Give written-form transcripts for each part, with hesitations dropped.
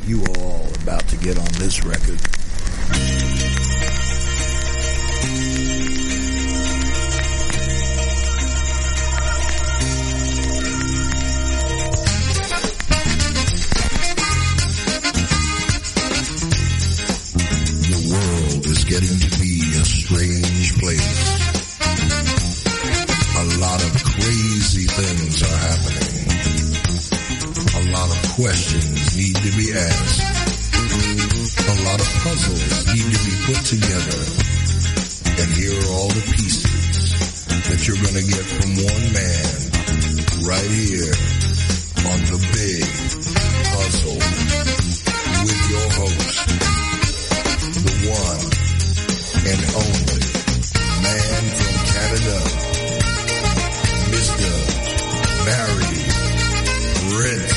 You are all about to get on this record. The world is getting to be a strange place. A lot of crazy things are happening. A lot of questions need to be asked. A lot of puzzles need to be put together. And here are all the pieces that you're going to get from one man right here on The Big Puzzle with your host, the one and only man from Canada, Mr. Barry Prince.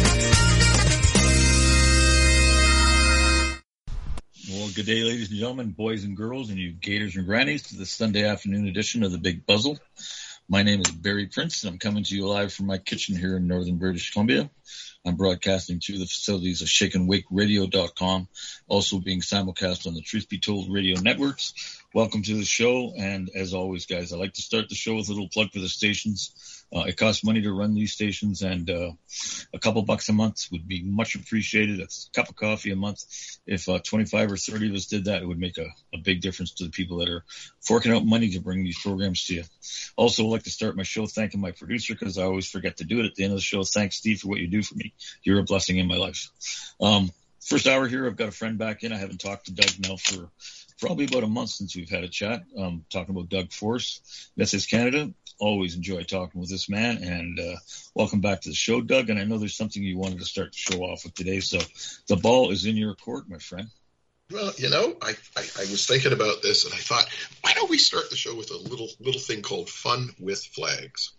Well, good day, ladies and gentlemen, boys and girls, and you gators and grannies, to the Sunday afternoon edition of The Big Puzzle. My name is Barry Prince, and I'm coming to you live from my kitchen here in northern British Columbia. I'm broadcasting through the facilities of ShakeandWakeRadio.com, also being simulcast on the Truth Be Told radio networks. Welcome to the show, and as always, guys, I like to start the show with a little plug for the stations. It costs money to run these stations, and a couple bucks a month would be much appreciated. That's a cup of coffee a month. If 25 or 30 of us did that, it would make a big difference to the people that are forking out money to bring these programs to you. Also, I'd like to start my show thanking my producer, because I always forget to do it at the end of the show. Thanks, Steve, for what you do for me. You're a blessing in my life. First hour here, I've got a friend back in. I haven't talked to Doug now for probably about a month since we've had a chat. Talking about Doug Force, Message Canada. Always enjoy talking with this man, and welcome back to the show, Doug. And I know there's something you wanted to start the show off with today, so the ball is in your court, my friend. Well, you know, I was thinking about this, and I thought, why don't we start the show with a little thing called Fun with Flags?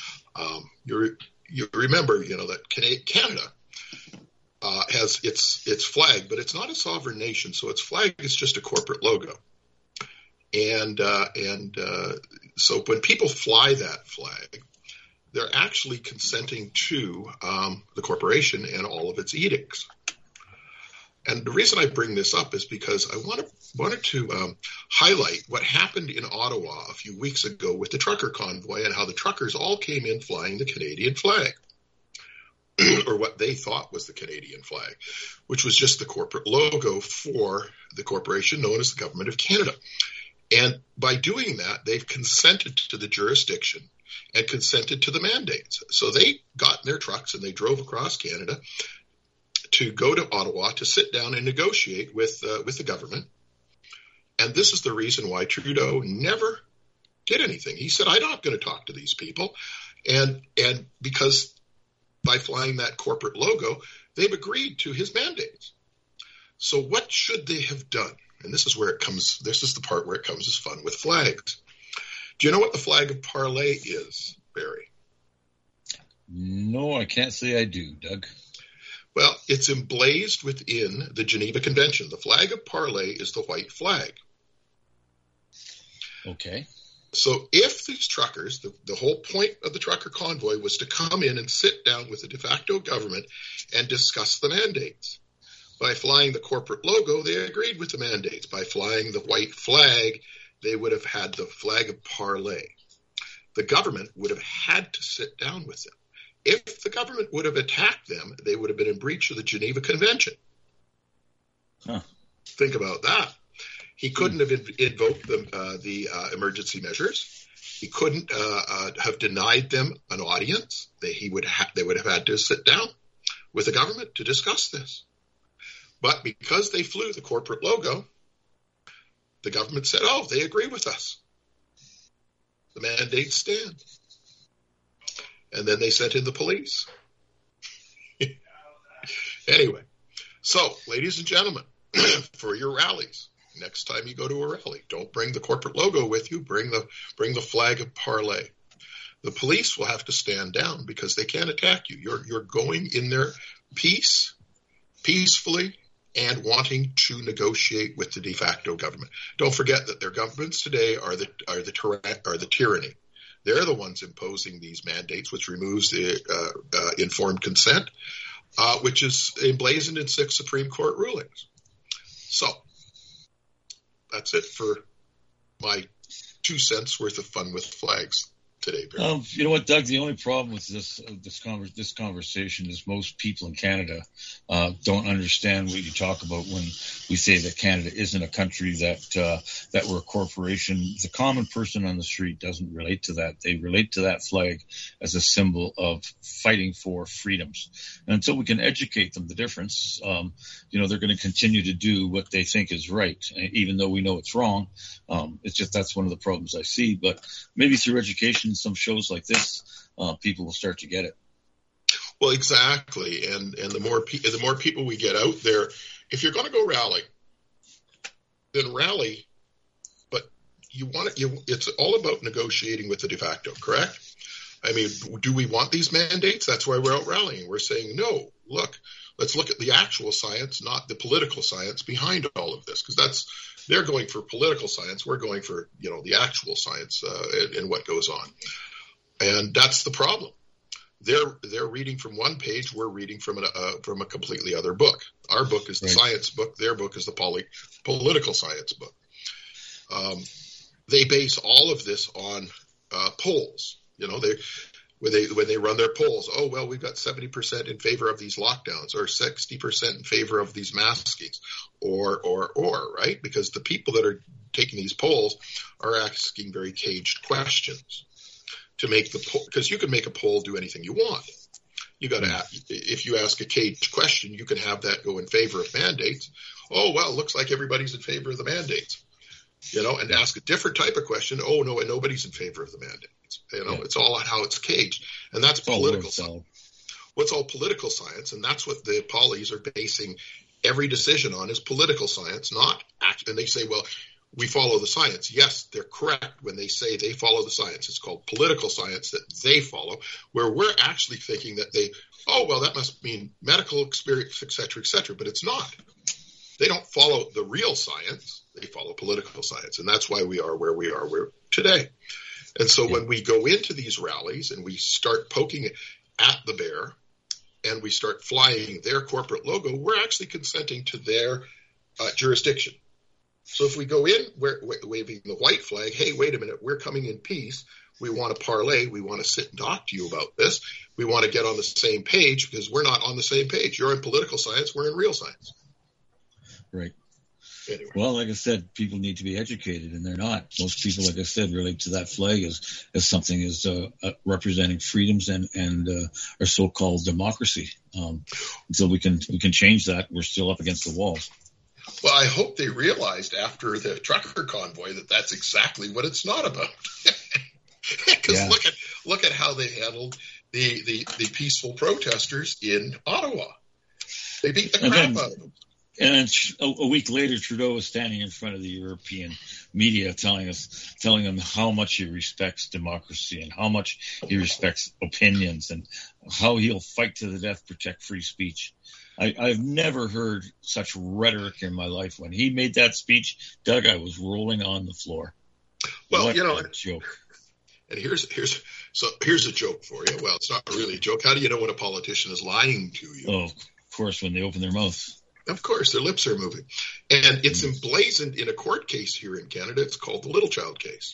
You remember, you know, that Canada has its flag, but it's not a sovereign nation, so its flag is just a corporate logo. And so when people fly that flag, they're actually consenting to the corporation and all of its edicts. And the reason I bring this up is because I wanted to highlight what happened in Ottawa a few weeks ago with the trucker convoy, and how the truckers all came in flying the Canadian flag, or what they thought was the Canadian flag, which was just the corporate logo for the corporation known as the Government of Canada. And by doing that, they've consented to the jurisdiction and consented to the mandates. So they got in their trucks and they drove across Canada to go to Ottawa to sit down and negotiate with the government. And this is the reason why Trudeau never did anything. He said, I'm not going to talk to these people. And because by flying that corporate logo, they've agreed to his mandates. So what should they have done? And this is where it comes. This is the part where it comes as Fun with Flags. Do you know what the flag of parley is, Barry? No, I can't say I do, Doug. Well, it's emblazed within the Geneva Convention. The flag of parley is the white flag. Okay. So if these truckers, the whole point of the trucker convoy was to come in and sit down with the de facto government and discuss the mandates. By flying the corporate logo, they agreed with the mandates. By flying the white flag, they would have had the flag of parley. The government would have had to sit down with them. If the government would have attacked them, they would have been in breach of the Geneva Convention. Huh. Think about that. He couldn't have invoked the emergency measures. He couldn't have denied them an audience. They would have had to sit down with the government to discuss this. But because they flew the corporate logo, the government said, oh, they agree with us. The mandates stand. And then they sent in the police. Anyway, so, ladies and gentlemen, for your rallies, next time you go to a rally, don't bring the corporate logo with you. Bring the flag of parley. The police will have to stand down because they can't attack you. You're going in there peacefully, and wanting to negotiate with the de facto government. Don't forget that their governments today are the tyranny. They're the ones imposing these mandates, which removes the informed consent. which is emblazoned in 6 Supreme Court rulings. So that's it for my 2 cents worth of fun with flags today, Barry. You know what, Doug? The only problem with this conversation is most people in Canada don't understand what you talk about when we say that Canada isn't a country that we're a corporation. The common person on the street doesn't relate to that. They relate to that flag as a symbol of fighting for freedoms. And until we can educate them the difference, they're going to continue to do what they think is right, even though we know it's wrong. It's just that's one of the problems I see. But maybe through education, some shows like this, people will start to get it. Well, exactly, and the more people we get out there, if you're going to go rally, then rally. But it's all about negotiating with the de facto, correct? I mean, do we want these mandates? That's why we're out rallying. We're saying no. Let's look at the actual science, not the political science behind all of this, because they're going for political science. We're going for the actual science and what goes on, and that's the problem. They're reading from one page. We're reading from a completely other book. Our book is the science book. Their book is the political science book. They base all of this on polls. When they run their polls, oh, well, we've got 70% in favor of these lockdowns or 60% in favor of these maskings or, right? Because the people that are taking these polls are asking very caged questions to make the poll, because you can make a poll do anything you want. If you ask a caged question, you can have that go in favor of mandates. Oh, well, it looks like everybody's in favor of the mandates, and ask a different type of question. Oh, no, and nobody's in favor of the mandates. It's all on how it's caged. And that's political science. What's all political science? And that's what the pollies are basing every decision on, is political science, not act. And they say, well, we follow the science. Yes, they're correct when they say they follow the science. It's called political science that they follow, where we're actually thinking that that must mean medical experience, et cetera, but it's not. They don't follow the real science. They follow political science. And that's why we are where we are today. And so when we go into these rallies and we start poking at the bear and we start flying their corporate logo, we're actually consenting to their jurisdiction. So if we go in waving the white flag, hey, wait a minute, we're coming in peace. We want to parlay. We want to sit and talk to you about this. We want to get on the same page, because we're not on the same page. You're in political science. We're in real science. Right. Anyway. Well, like I said, people need to be educated, and they're not. Most people, like I said, relate to that flag as something as representing freedoms and our so-called democracy. Until we can change that, we're still up against the walls. Well, I hope they realized after the trucker convoy that that's exactly what it's not about. Because look at how they handled the peaceful protesters in Ottawa. They beat the crap out of them. And a week later, Trudeau was standing in front of the European media telling them how much he respects democracy and how much he respects opinions and how he'll fight to the death to protect free speech. I've never heard such rhetoric in my life. When he made that speech, Doug, I was rolling on the floor. Well, what a joke. And here's a joke for you. Well, it's not really a joke. How do you know when a politician is lying to you? Oh, of course, when they open their mouth. Of course, their lips are moving. And it's emblazoned in a court case here in Canada. It's called the Little Child case.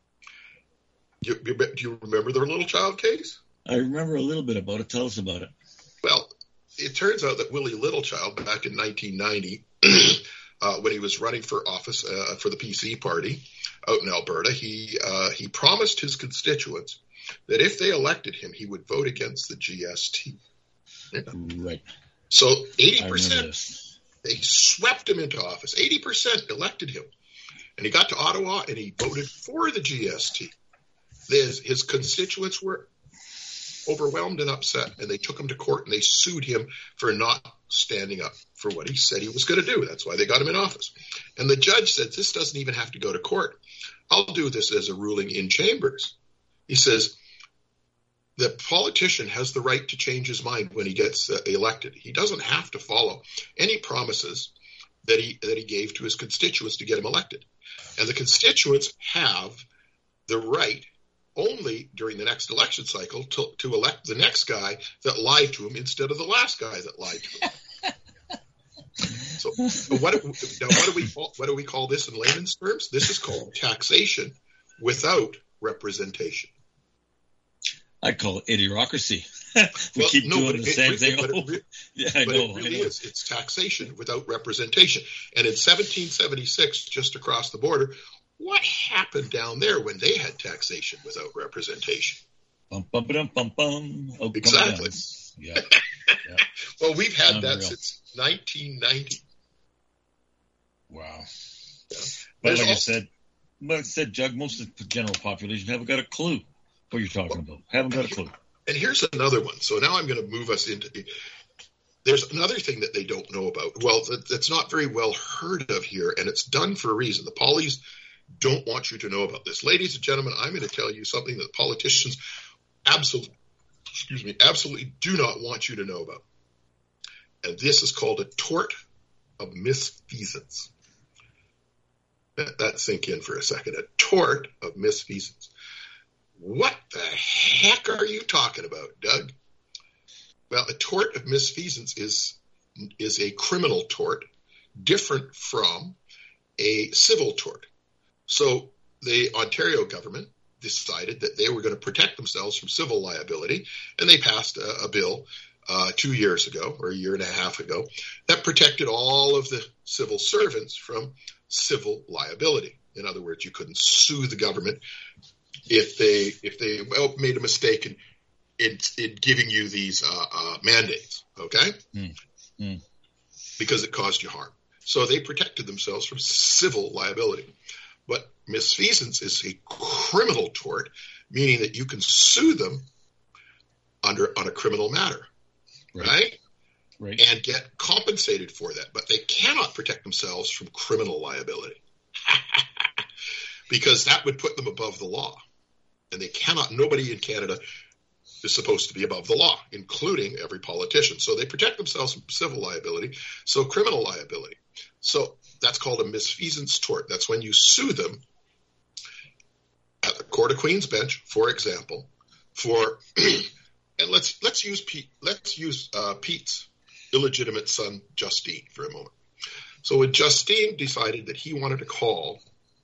Do you remember the Little Child case? I remember a little bit about it. Tell us about it. Well, it turns out that Willie Littlechild, back in 1990, when he was running for office for the PC party out in Alberta, he promised his constituents that if they elected him, he would vote against the GST. Right. So 80%, they swept him into office. 80% elected him. And he got to Ottawa and he voted for the GST. His constituents were overwhelmed and upset, and they took him to court and they sued him for not standing up for what he said he was going to do. That's why they got him in office. And the judge said, this doesn't even have to go to court. I'll do this as a ruling in chambers. He says, the politician has the right to change his mind when he gets elected. He doesn't have to follow any promises that he gave to his constituents to get him elected. And the constituents have the right only during the next election cycle to elect the next guy that lied to him instead of the last guy that lied to him. So what do we call this in layman's terms? This is called taxation without representation. I call it idiocracy. We keep doing the same thing. It really is. It's taxation without representation. And in 1776, just across the border, what happened down there when they had taxation without representation? Bum, bum, bum, bum, bum. Oh, exactly. Yeah. Well, we've had that since 1990. Wow. Yeah. But like I said, Jug, most of the general population haven't got a clue what you're talking about. Haven't got a clue. And here's another one. So now I'm going to move us into there's another thing that they don't know about. Well, that's not very well heard of here, and it's done for a reason. The pollies don't want you to know about this. Ladies and gentlemen, I'm going to tell you something that politicians absolutely do not want you to know about. And this is called a tort of misfeasance. Let that sink in for a second. A tort of misfeasance. What the heck are you talking about, Doug? Well, a tort of misfeasance is a criminal tort, different from a civil tort. So the Ontario government decided that they were going to protect themselves from civil liability, and they passed a bill 2 years ago, or a year and a half ago, that protected all of the civil servants from civil liability. In other words, you couldn't sue the government if they made a mistake in giving you these mandates, okay? Because it caused you harm. So they protected themselves from civil liability. But misfeasance is a criminal tort, meaning that you can sue them on a criminal matter, right? And get compensated for that. But they cannot protect themselves from criminal liability because that would put them above the law. And they cannot, nobody in Canada is supposed to be above the law, including every politician. So they protect themselves from civil liability, so criminal liability. So that's called a misfeasance tort. That's when you sue them at the Court of Queen's Bench, for example, for and let's use Pete's illegitimate son, Justine, for a moment. So when Justine decided that he wanted to call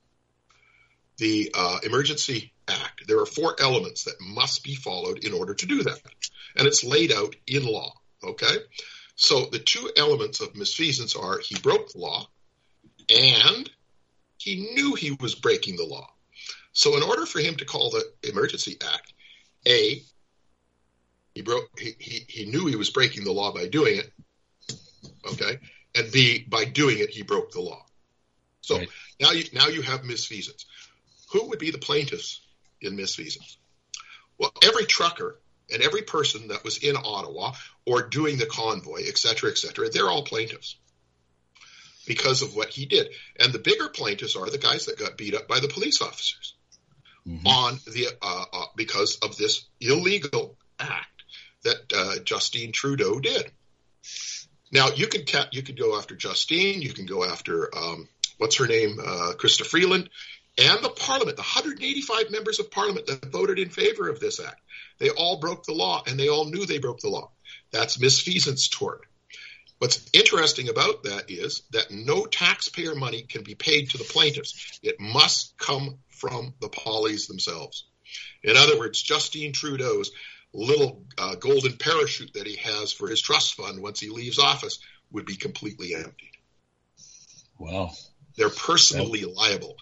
the Emergency Act, there are 4 elements that must be followed in order to do that. And it's laid out in law, okay? So the 2 elements of misfeasance are he broke the law and he knew he was breaking the law. So in order for him to call the Emergency Act, A, he knew he was breaking the law by doing it, okay? And B, by doing it, he broke the law. So now you have misfeasance. Who would be the plaintiffs in misfeasance? Well, every trucker and every person that was in Ottawa or doing the convoy, et cetera, they're all plaintiffs because of what he did. And the bigger plaintiffs are the guys that got beat up by the police officers because of this illegal act that Justine Trudeau did. Now, you could go after Justine, you can go after, what's her name, Chrystia Freeland, and the Parliament, the 185 members of Parliament that voted in favor of this act. They all broke the law, and they all knew they broke the law. That's misfeasance tort. What's interesting about that is that no taxpayer money can be paid to the plaintiffs. It must come from the pollies themselves. In other words, Justine Trudeau's little golden parachute that he has for his trust fund once he leaves office would be completely emptied. Wow. They're personally liable.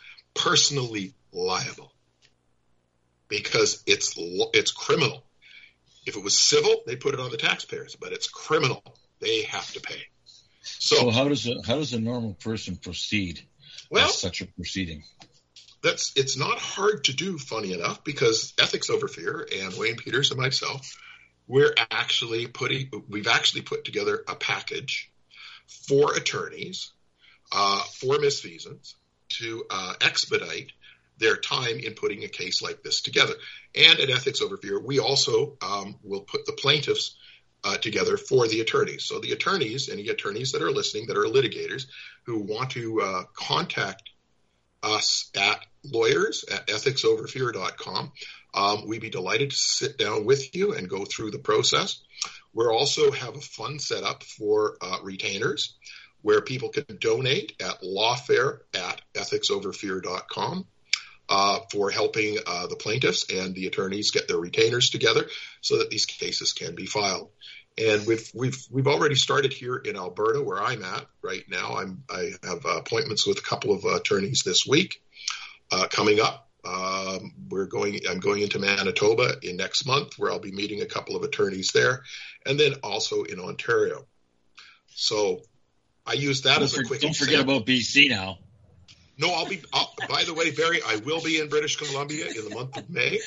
Because it's criminal. If it was civil, they put it on the taxpayers, but it's criminal. They have to pay. So how does a normal person proceed with such a proceeding? It's not hard to do, funny enough, because Ethics Over Fear and Wayne Peters and myself, we've actually put together a package for attorneys for misfeasance to expedite their time in putting a case like this together. And at Ethics Over Fear, we also will put the plaintiffs together for the attorneys. So the attorneys, any attorneys that are listening, that are litigators, who want to contact us at lawyers at ethicsoverfear.com. We'd be delighted to sit down with you and go through the process. We also have a fund set up for retainers where people can donate at lawfare@ethicsoverfear.com for helping the plaintiffs and the attorneys get their retainers together so that these cases can be filed. And we've already started here in Alberta, where I'm at right now. I have appointments with a couple of attorneys this week coming up. I'm going into Manitoba in next month, where I'll be meeting a couple of attorneys there, and then also in Ontario. So I use that as a quick example. Don't forget about BC now. No, by the way, Barry, I will be in British Columbia in the month of May.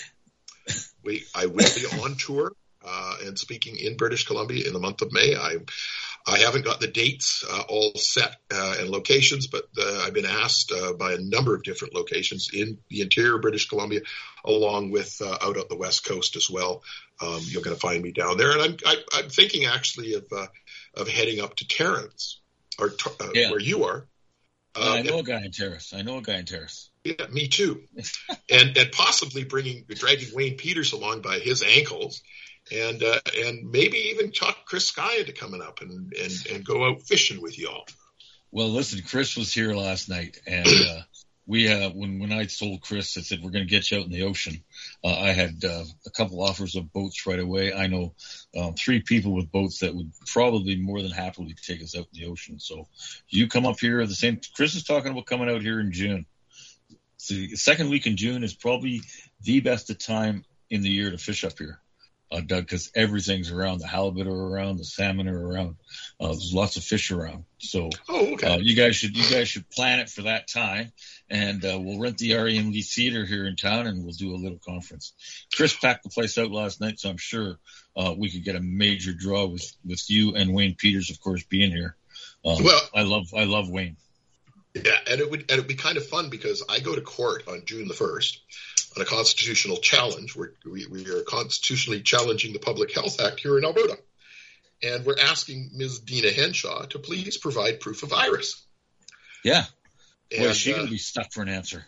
I will be on tour and speaking in British Columbia in the month of May. I haven't got the dates all set and locations, but I've been asked by a number of different locations in the interior of British Columbia, along with out at the West Coast as well. You're going to find me down there, and I'm thinking actually of heading up to Terrence, where you are. I know a guy in Terrace. Yeah, me too. and possibly dragging Wayne Peters along by his ankles, and maybe even talk Chris Sky into coming up and go out fishing with y'all. Well, listen, Chris was here last night, and we when I told Chris, I said we're going to get you out in the ocean. I had a couple offers of boats right away. I know 3 people with boats that would probably more than happily take us out in the ocean. So you come up here the same. Chris is talking about coming out here in June. So the second week in June is probably the best time in the year to fish up here, Doug, because everything's around. The halibut are around, the salmon are around. There's lots of fish around. So you guys should plan it for that time, and we'll rent the REM Lee Theater here in town, and we'll do a little conference. Chris packed the place out last night, so I'm sure we could get a major draw with you and Wayne Peters, of course, being here. I love Wayne. Yeah, and it would be kind of fun because I go to court on June the 1st on a constitutional challenge. We are constitutionally challenging the Public Health Act here in Alberta. And we're asking Ms. Dina Henshaw to please provide proof of iris. Yeah. Boy, she's going to be stuck for an answer.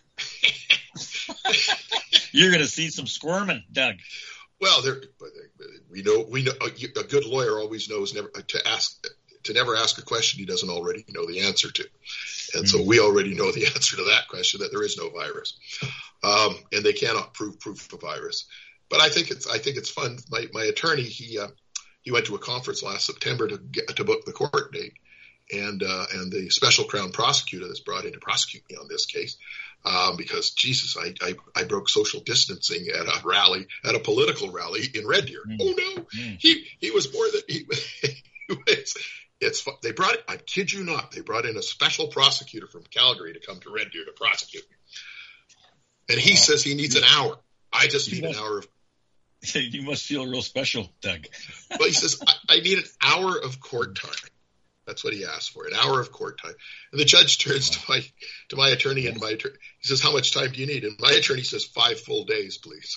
You're going to see some squirming, Doug. Well, we know a good lawyer always knows never ask a question he doesn't already know the answer to. And so we already know the answer to that question, that there is no virus. And they cannot prove proof of virus. But I think it's fun. My attorney, he went to a conference last September to book the court date. And the special crown prosecutor that's brought in to prosecute me on this case, because Jesus, I broke social distancing at a political rally in Red Deer. Oh no, he was more than he was. They brought it. I kid you not. They brought in a special prosecutor from Calgary to come to Red Deer to prosecute me, and he says he needs an hour. I just need an hour of. You must feel real special, Doug. Well, he says I need an hour of court time. That's what he asked for, an hour of court time. And the judge turns to my attorney, and he says, "How much time do you need?" And my attorney says, 5 full days, please.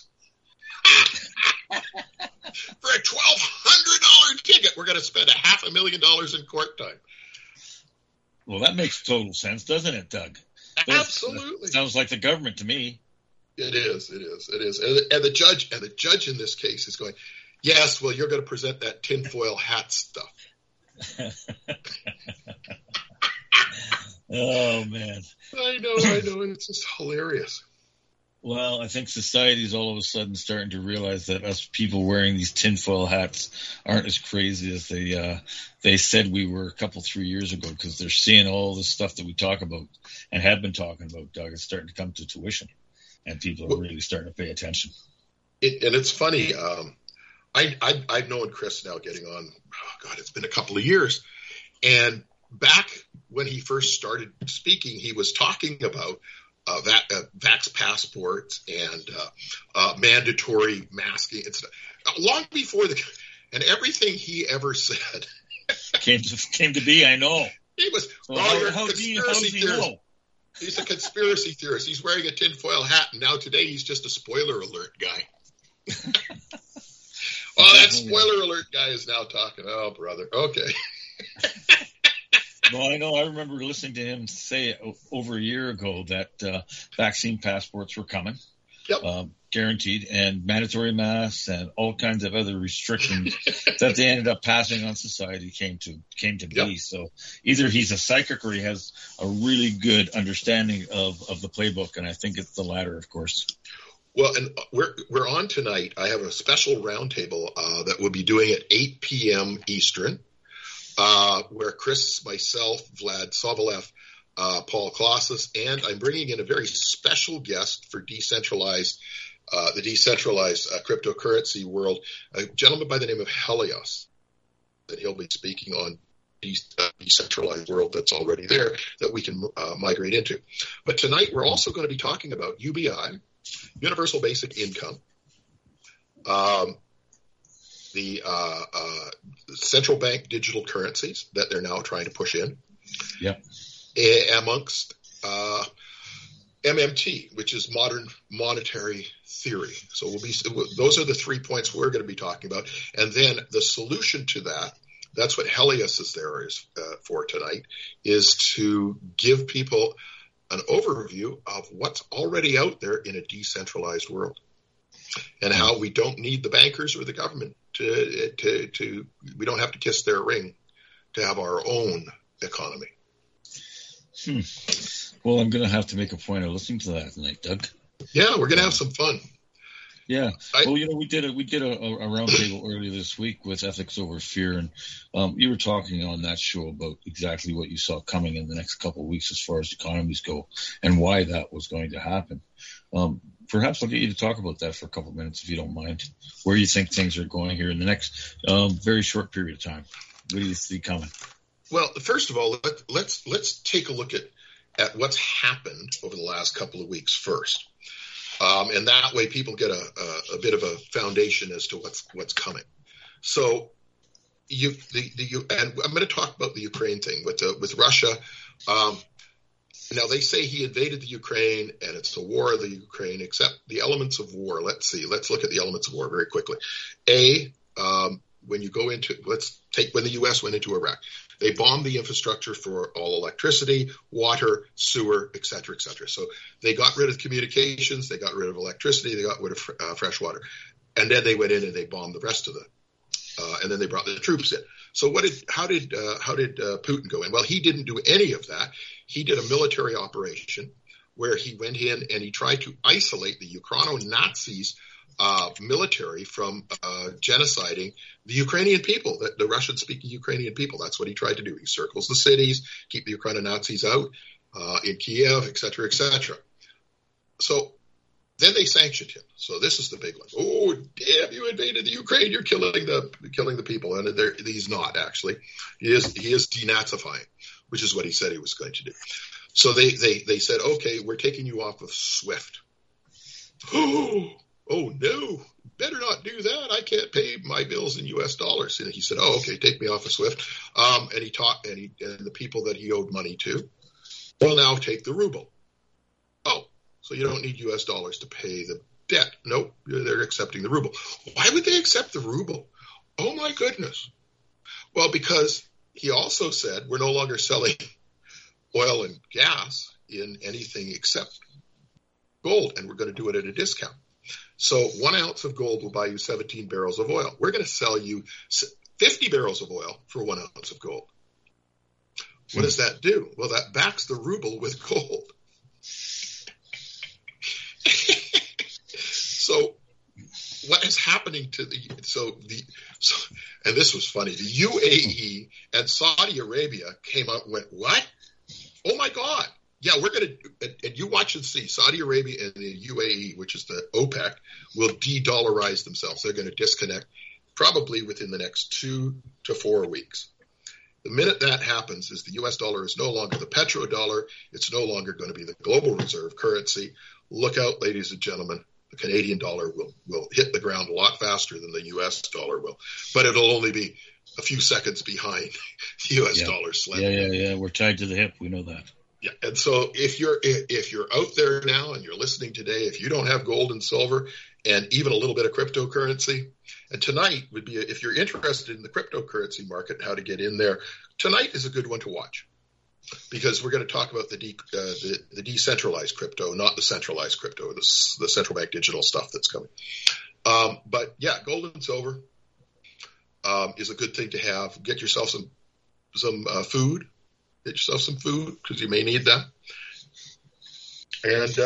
For a $1,200 ticket, we're going to spend $500,000 in court time. Well, that makes total sense, doesn't it, Doug? Absolutely. Sounds like the government to me. It is. And the judge in this case is going, yes, well, you're going to present that tinfoil hat stuff. Oh, man. I know. It's just hilarious. Well, I think society is all of a sudden starting to realize that us people wearing these tinfoil hats aren't as crazy as they said we were a couple, 3 years ago, because they're seeing all the stuff that we talk about and have been talking about, Doug. It's starting to come to tuition, and people are really starting to pay attention. And it's funny. I've known Chris now getting on, it's been a couple of years. And back when he first started speaking, he was talking about vax passports and mandatory masking and stuff. Long before and everything he ever said came to be. I know. He was. How do you know? He's a conspiracy theorist. He's wearing a tinfoil hat, and now today he's just a spoiler alert guy. Well, that spoiler alert guy is now talking. Oh, brother. Okay. No, I know. I remember listening to him say over a year ago that vaccine passports were coming, guaranteed, and mandatory masks and all kinds of other restrictions that they ended up passing on society came to be. So either he's a psychic or he has a really good understanding of the playbook, and I think it's the latter, of course. Well, and we're on tonight. I have a special roundtable that we'll be doing at 8 p.m. Eastern. Where Chris, myself, Vlad Sobolev, Paul Colossus, and I'm bringing in a very special guest for the decentralized cryptocurrency world, a gentleman by the name of Helios, that he'll be speaking on decentralized world that's already there that we can migrate into. But tonight we're also going to be talking about UBI, Universal Basic Income, the central bank digital currencies that they're now trying to push in, amongst MMT, which is modern monetary theory. So those are the 3 points we're going to be talking about, and then the solution to that. That's what Helios is there for tonight, is to give people an overview of what's already out there in a decentralized world, and how we don't need the bankers or the government to we don't have to kiss their ring to have our own economy. Well, I'm going to have to make a point of listening to that tonight, Doug. Yeah, we're going to have some fun. Yeah. Well, we did a roundtable earlier this week with Ethics Over Fear, and you were talking on that show about exactly what you saw coming in the next couple of weeks as far as economies go and why that was going to happen. Perhaps I'll get you to talk about that for a couple of minutes, if you don't mind, where you think things are going here in the next very short period of time. What do you see coming? Well, first of all, let's take a look at what's happened over the last couple of weeks first. And that way people get a bit of a foundation as to what's coming. So and I'm going to talk about the Ukraine thing with Russia. Now, they say he invaded the Ukraine and it's a war of the Ukraine, except the elements of war. Let's look at the elements of war very quickly. When the U.S. went into Iraq, they bombed the infrastructure for all electricity, water, sewer, et cetera, et cetera. So they got rid of communications, they got rid of electricity, they got rid of fresh water. And then they went in and they bombed the rest of and then they brought the troops in. So how did Putin go in? Well, he didn't do any of that. He did a military operation where he went in and he tried to isolate the Ukraino-Nazis military from genociding the Ukrainian people, the Russian-speaking Ukrainian people. That's what he tried to do. He circles the cities, keep the Ukraino-Nazis out in Kiev, et cetera, et cetera. So then they sanctioned him. So this is the big one. Oh, damn, you invaded the Ukraine. You're killing the people. And he's not, actually. He is denazifying, which is what he said he was going to do. So they said, okay, we're taking you off of SWIFT. Oh, no, better not do that. I can't pay my bills in U.S. dollars. And he said, oh, okay, take me off of SWIFT. And the people that he owed money to will now take the ruble. Oh, so you don't need U.S. dollars to pay the debt. Nope, they're accepting the ruble. Why would they accept the ruble? Oh, my goodness. Well, because he also said we're no longer selling oil and gas in anything except gold, and we're going to do it at a discount. So 1 ounce of gold will buy you 17 barrels of oil. We're going to sell you 50 barrels of oil for 1 ounce of gold. What does that do? Well, that backs the ruble with gold. So what is happening to and this was funny, the UAE and Saudi Arabia came out and went, what? Oh my God. Yeah, we're going to, and you watch and see, Saudi Arabia and the UAE, which is the OPEC, will de-dollarize themselves. They're going to disconnect probably within the next 2 to 4 weeks. The minute that happens is the U.S. dollar is no longer the petrodollar. It's no longer going to be the global reserve currency. Look out, ladies and gentlemen. The Canadian dollar will hit the ground a lot faster than the U.S. dollar will. But it'll only be a few seconds behind the U.S. dollar slamming. Yeah. We're tied to the hip. We know that. Yeah, and so if you're out there now and you're listening today, if you don't have gold and silver and even a little bit of cryptocurrency, and tonight would be, if you're interested in the cryptocurrency market, how to get in there, tonight is a good one to watch. because we're going to talk about the decentralized crypto, not the centralized crypto, the central bank digital stuff that's coming. But yeah, gold and silver is a good thing to have. Get yourself some food. Get yourself some food because you may need that. And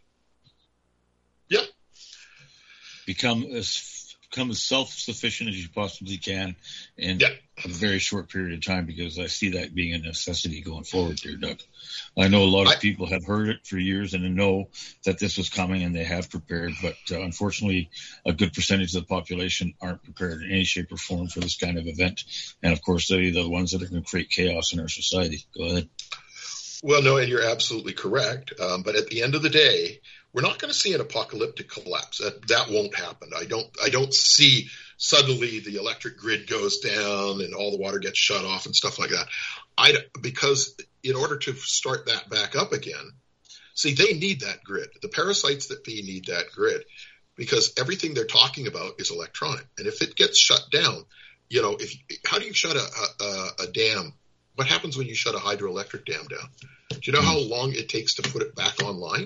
yeah, become as self-sufficient as you possibly can in a very short period of time, because I see that being a necessity going forward there, Doug. I know a lot of people have heard it for years and know that this was coming and they have prepared, but unfortunately a good percentage of the population aren't prepared in any shape or form for this kind of event. And of course, they're the ones that are going to create chaos in our society. Go ahead. Well, no, and you're absolutely correct. But at the end of the day, we're not going to see an apocalyptic collapse. That won't happen. I don't see suddenly the electric grid goes down and all the water gets shut off and stuff like that. Because in order to start that back up again, see, they need that grid. The parasites that feed need that grid, because everything they're talking about is electronic. And if it gets shut down, how do you shut a dam? What happens when you shut a hydroelectric dam down? Do you know how long it takes to put it back online?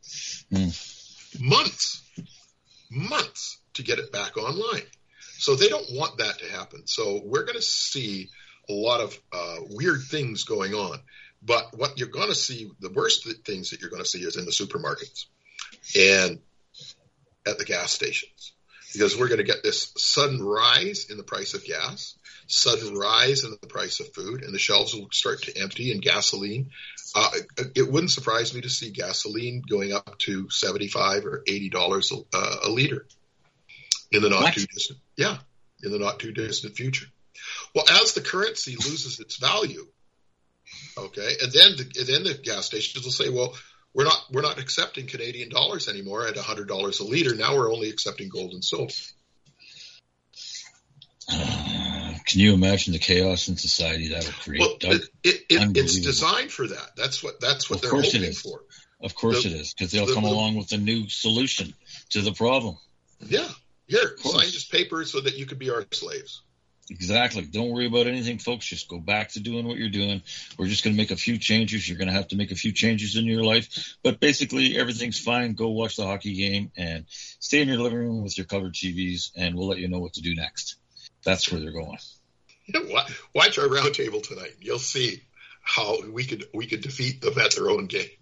Months to get it back online. So they don't want that to happen. So we're going to see a lot of weird things going on. But what you're going to see, the worst things that you're going to see is in the supermarkets and at the gas stations, because we're going to get this sudden rise in the price of gas, sudden rise in the price of food, and the shelves will start to empty. And gasoline, it wouldn't surprise me to see gasoline going up to $75 or $80 a liter in the not too distant future. Well, as the currency loses its value, okay, and then the gas stations will say, well, we're not accepting Canadian dollars anymore at $100 a liter. Now we're only accepting gold and silver. Can you imagine the chaos in society that would create? Well, it's designed for that. That's what they're hoping for. Of course it is, because they'll come along with a new solution to the problem. Yeah. Here, sign this paper so that you could be our slaves. Exactly. Don't worry about anything, folks. Just go back to doing what you're doing. We're just going to make a few changes. You're going to have to make a few changes in your life. But basically, everything's fine. Go watch the hockey game and stay in your living room with your covered TVs, and we'll let you know what to do next. That's where they're going. Watch our roundtable tonight. You'll see how we could defeat them at their own game.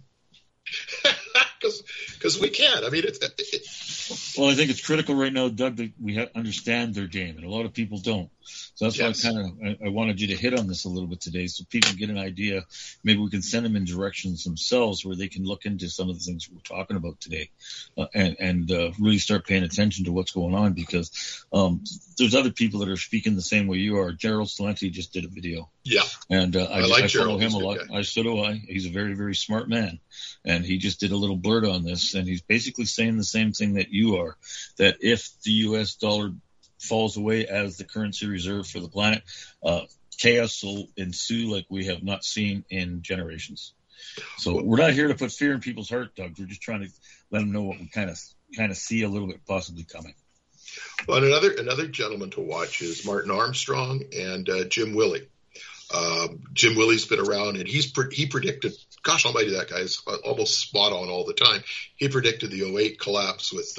Because we can. I mean, Well, I think it's critical right now, Doug, that we understand their game, and a lot of people don't. So that's why I wanted you to hit on this a little bit today, so people get an idea. Maybe we can send them in directions themselves where they can look into some of the things we're talking about today, and really start paying attention to what's going on, because there's other people that are speaking the same way you are. Gerald Celente just did a video. Yeah. And I follow him a lot. So do I. He's a very, very smart man. And he just did a little blurt on this, and he's basically saying the same thing that you are, that if the U.S. dollar falls away as the currency reserve for the planet, chaos will ensue like we have not seen in generations. So we're not here to put fear in people's heart, Doug. We're just trying to let them know what we kind of see a little bit possibly coming. Well, and another gentleman to watch is Martin Armstrong and Jim Willey. Jim Willey's been around, and he predicted, gosh almighty, that guy is almost spot on all the time. He predicted the 2008 collapse with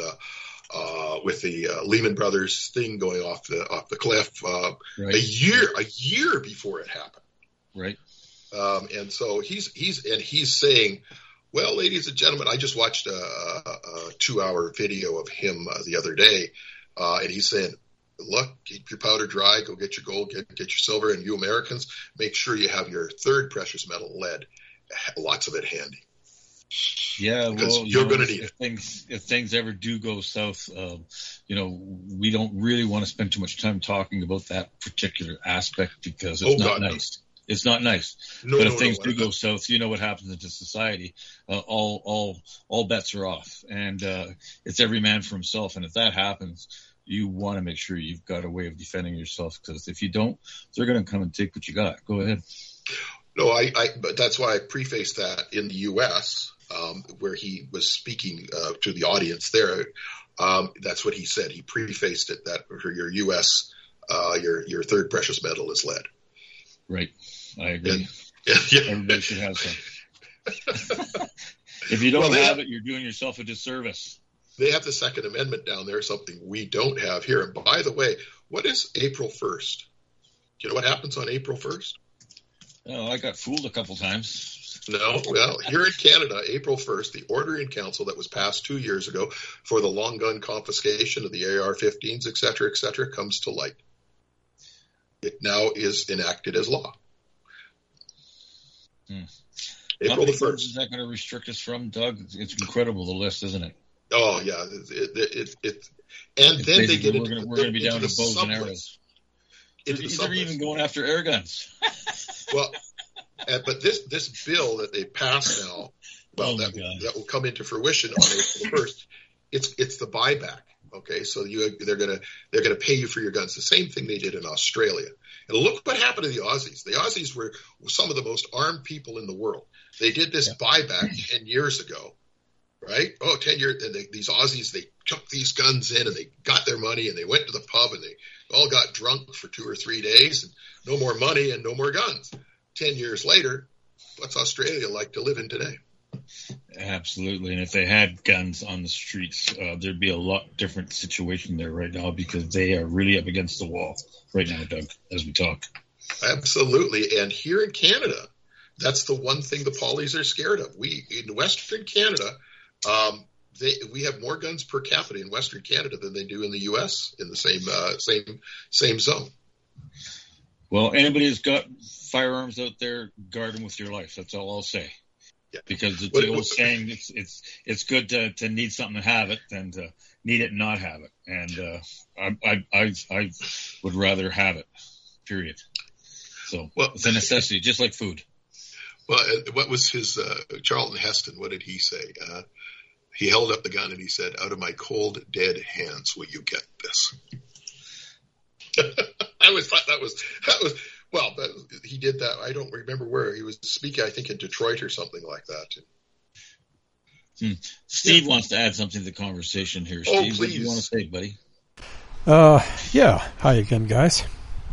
the Lehman Brothers thing going off the cliff a year before it happened. Right. And so he's saying, well, ladies and gentlemen, I just watched a 2-hour video of him the other day, and he's saying, look, keep your powder dry, go get your gold, get your silver, and you Americans, make sure you have your third precious metal, lead, lots of it handy. Yeah, because you're going to need it. If things ever do go south, we don't really want to spend too much time talking about that particular aspect, because it's not nice. No. It's not nice. But if things do go south, you know what happens into society. All bets are off, and it's every man for himself. And if that happens, you want to make sure you've got a way of defending yourself, because if you don't, they're going to come and take what you got. Go ahead. No, but that's why I prefaced that in the U.S., where he was speaking to the audience there. That's what he said. He prefaced it that for your U.S., your third precious metal is lead. Right. I agree. Yeah. Everybody should have some. If you don't have it, you're doing yourself a disservice. They have the Second Amendment down there, something we don't have here. And by the way, what is April 1st? Do you know what happens on April 1st? Oh, I got fooled a couple times. No, well, here in Canada, April 1st, the order in council that was passed 2 years ago for the long gun confiscation of the AR-15s, et cetera, comes to light. It now is enacted as law. April the 1st. Is that going to restrict us from, Doug? It's incredible, the list, isn't it? Oh, yeah. And then they get into we're going to be down to bows and arrows. They're even going after air guns. Well, but this bill that they passed now, that will come into fruition on April 1st. It's the buyback. Okay, so they're gonna pay you for your guns. The same thing they did in Australia. And look what happened to the Aussies. The Aussies were some of the most armed people in the world. They did this buyback 10 years ago, right? 10 years, and these Aussies, they took these guns in and they got their money and they went to the pub and they all got drunk for 2 or 3 days and no more money and no more guns. 10 years later, what's Australia like to live in today? Absolutely. And if they had guns on the streets, there'd be a lot different situation there right now, because they are really up against the wall right now, Doug, as we talk. Absolutely. And here in Canada, that's the one thing the Pollies are scared of. In Western Canada, we have more guns per capita in Western Canada than they do in the U.S. in the same zone. Well, anybody who's got firearms out there, guard them with your life. That's all I'll say. Yeah. Because it's the old saying, it's good to need something to have it than to need it and not have it. And I would rather have it, period. So it's a necessity, just like food. Well, what was his Charlton Heston? What did he say? He held up the gun and he said, "Out of my cold, dead hands, will you get this?" I always thought that was. Well, he did that. I don't remember where he was speaking. I think in Detroit or something like that. Steve wants to add something to the conversation here. Steve, please. What do you want to say, buddy? Yeah. Hi again, guys.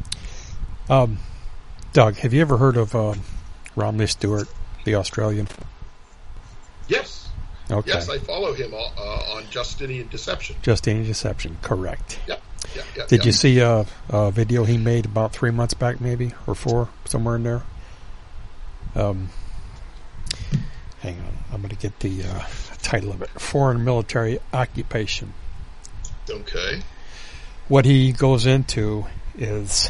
Doug, have you ever heard of Romney Stewart, the Australian? Yes. Okay. Yes, I follow him on Justinian Deception. Justinian Deception, correct. Yep. Did you see a video he made about 3 months back, maybe, or 4, somewhere in there? Hang on, I'm going to get the title of it. Foreign Military Occupation. Okay. What he goes into is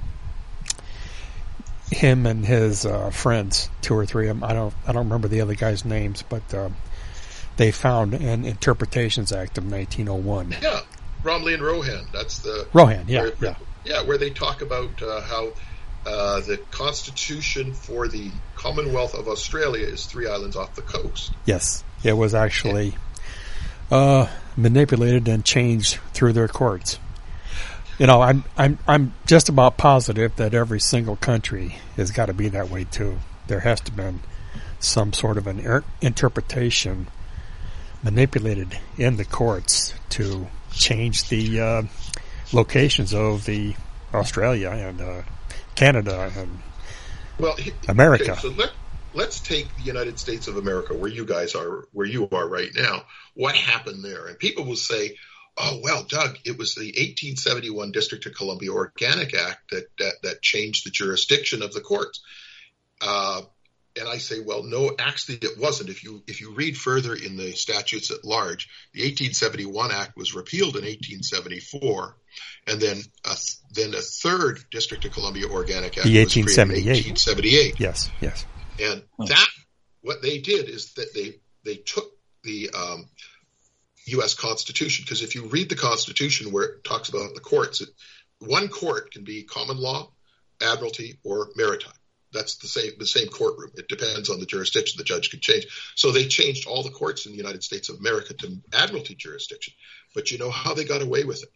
him and his friends, 2 or 3 of them. I don't remember the other guys' names, but they found an Interpretations Act of 1901. Yeah. Romley and Rohan, that's the... Rohan, where they talk about how the Constitution for the Commonwealth of Australia is 3 islands off the coast. Yes, it was actually manipulated and changed through their courts. You know, I'm just about positive that every single country has got to be that way too. There has to be some sort of an interpretation manipulated in the courts to change the locations of the Australia and Canada and America. Okay, so let's take the United States of America, where you are right now. What happened there? And people will say, "Oh, well, Doug, it was the 1871 District of Columbia Organic Act that changed the jurisdiction of the courts." And I say, well, no, actually it wasn't. If you read further in the statutes at large, the 1871 Act was repealed in 1874, and then a third District of Columbia Organic Act was created in 1878. Yes. And that, what they did is that they took the U.S. Constitution, because if you read the Constitution where it talks about the courts, one court can be common law, admiralty, or maritime. That's the same courtroom. It depends on the jurisdiction. The judge can change. So they changed all the courts in the United States of America to admiralty jurisdiction. But you know how they got away with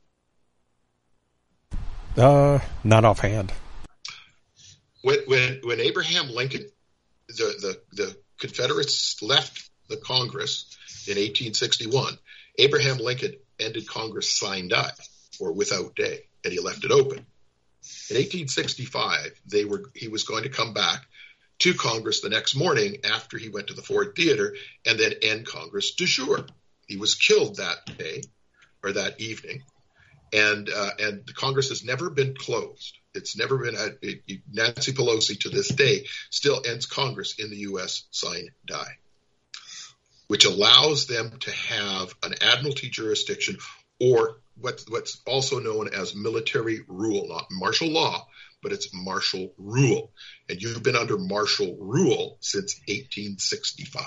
it? Not offhand. When Abraham Lincoln, the Confederates left the Congress in 1861, Abraham Lincoln ended Congress sine die, or without day, and he left it open. In 1865, he was going to come back to Congress the next morning after he went to the Ford Theater and then end Congress de jure. He was killed that day or that evening, and the Congress has never been closed. It's never been. Nancy Pelosi to this day still ends Congress in the U.S. sine die, which allows them to have an admiralty jurisdiction, or what's also known as military rule, not martial law, but it's martial rule. And you've been under martial rule since 1865.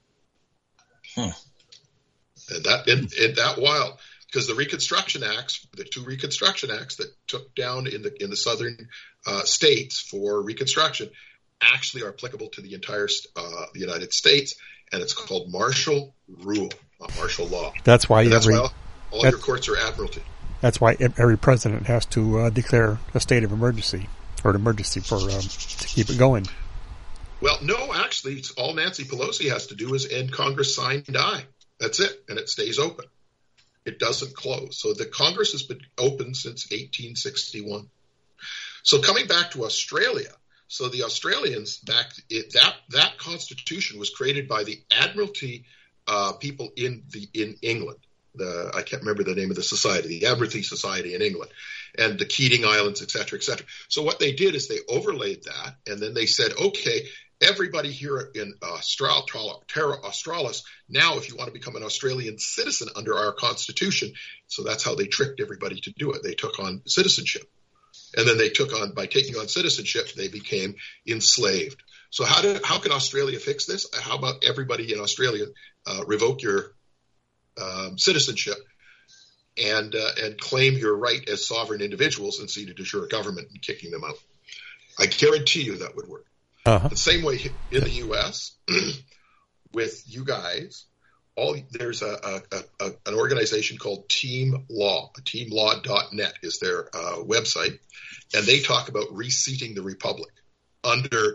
Huh. And that while, because the Reconstruction Acts, the two Reconstruction Acts that took down in the southern states for Reconstruction, actually are applicable to the entire the United States, and it's called martial rule, not martial law. That's why all your courts are admiralty. That's why every president has to declare a state of emergency or an emergency for to keep it going. Well, no, actually, it's all Nancy Pelosi has to do is end Congress sine die. That's it, and it stays open. It doesn't close. So the Congress has been open since 1861. So coming back to Australia, so the Australians that constitution was created by the Admiralty people in England. I can't remember the name of the society, the Admiralty Society in England, and the Keating Islands, et cetera, et cetera. So what they did is they overlaid that, and then they said, okay, everybody here in Terra Australis, now if you want to become an Australian citizen under our constitution, so that's how they tricked everybody to do it. They took on citizenship. And then by taking on citizenship, they became enslaved. So how can Australia fix this? How about everybody in Australia revoke your citizenship and claim your right as sovereign individuals and see to de jure government and kicking them out? I guarantee you that would work. Uh-huh. The same way in the U.S. with you guys, there's an organization called Team Law. TeamLaw.net is their website, and they talk about reseating the republic under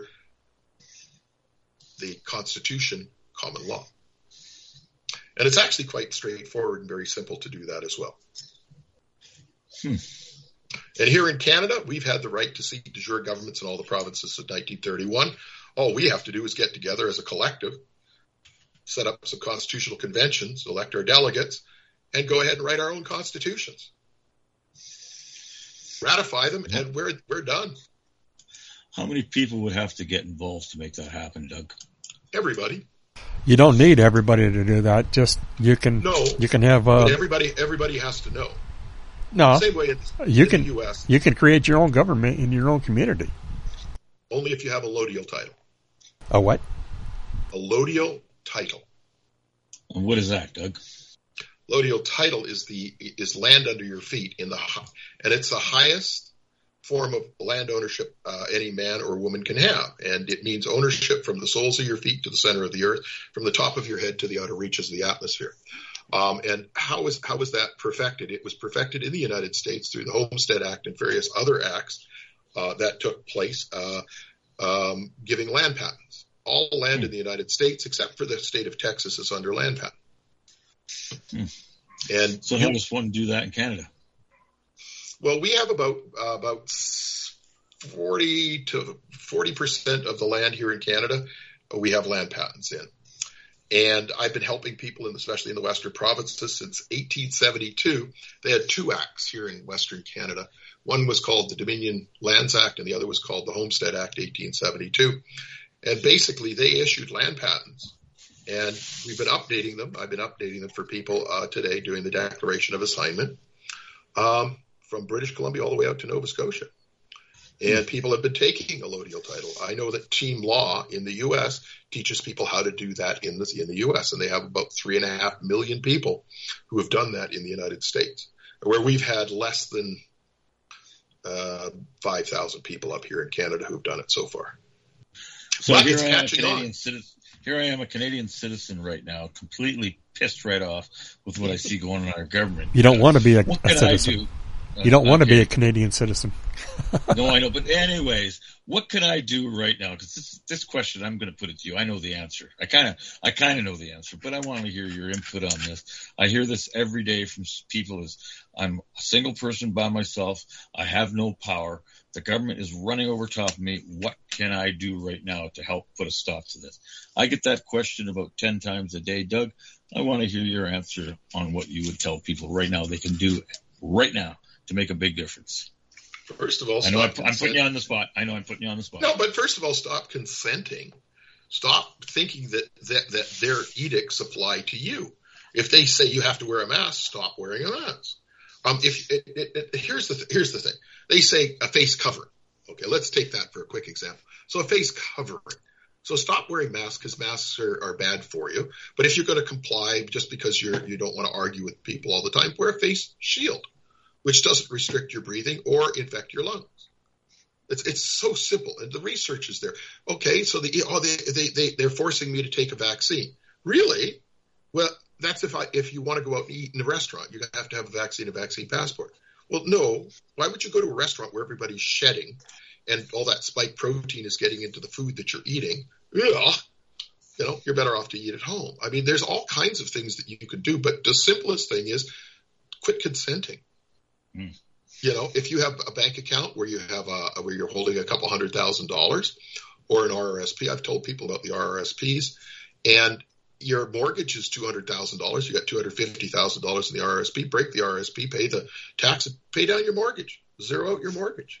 the Constitution, common law. And it's actually quite straightforward and very simple to do that as well. And here in Canada, we've had the right to seat de jure governments in all the provinces since 1931. All we have to do is get together as a collective, set up some constitutional conventions, elect our delegates, and go ahead and write our own constitutions. Ratify them, and we're done. How many people would have to get involved to make that happen, Doug? Everybody. You don't need everybody to do that. Just you can have. But everybody has to know. No, same way in the U.S. You can create your own government in your own community. Only if you have a lodial title. A what? A lodial title. And what is that, Doug? Lodial title is land under your feet and it's the highest form of land ownership any man or woman can have, and it means ownership from the soles of your feet to the center of the earth, from the top of your head to the outer reaches of the atmosphere. And how was that perfected? It was perfected in the United States through the Homestead Act and various other acts that took place, giving land patents. All land in the United States, except for the state of Texas, is under land patent. And so how does one do that in Canada? Well, we have about 40% of the land here in Canada we have land patents in. And I've been helping people, especially in the Western provinces, since 1872. They had two acts here in Western Canada. One was called the Dominion Lands Act, and the other was called the Homestead Act, 1872. And basically, they issued land patents, and we've been updating them. I've been updating them for people today, doing the declaration of assignment from British Columbia all the way out to Nova Scotia. And people have been taking a lodial title. I know that Team Law in the U.S. teaches people how to do that in the U.S., and they have about 3.5 million people who have done that in the United States, where we've had less than 5,000 people up here in Canada who've done it so far. So here I am, a Canadian citizen right now, completely pissed right off with what I see going on in our government. You don't want to be a citizen. I do? You don't want to be a Canadian citizen. No, I know. But anyways, what can I do right now? Because this question, I'm going to put it to you. I know the answer. I kind of know the answer, but I want to hear your input on this. I hear this every day from people I'm a single person by myself. I have no power. The government is running over top of me. What can I do right now to help put a stop to this? I get that question about 10 times a day. Doug, I want to hear your answer on what you would tell people right now they can do right now to make a big difference. First of all, I know I'm putting you on the spot. No, but first of all, stop consenting. Stop thinking that their edicts apply to you. If they say you have to wear a mask, stop wearing a mask. Here's the thing. They say a face covering. Okay, let's take that for a quick example. So a face covering. So stop wearing masks because masks are bad for you. But if you're going to comply just because you don't want to argue with people all the time, wear a face shield, which doesn't restrict your breathing or infect your lungs. It's so simple, and the research is there. Okay, so they're forcing me to take a vaccine. Really? Well, that's if you want to go out and eat in a restaurant, you have to have a vaccine passport. Well, no. Why would you go to a restaurant where everybody's shedding and all that spike protein is getting into the food that you're eating? Ugh. You're better off to eat at home. I mean, there's all kinds of things that you could do, but the simplest thing is quit consenting. Mm. If you have a bank account where where you're holding a couple $100,000 or an RRSP, I've told people about the RRSPs, and your mortgage is $200,000. You got $250,000 in the RRSP. Break the RRSP, pay the tax, and pay down your mortgage. Zero out your mortgage.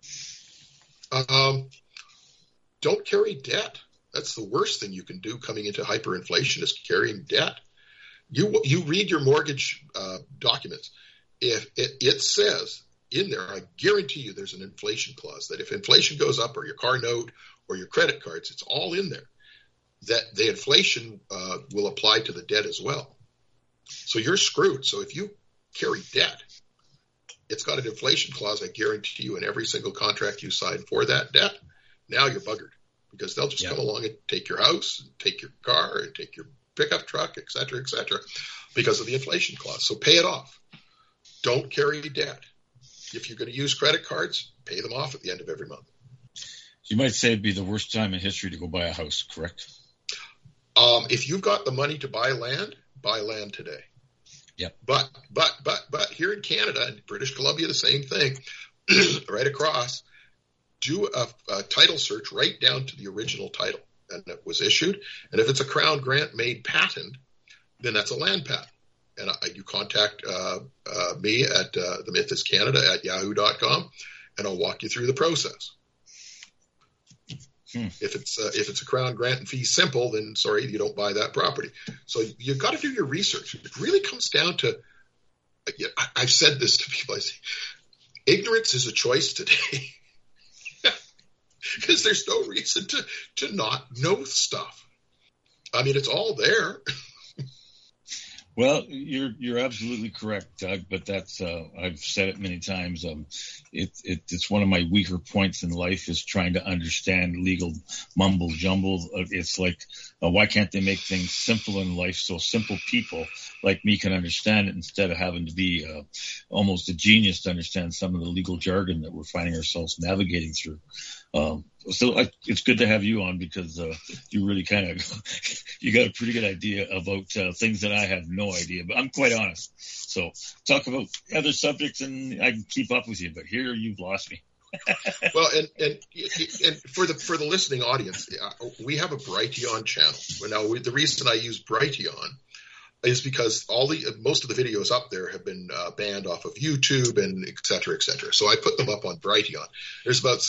Don't carry debt. That's the worst thing you can do coming into hyperinflation is carrying debt. You read your mortgage documents. If it says in there, I guarantee you there's an inflation clause that if inflation goes up or your car note or your credit cards, it's all in there, that the inflation will apply to the debt as well. So you're screwed. So if you carry debt, it's got an inflation clause, I guarantee you, in every single contract you sign for that debt. Now you're buggered because they'll just come along and take your house, and take your car, and take your pickup truck, et cetera, because of the inflation clause. So pay it off. Don't carry debt. If you're going to use credit cards, pay them off at the end of every month. You might say it'd be the worst time in history to go buy a house, correct? If you've got the money to buy land today. Yep. But here in Canada and British Columbia, the same thing, right across, do a title search right down to the original title and it was issued. And if it's a Crown grant made patent, then that's a land patent. And you contact me at The Myth is Canada at yahoo.com, and I'll walk you through the process. If it's a Crown grant and fee simple, then sorry, you don't buy that property. So you've got to do your research. It really comes down to, I've said this to people, I say, ignorance is a choice today. Because there's no reason to not know stuff. I mean, it's all there. Well, you're absolutely correct, Doug. But that's I've said it many times. It's one of my weaker points in life is trying to understand legal mumble jumble. It's like why can't they make things simple in life so simple people like me can understand it instead of having to be almost a genius to understand some of the legal jargon that we're finding ourselves navigating through. It's good to have you on because you really kind of you got a pretty good idea about things that I have no idea, but I'm quite honest. So talk about other subjects and I can keep up with you, but here you've lost me. Well, and for the listening audience, we have a Brighteon channel. Now, the reason I use Brighteon is because most of the videos up there have been banned off of YouTube and et cetera, et cetera. So I put them up on Brighteon. There's about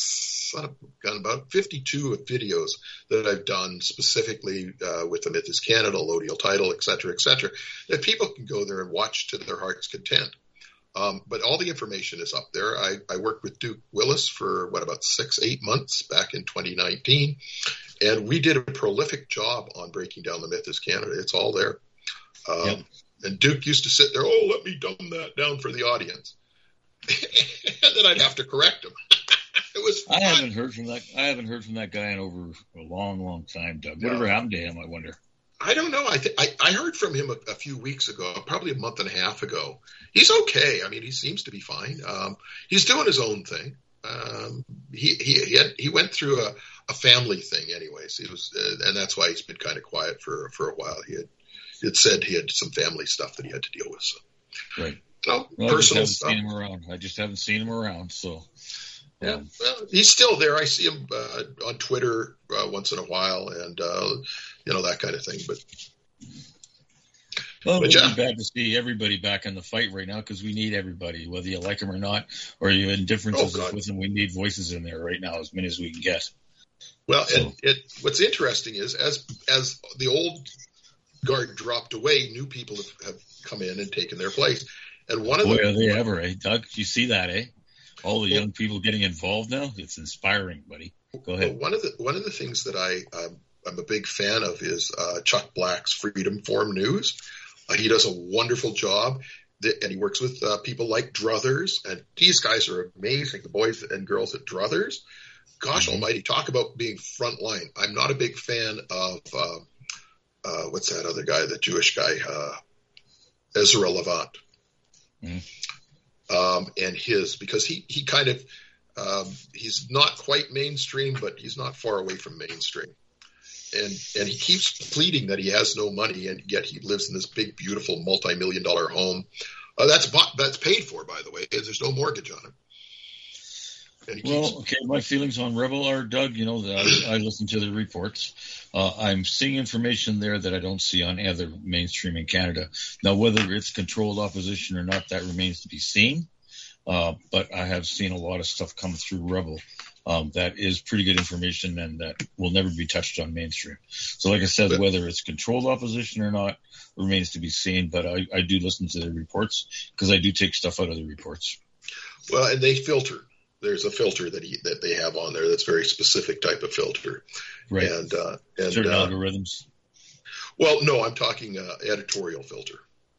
52 videos that I've done specifically with The Myth is Canada, Lodial Title, et cetera, that people can go there and watch to their heart's content. But all the information is up there. I worked with Duke Willis for about 6-8 months back in 2019, and we did a prolific job on breaking down The Myth is Canada. It's all there. And Duke used to sit there, let me dumb that down for the audience. And then I'd have to correct him. It was fun. I haven't heard from that guy in over a long, long time, Doug. Whatever happened to him, I wonder. I don't know. I heard from him a few weeks ago, probably a month and a half ago. He's okay. I mean, he seems to be fine. He's doing his own thing. He went through a family thing, anyways. He was, and that's why he's been kind of quiet for a while. He had said he had some family stuff that he had to deal with. So. Right. So, personal stuff. I just haven't seen him around. So. Yeah. Well, he's still there. I see him on Twitter once in a while, and that kind of thing. Well, it would be bad to see everybody back in the fight right now because we need everybody, whether you like them or not, or you have differences with them. We need voices in there right now, as many as we can get. Well, and what's interesting is as the old guard dropped away, new people have come in and taken their place. And one of are they ever, Doug? You see that, All the young people getting involved now. It's inspiring, buddy. Go ahead. Well, one of the things that I'm a big fan of is Chuck Black's Freedom Forum News. He does a wonderful job, and he works with people like Druthers, and these guys are amazing, the boys and girls at Druthers. Gosh almighty, talk about being frontline. I'm not a big fan of, what's that other guy, the Jewish guy, Ezra Levant. And because he kind of, he's not quite mainstream, but he's not far away from mainstream. And he keeps pleading that he has no money, and yet he lives in this big, beautiful, multi-million-dollar home. That's paid for, by the way. There's no mortgage on it. My feelings on Rebel are, Doug, that I listen to the reports. I'm seeing information there that I don't see on other mainstream in Canada. Now, whether it's controlled opposition or not, that remains to be seen. But I have seen a lot of stuff come through Rebel that is pretty good information and that will never be touched on mainstream. So like I said, whether it's controlled opposition or not remains to be seen, but I do listen to the reports because I do take stuff out of the reports. Well, and they filter. There's a filter that they have on there that's very specific type of filter. Right. And certain algorithms. Well, no, I'm talking editorial filter.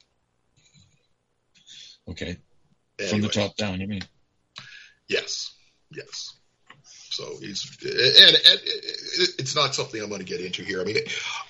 Okay. Anyway. From the top down, you mean? Yes. So and it's not something I'm going to get into here. I mean,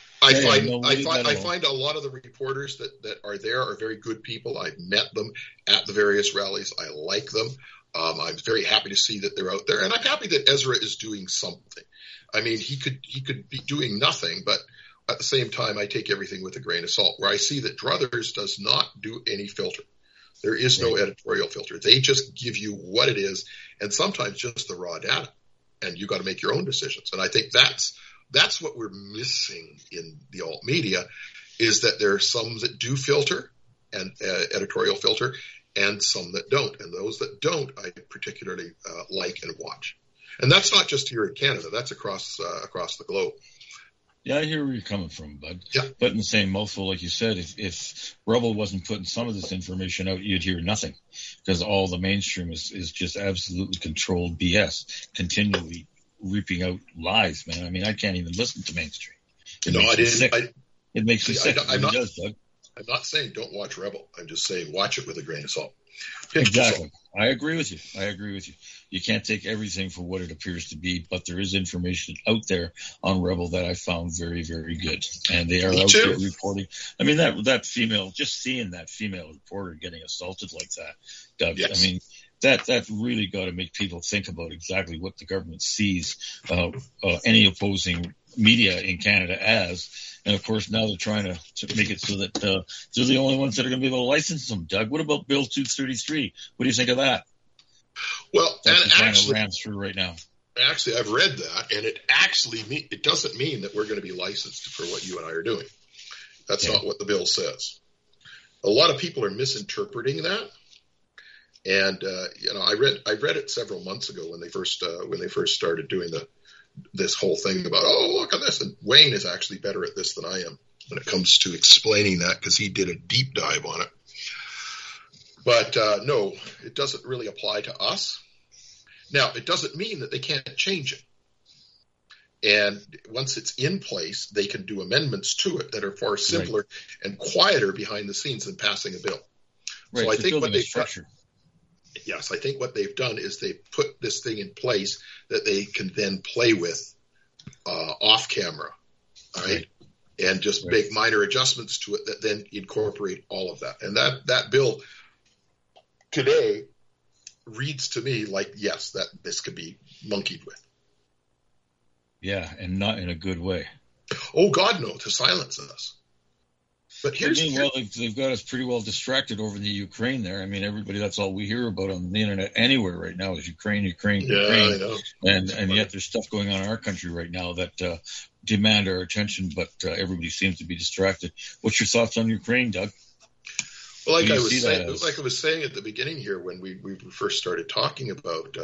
I find a lot of the reporters that are there are very good people. I've met them at the various rallies. I like them. I'm very happy to see that they're out there, and I'm happy that Ezra is doing something. I mean, he could be doing nothing, but at the same time, I take everything with a grain of salt. Where I see that Druthers does not do any filter. There is no editorial filter. They just give you what it is, and sometimes just the raw data, and you got to make your own decisions. And I think that's what we're missing in the alt media, is that there are some that do filter and editorial filter, and some that don't. And those that don't, I particularly like and watch. And that's not just here in Canada. That's across the globe. Yeah, I hear where you're coming from, bud. Yeah. But in the same mouthful, like you said, if Rebel wasn't putting some of this information out, you'd hear nothing, because all the mainstream is just absolutely controlled BS, continually reaping out lies, man. I mean, I can't even listen to mainstream. It makes me sick. It does, Doug. I'm not saying don't watch Rebel. I'm just saying watch it with a grain of salt. Exactly. I agree with you. You can't take everything for what it appears to be, but there is information out there on Rebel that I found very, very good. And they are out there reporting. I mean, that female, just seeing that female reporter getting assaulted like that, Doug, yes. I mean, that really got to make people think about exactly what the government sees any opposing media in Canada as. And, of course, now they're trying to make it so that they're the only ones that are going to be able to license them, Doug. What about Bill 233? What do you think of that? Well, and actually, ran through right now. Actually, I've read that, and it doesn't mean that we're going to be licensed for what you and I are doing. That's not what the bill says. A lot of people are misinterpreting that. And I read it several months ago when they first started doing this whole thing about, look at this. And Wayne is actually better at this than I am when it comes to explaining that, because he did a deep dive on it. But no, it doesn't really apply to us. Now, it doesn't mean that they can't change it. And once it's in place, they can do amendments to it that are far simpler and quieter behind the scenes than passing a bill. Right. So I think I think what they've done is they put this thing in place that they can then play with off camera, all right? And just make minor adjustments to it that then incorporate all of that. And that bill today reads to me like, yes, that this could be monkeyed with. Yeah, and not in a good way. Oh, God, no, to silence us. But here's meanwhile, they've got us pretty well distracted over in the Ukraine there. I mean, everybody, that's all we hear about on the internet anywhere right now is Ukraine. Yeah, I know. And yet there's stuff going on in our country right now that demand our attention, but everybody seems to be distracted. What's your thoughts on Ukraine, Doug? Well, like I was saying at the beginning here when we first started talking about,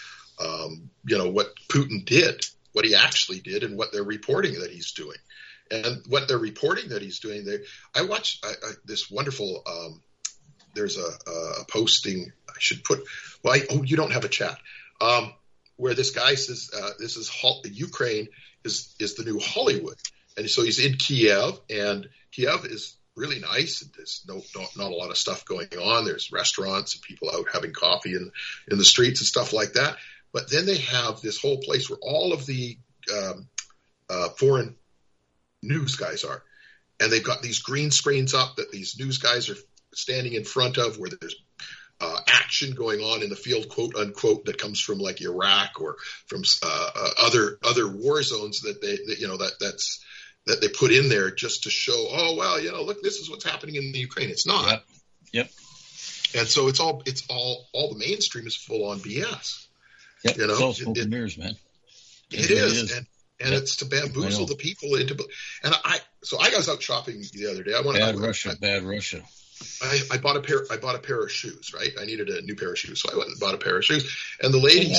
what Putin did, what he actually did, and what they're reporting that he's doing. And what they're reporting that he's doing there, I watched this wonderful. There's a posting I should put. Well, you don't have a chat where this guy says this is Ukraine is the new Hollywood, and so he's in Kiev, and Kiev is really nice. There's not a lot of stuff going on. There's restaurants and people out having coffee in the streets and stuff like that. But then they have this whole place where all of the foreign news guys are, and they've got these green screens up that these news guys are standing in front of, where there's action going on in the field, quote unquote, that comes from like Iraq or from other war zones that they put in there just to show, oh well, look, this is what's happening in the Ukraine. It's not. Yep. And so it's all the mainstream is full on BS. Yep. It's all smoke and mirrors, man. It is. And it's to bamboozle the people into. And I was out shopping the other day. Bad Russia. I bought a pair of shoes. Right, I needed a new pair of shoes, so I went and bought a pair of shoes. And the lady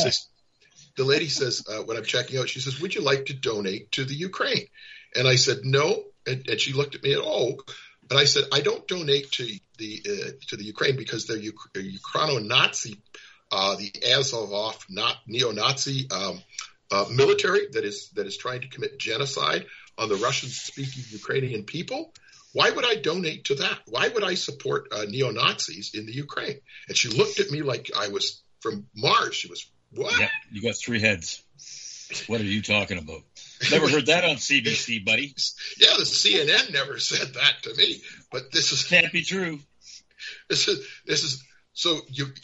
says, when I'm checking out, she says, "Would you like to donate to the Ukraine?" And I said, "No." And she looked at me and and I said, "I don't donate to the Ukraine because they're Ukraino-Nazi, the Azov neo-Nazi." Military that is trying to commit genocide on the Russian-speaking Ukrainian people. Why would I donate to that? Why would I support neo-Nazis in the Ukraine? And she looked at me like I was from Mars. She was, what? Yeah, you got three heads. What are you talking about? Never heard that on CBC, buddy. Yeah, the CNN never said that to me. But this can't be true. This is. So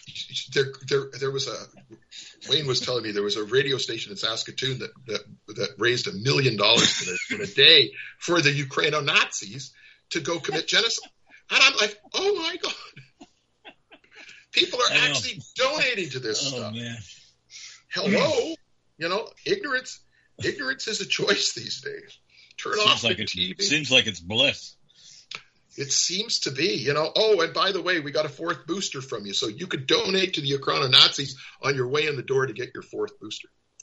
there was Wayne was telling me there was a radio station in Saskatoon that raised $1 million in a day for the Ukraino-Nazis to go commit genocide. And I'm like, oh my God. People are actually donating to this stuff. Man. Hello. Ignorance is a choice these days. Turn off the TV. Seems like it's bliss. It seems to be, and by the way, we got a fourth booster from you. So you could donate to the Ukraino-Nazis on your way in the door to get your fourth booster.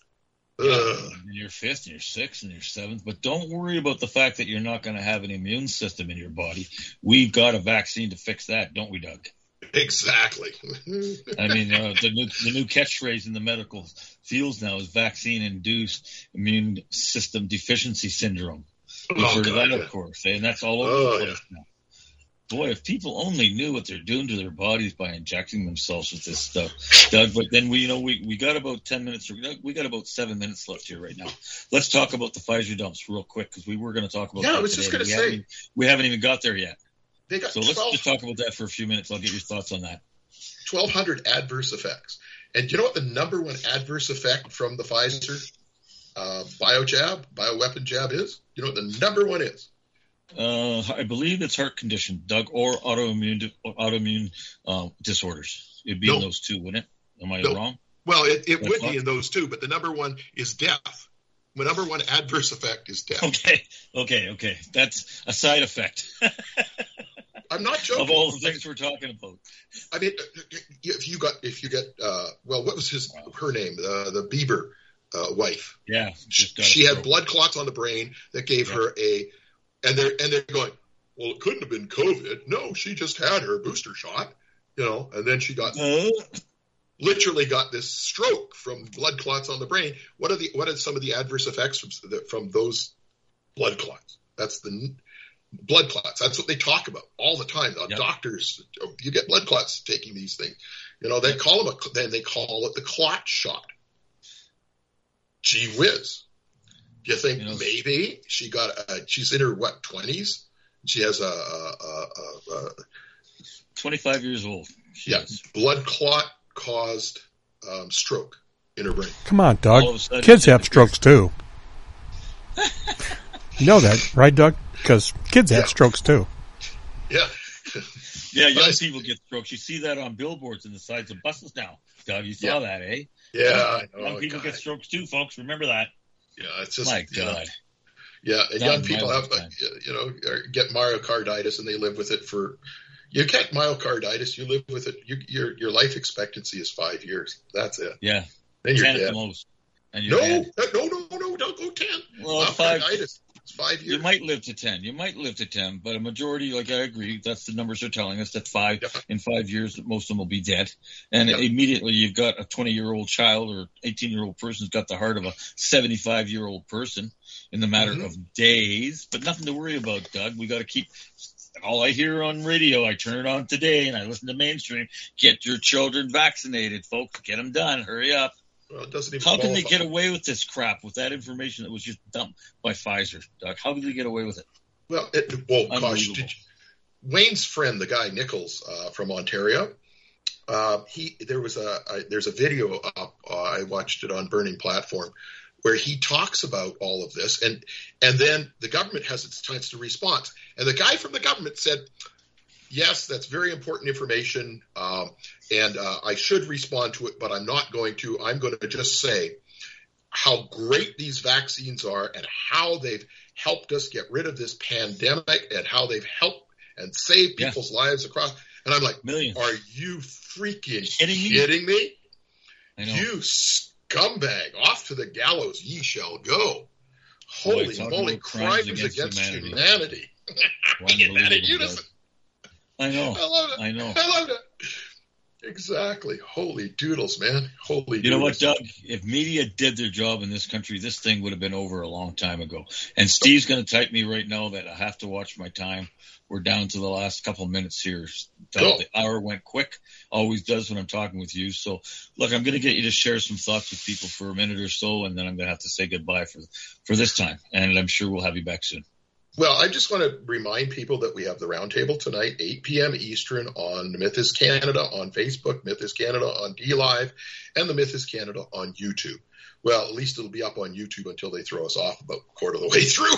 And your fifth, and your sixth, and your seventh. But don't worry about the fact that you're not going to have an immune system in your body. We've got a vaccine to fix that, don't we, Doug? Exactly. I mean, the new catchphrase in the medical fields now is vaccine-induced immune system deficiency syndrome. We've heard of that, of course, and that's all over the place now. Boy, if people only knew what they're doing to their bodies by injecting themselves with this stuff, Doug. But then we got about 10 minutes. We got about 7 minutes left here right now. Let's talk about the Pfizer dumps real quick because we were going to talk about. Yeah, I was just going to say we haven't even got there yet. So let's just talk about that for a few minutes. I'll get your thoughts on that. 1,200 adverse effects, and you know what the number one adverse effect from the Pfizer bioweapon jab is? You know what the number one is? I believe it's heart condition, Doug, or autoimmune disorders. It'd be in those two, wouldn't it? Am I wrong? Well, it would be in those two, but the number one is death. The number one adverse effect is death. Okay. That's a side effect. I'm not joking. Of all the things we're talking about. I mean, if you get what was her name? The Bieber wife. Yeah. She had blood clots on the brain that gave her and they're going, well, it couldn't have been COVID. No, she just had her booster shot, and then she literally got this stroke from blood clots on the brain. What are some of the adverse effects from those blood clots? That's the blood clots. That's what they talk about all the time. Doctors, you get blood clots taking these things. They call it the clot shot. Gee whiz. Do you think maybe she's in her 20s? She has a 25 years old. Blood clot caused stroke in her brain. Come on, Doug. Kids have strokes too. You know that, right, Doug? Because kids have strokes too. Yeah. Yeah, young people get strokes. You see that on billboards in the sides of buses now. Doug, you saw that, eh? Yeah, I know. Young people get strokes too, folks. Remember that. Yeah, it's just my God. Yeah, and young people have, get myocarditis, and they live with it for. You get myocarditis, you live with it. Your life expectancy is 5 years. That's it. Yeah, then you're 10 dead. at the most. And No, dead. no, don't go 10. Well, myocarditis. It's 5 years. You might live to 10. But a majority, like I agree, that's the numbers are telling us that in 5 years, most of them will be dead. And immediately you've got a 20-year-old child or 18-year-old person's got the heart of a 75-year-old person in the matter of days. But nothing to worry about, Doug. We got to keep. All I hear on radio, I turn it on today and I listen to mainstream. Get your children vaccinated, folks. Get them done. Hurry up. Well, it doesn't even How can they get away with this crap with that information that was just dumped by Pfizer, Doug? How did they get away with it? Well, Wayne's friend, the guy Nichols from Ontario, there's a video up. I watched it on Burning Platform, where he talks about all of this, and then the government has its chance to respond. And the guy from the government said, yes, that's very important information, and I should respond to it, but I'm not going to. I'm going to just say how great these vaccines are and how they've helped us get rid of this pandemic and how they've helped and saved people's lives across. And I'm like, millions. Are you freaking kidding me? I know. You scumbag, off to the gallows ye shall go. Holy moly, crimes against humanity. Get that in unison. I know. I love it. I know. I love it. Exactly. Holy doodles, man. Holy doodles. You know what, Doug? If media did their job in this country, this thing would have been over a long time ago. And Steve's going to type me right now that I have to watch my time. We're down to the last couple minutes here. The hour went quick. Always does when I'm talking with you. So, look, I'm going to get you to share some thoughts with people for a minute or so, and then I'm going to have to say goodbye for this time. And I'm sure we'll have you back soon. Well, I just want to remind people that we have the roundtable tonight, 8 p.m. Eastern on Myth is Canada on Facebook, Myth is Canada on DLive, and the Myth is Canada on YouTube. Well, at least it'll be up on YouTube until they throw us off about a quarter of the way through.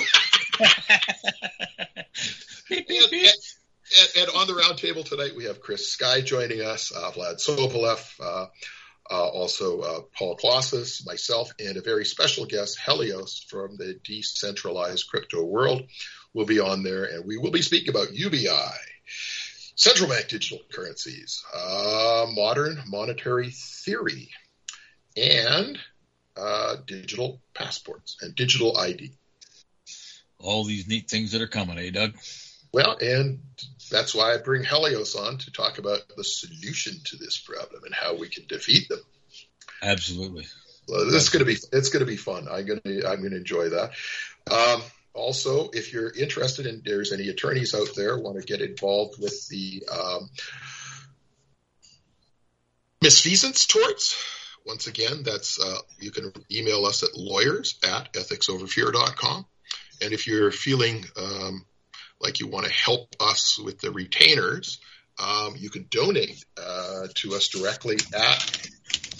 and on the roundtable tonight, we have Chris Sky joining us, Vlad Sobolev, also Paul Colossus, myself, and a very special guest, Helios, from the decentralized crypto world, will be on there, and we will be speaking about UBI, central bank digital currencies, modern monetary theory, and digital passports and digital ID. All these neat things that are coming, eh, Doug? Well, and that's why I bring Helios on to talk about the solution to this problem and how we can defeat them. Absolutely. Well, it's going to be fun. I'm going to enjoy that. Also, if you're interested and there's any attorneys out there who want to get involved with the misfeasance torts, once again, that's you can email us at lawyers@ethicsoverfear.com. And if you're feeling like you want to help us with the retainers, you can donate to us directly at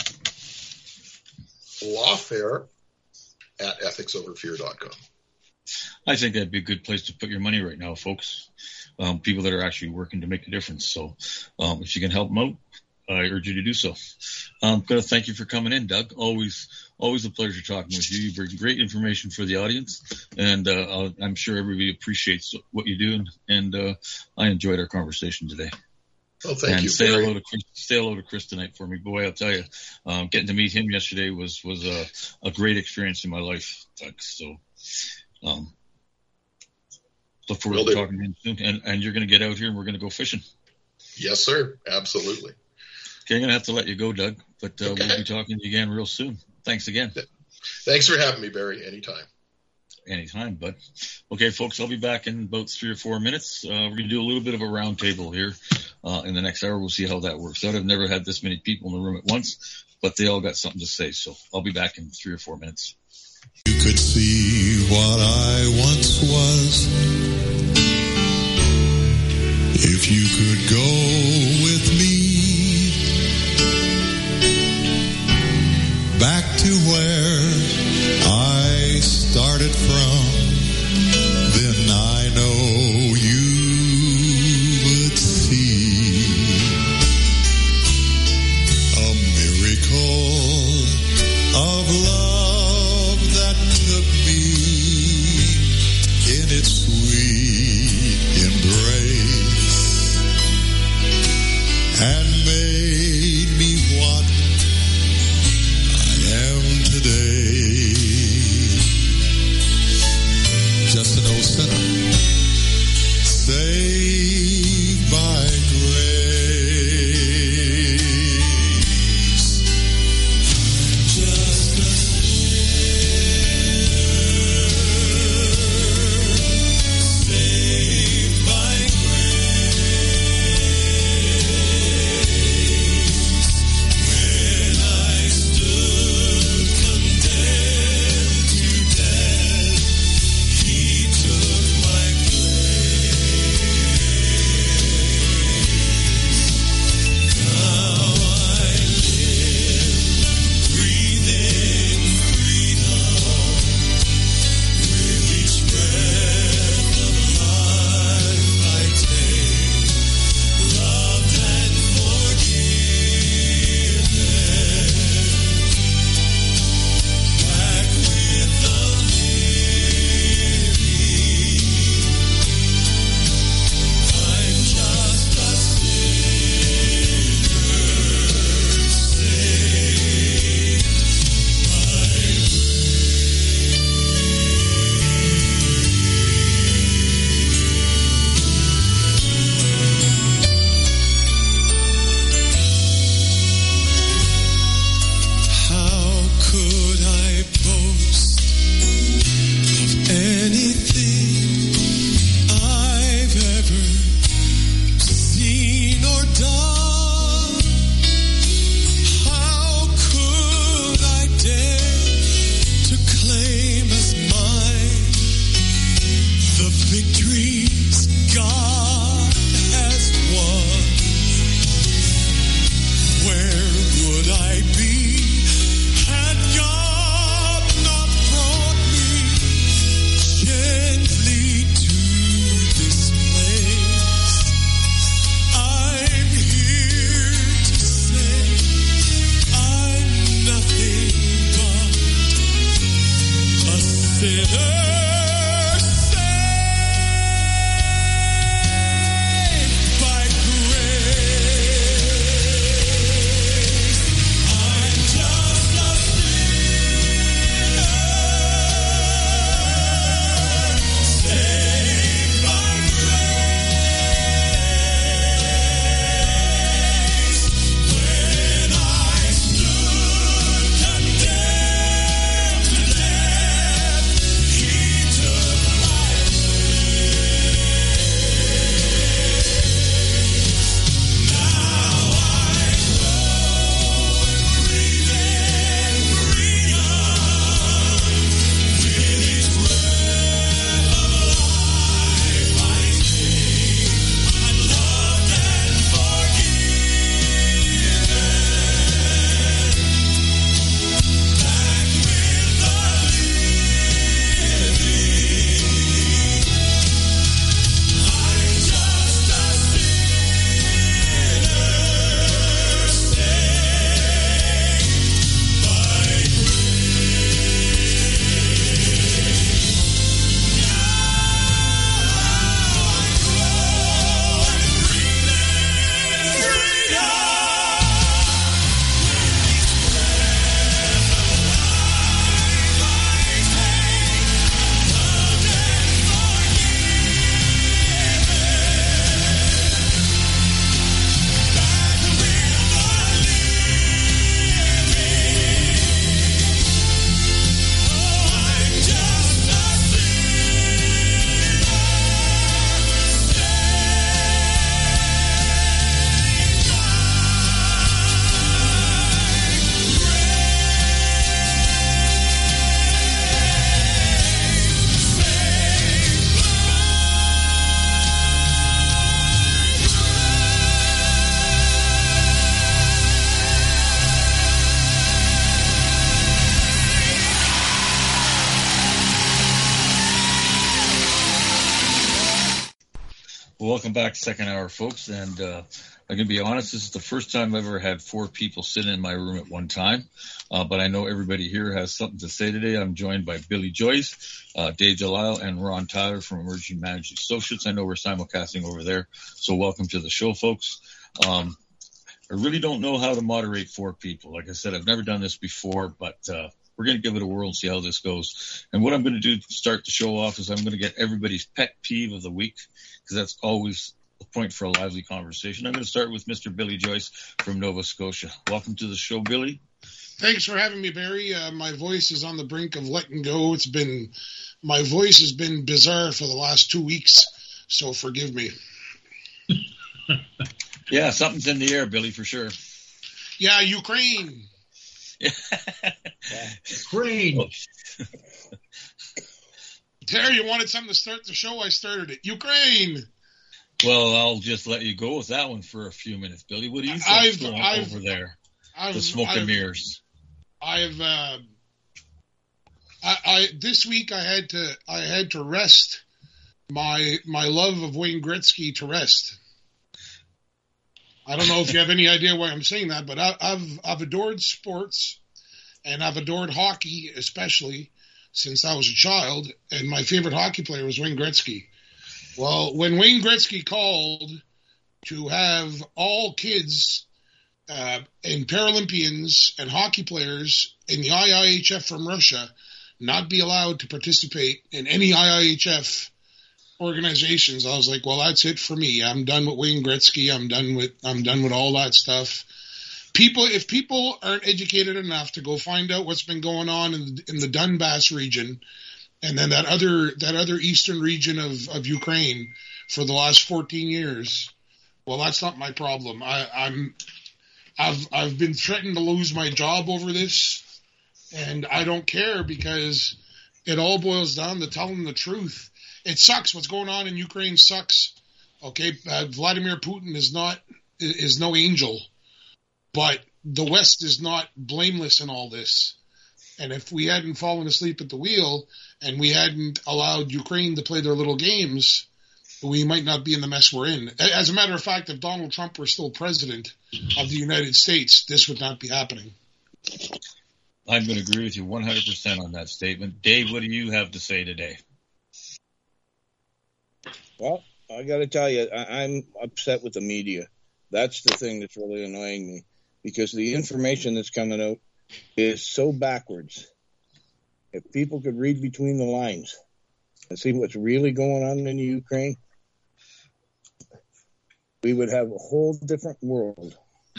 lawfare@ethicsoverfear.com. I think that'd be a good place to put your money right now, folks. People that are actually working to make a difference. So if you can help them out, I urge you to do so. I'm going to thank you for coming in, Doug. Always a pleasure talking with you. You bring great information for the audience, and I'm sure everybody appreciates what you do, and I enjoyed our conversation today. Well, thank you. Say hello to Chris tonight for me. Boy, I'll tell you, getting to meet him yesterday was a great experience in my life, Doug. So look forward to talking to him soon. And you're going to get out here and we're going to go fishing. Yes, sir. Absolutely. Okay, I'm going to have to let you go, Doug, but we'll be talking to you again real soon. Thanks again. Thanks for having me, Barry. Anytime, bud. Okay, folks, I'll be back in about 3 or 4 minutes. We're going to do a little bit of a roundtable here in the next hour. We'll see how that works out. I've never had this many people in the room at once, but they all got something to say. So I'll be back in 3 or 4 minutes. You could see what I once was if you could go with me back to where I started from. Then I know you its sweet embrace and made me what I am today. Just an old sinner saved by grace. Just a saved by grace. When I stood condemned to death, He took Well, welcome back, second hour, folks. And I'm going to be honest, this is the first time I've ever had 4 people sit in my room at one time. But I know everybody here has something to say today. I'm joined by Billy Joyce, Dave Delisle, and Ron Tyler from Emerging Managing Associates. I know we're simulcasting over there. So welcome to the show, folks. I really don't know how to moderate 4 people. Like I said, I've never done this before, but we're going to give it a whirl and see how this goes. And what I'm going to do to start the show off is I'm going to get everybody's pet peeve of the week, because that's always the point for a lively conversation. I'm going to start with Mr. Billy Joyce from Nova Scotia. Welcome to the show, Billy. Thanks for having me, Barry. My voice is on the brink of letting go. My voice has been bizarre for the last 2 weeks, so forgive me. Yeah, something's in the air, Billy, for sure. Yeah, Ukraine. Ukraine. Terry, you wanted something to start the show? I started it. Ukraine. Well, I'll just let you go with that one for a few minutes, Billy. What do you think over there? The smoke and mirrors. This week I had to rest my love of Wayne Gretzky to rest. I don't know if you have any idea why I'm saying that, but I've adored sports, and I've adored hockey, especially since I was a child, and my favorite hockey player was Wayne Gretzky. Well, when Wayne Gretzky called to have all kids and Paralympians and hockey players in the IIHF from Russia not be allowed to participate in any IIHF organizations, I was like, well, that's it for me. I'm done with Wayne Gretzky. I'm done with all that stuff. If people aren't educated enough to go find out what's been going on in the Donbass region, and then that other eastern region of Ukraine for the last 14 years, well, that's not my problem. I've been threatened to lose my job over this, and I don't care, because it all boils down to telling the truth. It sucks. What's going on in Ukraine sucks. Okay, Vladimir Putin is no angel, but the West is not blameless in all this. And if we hadn't fallen asleep at the wheel and we hadn't allowed Ukraine to play their little games, we might not be in the mess we're in. As a matter of fact, if Donald Trump were still president of the United States, this would not be happening. I'm going to agree with you 100% on that statement. Dave, what do you have to say today? Well, I got to tell you, I'm upset with the media. That's the thing that's really annoying me, because the information that's coming out is so backwards. If people could read between the lines and see what's really going on in Ukraine, we would have a whole different world.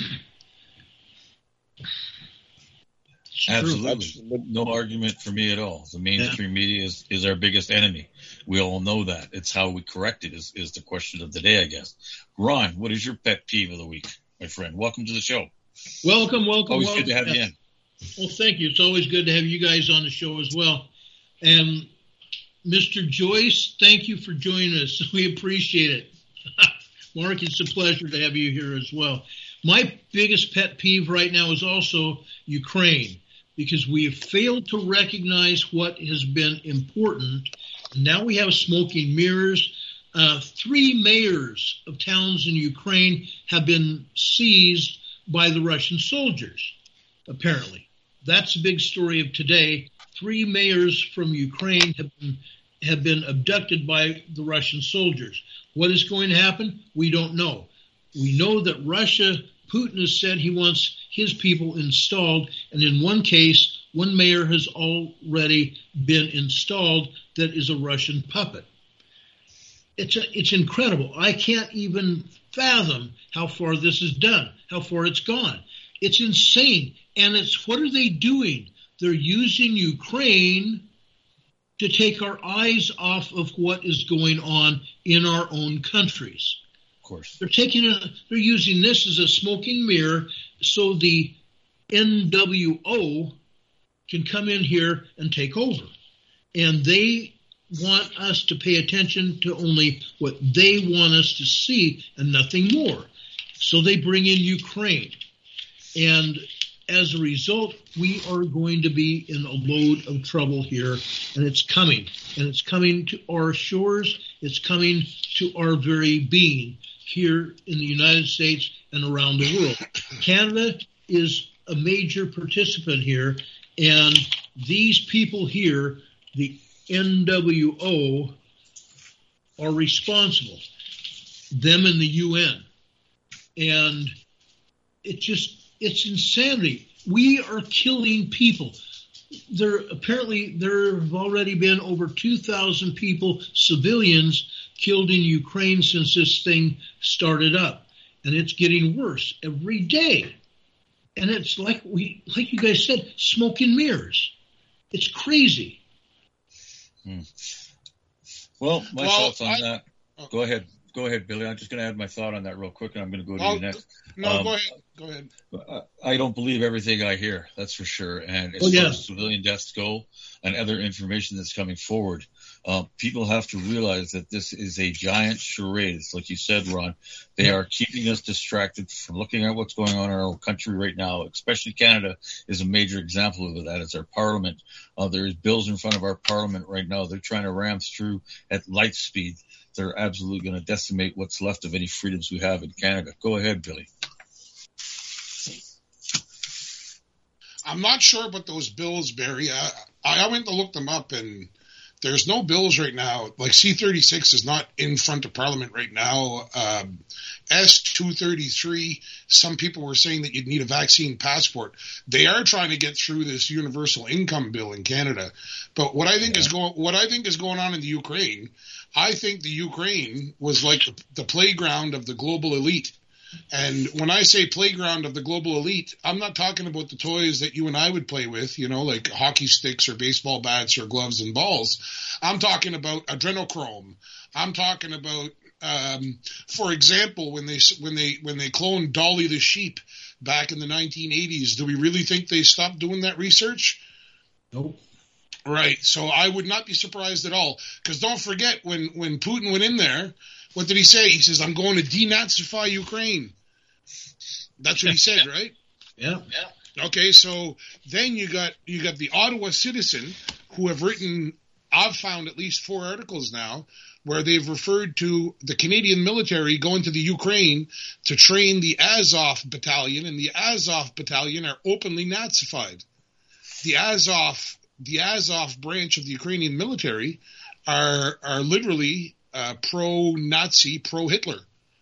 Absolutely. No argument for me at all. The mainstream media is our biggest enemy. We all know that. It's how we correct it is the question of the day, I guess. Ron, what is your pet peeve of the week, my friend? Welcome to the show. Welcome. Always good to have you in. Well, thank you. It's always good to have you guys on the show as well. And Mr. Joyce, thank you for joining us. We appreciate it. Mark, it's a pleasure to have you here as well. My biggest pet peeve right now is also Ukraine, because we have failed to recognize what has been important. Now we have smoking mirrors. 3 mayors of towns in Ukraine have been seized by the Russian soldiers, apparently. That's the big story of today. 3 mayors from Ukraine have been abducted by the Russian soldiers. What is going to happen? We don't know. We know that Putin has said he wants his people installed, and in one case, one mayor has already been installed that is a Russian puppet. It's incredible. I can't even fathom how far this is done, how far it's gone. It's insane. And what are they doing? They're using Ukraine to take our eyes off of what is going on in our own countries. Of course. They're using this as a smoking mirror so the NWO can come in here and take over. And they want us to pay attention to only what they want us to see and nothing more. So they bring in Ukraine. And as a result, we are going to be in a load of trouble here, and it's coming. And it's coming to our shores, It's coming to our very being here in the United States and around the world. Canada is a major participant here, and these people here, the NWO, are responsible, them and the UN. And it's insanity. We are killing people. There have already been over 2,000 people, civilians, killed in Ukraine since this thing started up. And it's getting worse every day. And it's like you guys said, smoke and mirrors. It's crazy. Well, my thoughts on that. Go ahead, Billy. I'm just going to add my thought on that real quick, and I'm going to go to you next. No, go ahead. I don't believe everything I hear, that's for sure. And as far as civilian deaths go and other information that's coming forward, people have to realize that this is a giant charade. It's like you said, Ron. They are keeping us distracted from looking at what's going on in our country right now, especially Canada is a major example of that. It's our parliament. There's bills in front of our parliament right now. They're trying to ram through at light speed. They're absolutely going to decimate what's left of any freedoms we have in Canada. Go ahead, Billy. I'm not sure about those bills, Barry. I went to look them up, and there's no bills right now. Like C-36 is not in front of Parliament right now. S-233, some people were saying that you'd need a vaccine passport. They are trying to get through this universal income bill in Canada. But what I think is going on in the Ukraine, I think the Ukraine was like the playground of the global elite. And when I say playground of the global elite, I'm not talking about the toys that you and I would play with, like hockey sticks or baseball bats or gloves and balls. I'm talking about adrenochrome. I'm talking about, for example, when they cloned Dolly the sheep back in the 1980s, do we really think they stopped doing that research? Nope. Right. So I would not be surprised at all. Because don't forget, when Putin went in there, what did he say? He says, I'm going to denazify Ukraine. That's what he said, right? Yeah. Okay, so then you got the Ottawa Citizen, who have written, I've found at least 4 articles now, where they've referred to the Canadian military going to the Ukraine to train the Azov battalion, and the Azov battalion are openly Nazified. The Azov branch of the Ukrainian military are literally pro-Nazi, pro-Hitler.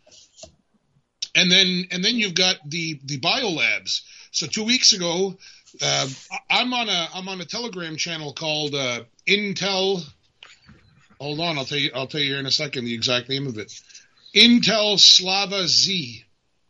And then you've got the biolabs. So 2 weeks ago, I'm on a Telegram channel called Intel. Hold on, I'll tell you here in a second the exact name of it. Intel Slava Z.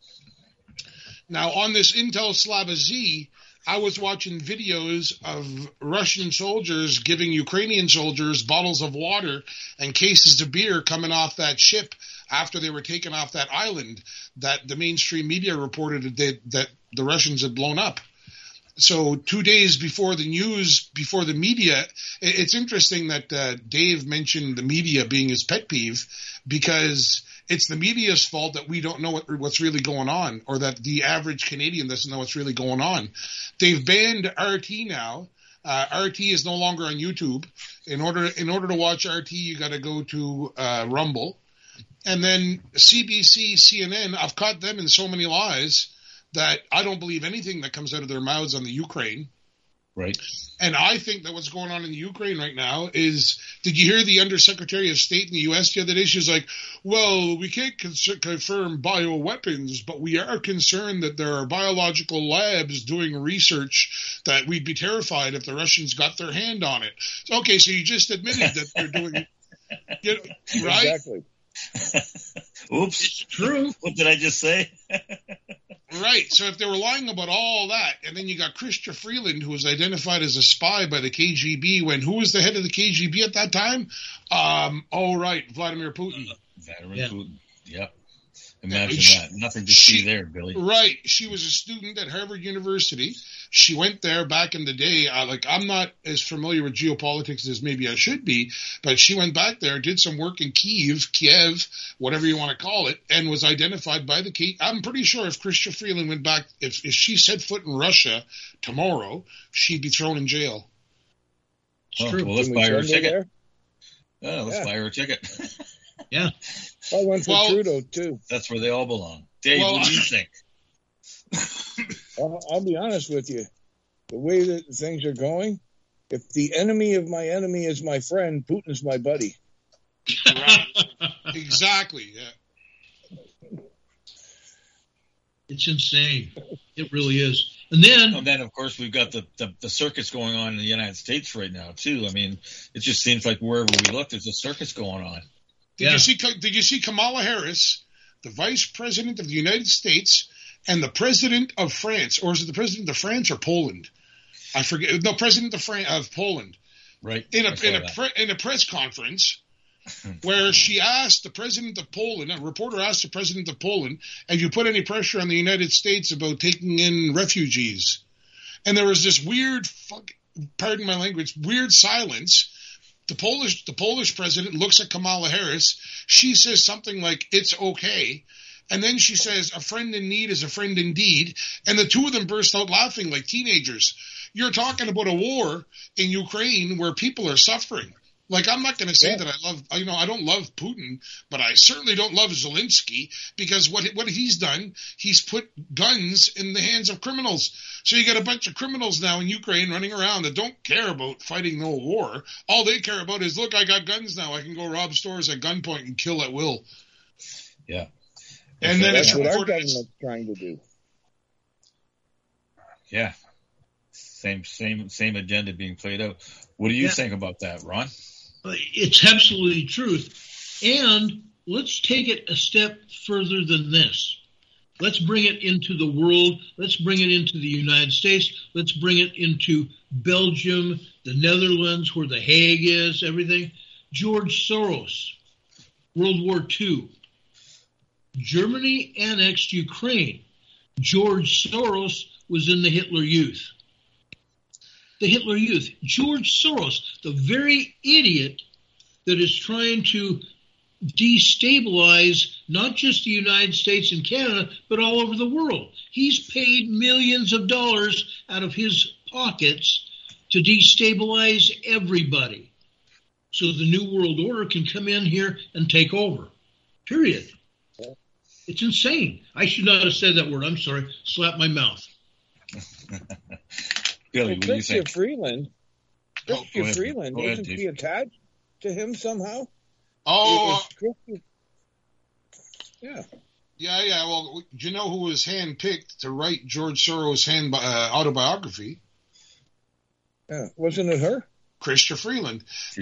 Now on this Intel Slava Z, I was watching videos of Russian soldiers giving Ukrainian soldiers bottles of water and cases of beer coming off that ship after they were taken off that island that the mainstream media reported that the Russians had blown up. So 2 days before the news, before the media, it's interesting that Dave mentioned the media being his pet peeve, because it's the media's fault that we don't know what's really going on, or that the average Canadian doesn't know what's really going on. They've banned RT now. RT is no longer on YouTube. In order to watch RT, you got to go to Rumble. And then CBC, CNN, I've caught them in so many lies that I don't believe anything that comes out of their mouths on the Ukraine. Right. And I think that what's going on in the Ukraine right now is, did you hear the Undersecretary of State in the U.S. the other day? She was like, well, we can't confirm bioweapons, but we are concerned that there are biological labs doing research that we'd be terrified if the Russians got their hand on it. Okay, so you just admitted that they're doing it, right? Exactly. Oops. It's true. What did I just say? Right. So if they were lying about all that, and then you got Chrystia Freeland, who was identified as a spy by the KGB, when who was the head of the KGB at that time? Vladimir Putin. Vladimir Putin. Yep. Imagine that. Nothing to see there, Billy. Right. She was a student at Harvard University. She went there back in the day. I'm not as familiar with geopolitics as maybe I should be, but she went back there, did some work in Kiev, whatever you want to call it, and was identified by the KGB. I'm pretty sure if Chrystia Freeland went back, if she set foot in Russia tomorrow, she'd be thrown in jail. It's true. Well, let's buy her a ticket. Let's buy her a ticket. Yeah. I went for Trudeau, too. That's where they all belong. Dave, what do you think? I'll be honest with you. The way that things are going, if the enemy of my enemy is my friend, Putin's my buddy. Right. Exactly. Yeah. It's insane. It really is. And then, of course, we've got the circus going on in the United States right now, too. I mean, it just seems like wherever we look, there's a circus going on. Did you see Kamala Harris, the Vice President of the United States, and the President of France, or is it the President of France or Poland? I forget. No, President of Poland. Right. In a press conference where she asked the President of Poland, a reporter asked the President of Poland, have you put any pressure on the United States about taking in refugees? And there was this weird, pardon my language, weird silence. The Polish president looks at Kamala Harris. She says something like, it's okay. And then she says, a friend in need is a friend indeed. And the two of them burst out laughing like teenagers. You're talking about a war in Ukraine where people are suffering. Like, I'm not going to say that I don't love Putin, but I certainly don't love Zelensky, because what he's done, he's put guns in the hands of criminals. So you got a bunch of criminals now in Ukraine running around that don't care about fighting no war. All they care about is, look, I got guns now. I can go rob stores at gunpoint and kill at will. Yeah. And then that's what our government's trying to do. Yeah. Same agenda being played out. What do you think about that, Ron? It's absolutely truth. And let's take it a step further than this. Let's bring it into the world. Let's bring it into the United States. Let's bring it into Belgium, the Netherlands, where the Hague is, everything. George Soros, World War II. Germany annexed Ukraine. George Soros was in the Hitler Youth. The Hitler Youth. George Soros, the very idiot that is trying to destabilize not just the United States and Canada, but all over the world. He's paid millions of dollars out of his pockets to destabilize everybody, so the New World Order can come in here and take over. Period. It's insane. I should not have said that word. I'm sorry. Slap my mouth. Billy, what do you think? Freeland, isn't he attached to him somehow? Oh, yeah. Yeah. Well, do you know who was handpicked to write George Soros' autobiography? Yeah, wasn't it her? Chrystia Freeland.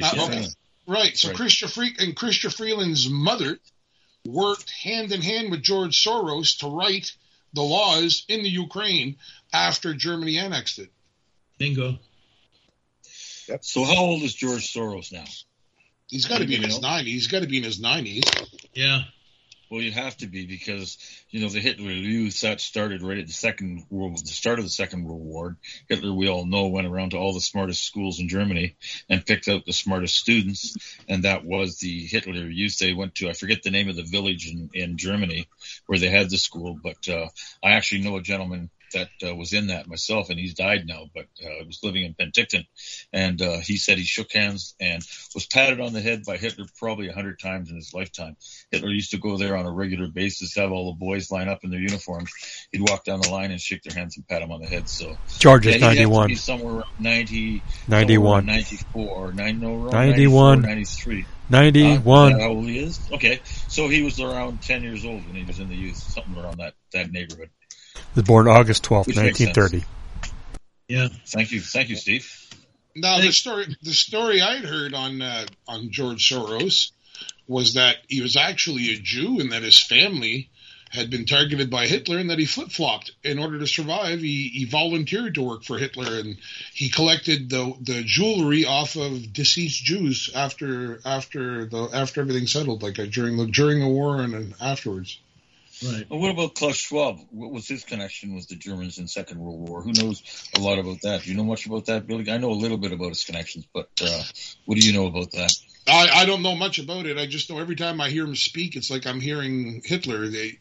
Right. So Chrystia Freeland's mother worked hand in hand with George Soros to write the laws in the Ukraine after Germany annexed it. Bingo. Yep. So how old is George Soros now? He's got to be in his 90s. He's got to be in his 90s. Yeah. Well, you'd have to be, because, the Hitler Youth, that started right at the start of the Second World War. Hitler, we all know, went around to all the smartest schools in Germany and picked out the smartest students, and that was the Hitler Youth. They went to, I forget the name of the village in Germany where they had the school, but I actually know a gentleman that was in that myself, and he's died now, but was living in Penticton, and he said he shook hands and was patted on the head by Hitler probably 100 times in his lifetime. Hitler used to go there on a regular basis, have all the boys line up in their uniforms. He'd walk down the line and shake their hands and pat them on the head. So George is 91. He's somewhere around 90, 91, 94, 91, 93. 91. Is that how old he is? Okay, so he was around 10 years old when he was in the youth, something around that neighborhood. He was born August 12th, 1930. Yeah. Thank you, Steve. Now, the story I'd heard on George Soros was that he was actually a Jew, and that his family had been targeted by Hitler, and that he flip-flopped in order to survive. He volunteered to work for Hitler, and he collected the jewelry off of deceased Jews after everything settled, like during the war and then afterwards. Right. Well, what about Klaus Schwab? What was his connection with the Germans in Second World War? Who knows a lot about that? Do you know much about that, Billy? I know a little bit about his connections, but what do you know about that? I don't know much about it. I just know every time I hear him speak, it's like I'm hearing Hitler.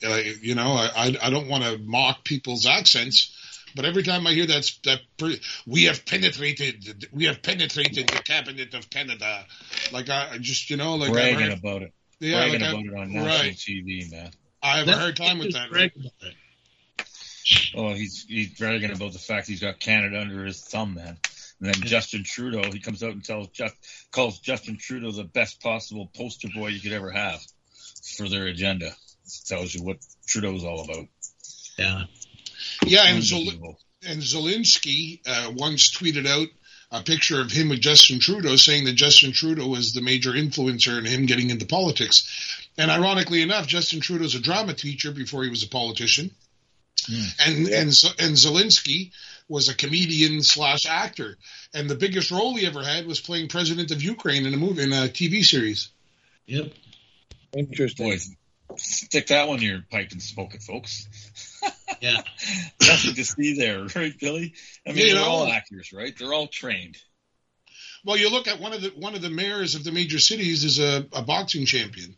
I don't want to mock people's accents, but every time I hear we have penetrated the cabinet of Canada. Like I just, bragging about it. bragging about it on national TV, man. I have a hard time with that. Right? Oh, he's bragging about the fact he's got Canada under his thumb, man. And then Justin Trudeau, he comes out and calls Justin Trudeau the best possible poster boy you could ever have for their agenda. Tells you what Trudeau's all about. Yeah, and Zelensky once tweeted out a picture of him with Justin Trudeau, saying that Justin Trudeau was the major influencer in him getting into politics. And ironically enough, Justin Trudeau's a drama teacher before he was a politician. And Zelensky was a comedian / actor, and the biggest role he ever had was playing president of Ukraine in a TV series. Yep. Interesting. Boys, stick that one in your pipe and smoke it, folks. Yeah. Nothing to see there, right, Billy? I mean, they're all actors, right? They're all trained. Well, you look at one of the mayors of the major cities is a boxing champion.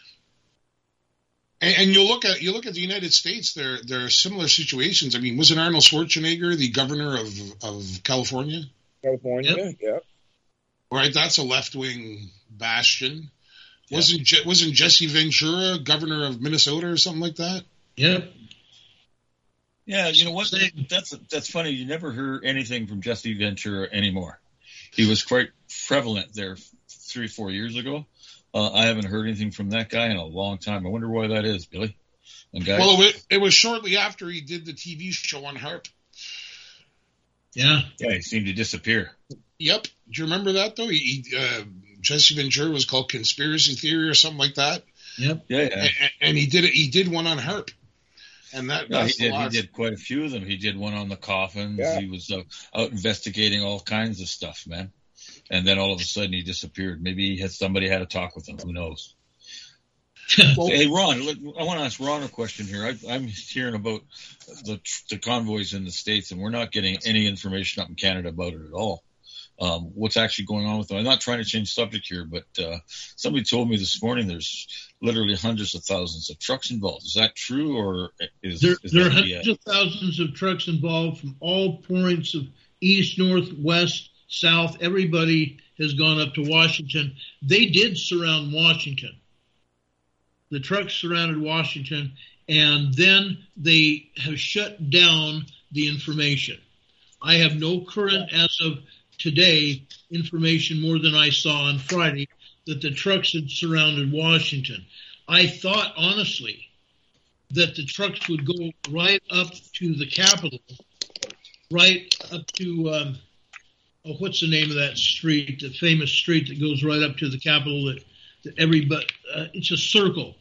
And you look at the United States. There are similar situations. I mean, wasn't Arnold Schwarzenegger the governor of California? California, yeah. Right, that's a left-wing bastion. Yeah. Wasn't Jesse Ventura governor of Minnesota or something like that? Yep. Yeah, you know what? That's funny. You never hear anything from Jesse Ventura anymore. He was quite prevalent there 3 or 4 years ago. I haven't heard anything from that guy in a long time. I wonder why that is, Billy. And guys, well, it was shortly after he did the TV show on HARP. Yeah. Yeah, he seemed to disappear. Yep. Do you remember that, though? Jesse Ventura was called Conspiracy Theory or something like that. Yep. Yeah. And he did one on HARP. And he did quite a few of them. He did one on the coffins. Yeah. He was out investigating all kinds of stuff, man. And then all of a sudden he disappeared. Maybe somebody had a talk with him. Who knows? Hey, Ron, I want to ask Ron a question here. I'm hearing about the convoys in the States, and we're not getting any information up in Canada about it at all. What's actually going on with them? I'm not trying to change subject here, but somebody told me this morning there's literally hundreds of thousands of trucks involved. Is that true, or is there are hundreds of thousands of trucks involved from all points of east, north, west, south? Everybody has gone up to Washington. They did surround Washington. The trucks surrounded Washington, and then they have shut down the information. I have no current, as of today, information more than I saw on Friday, that the trucks had surrounded Washington. I thought, honestly, that the trucks would go right up to the Capitol, right up to, what's the name of that street, the famous street that goes right up to the Capitol that everybody, it's a circle.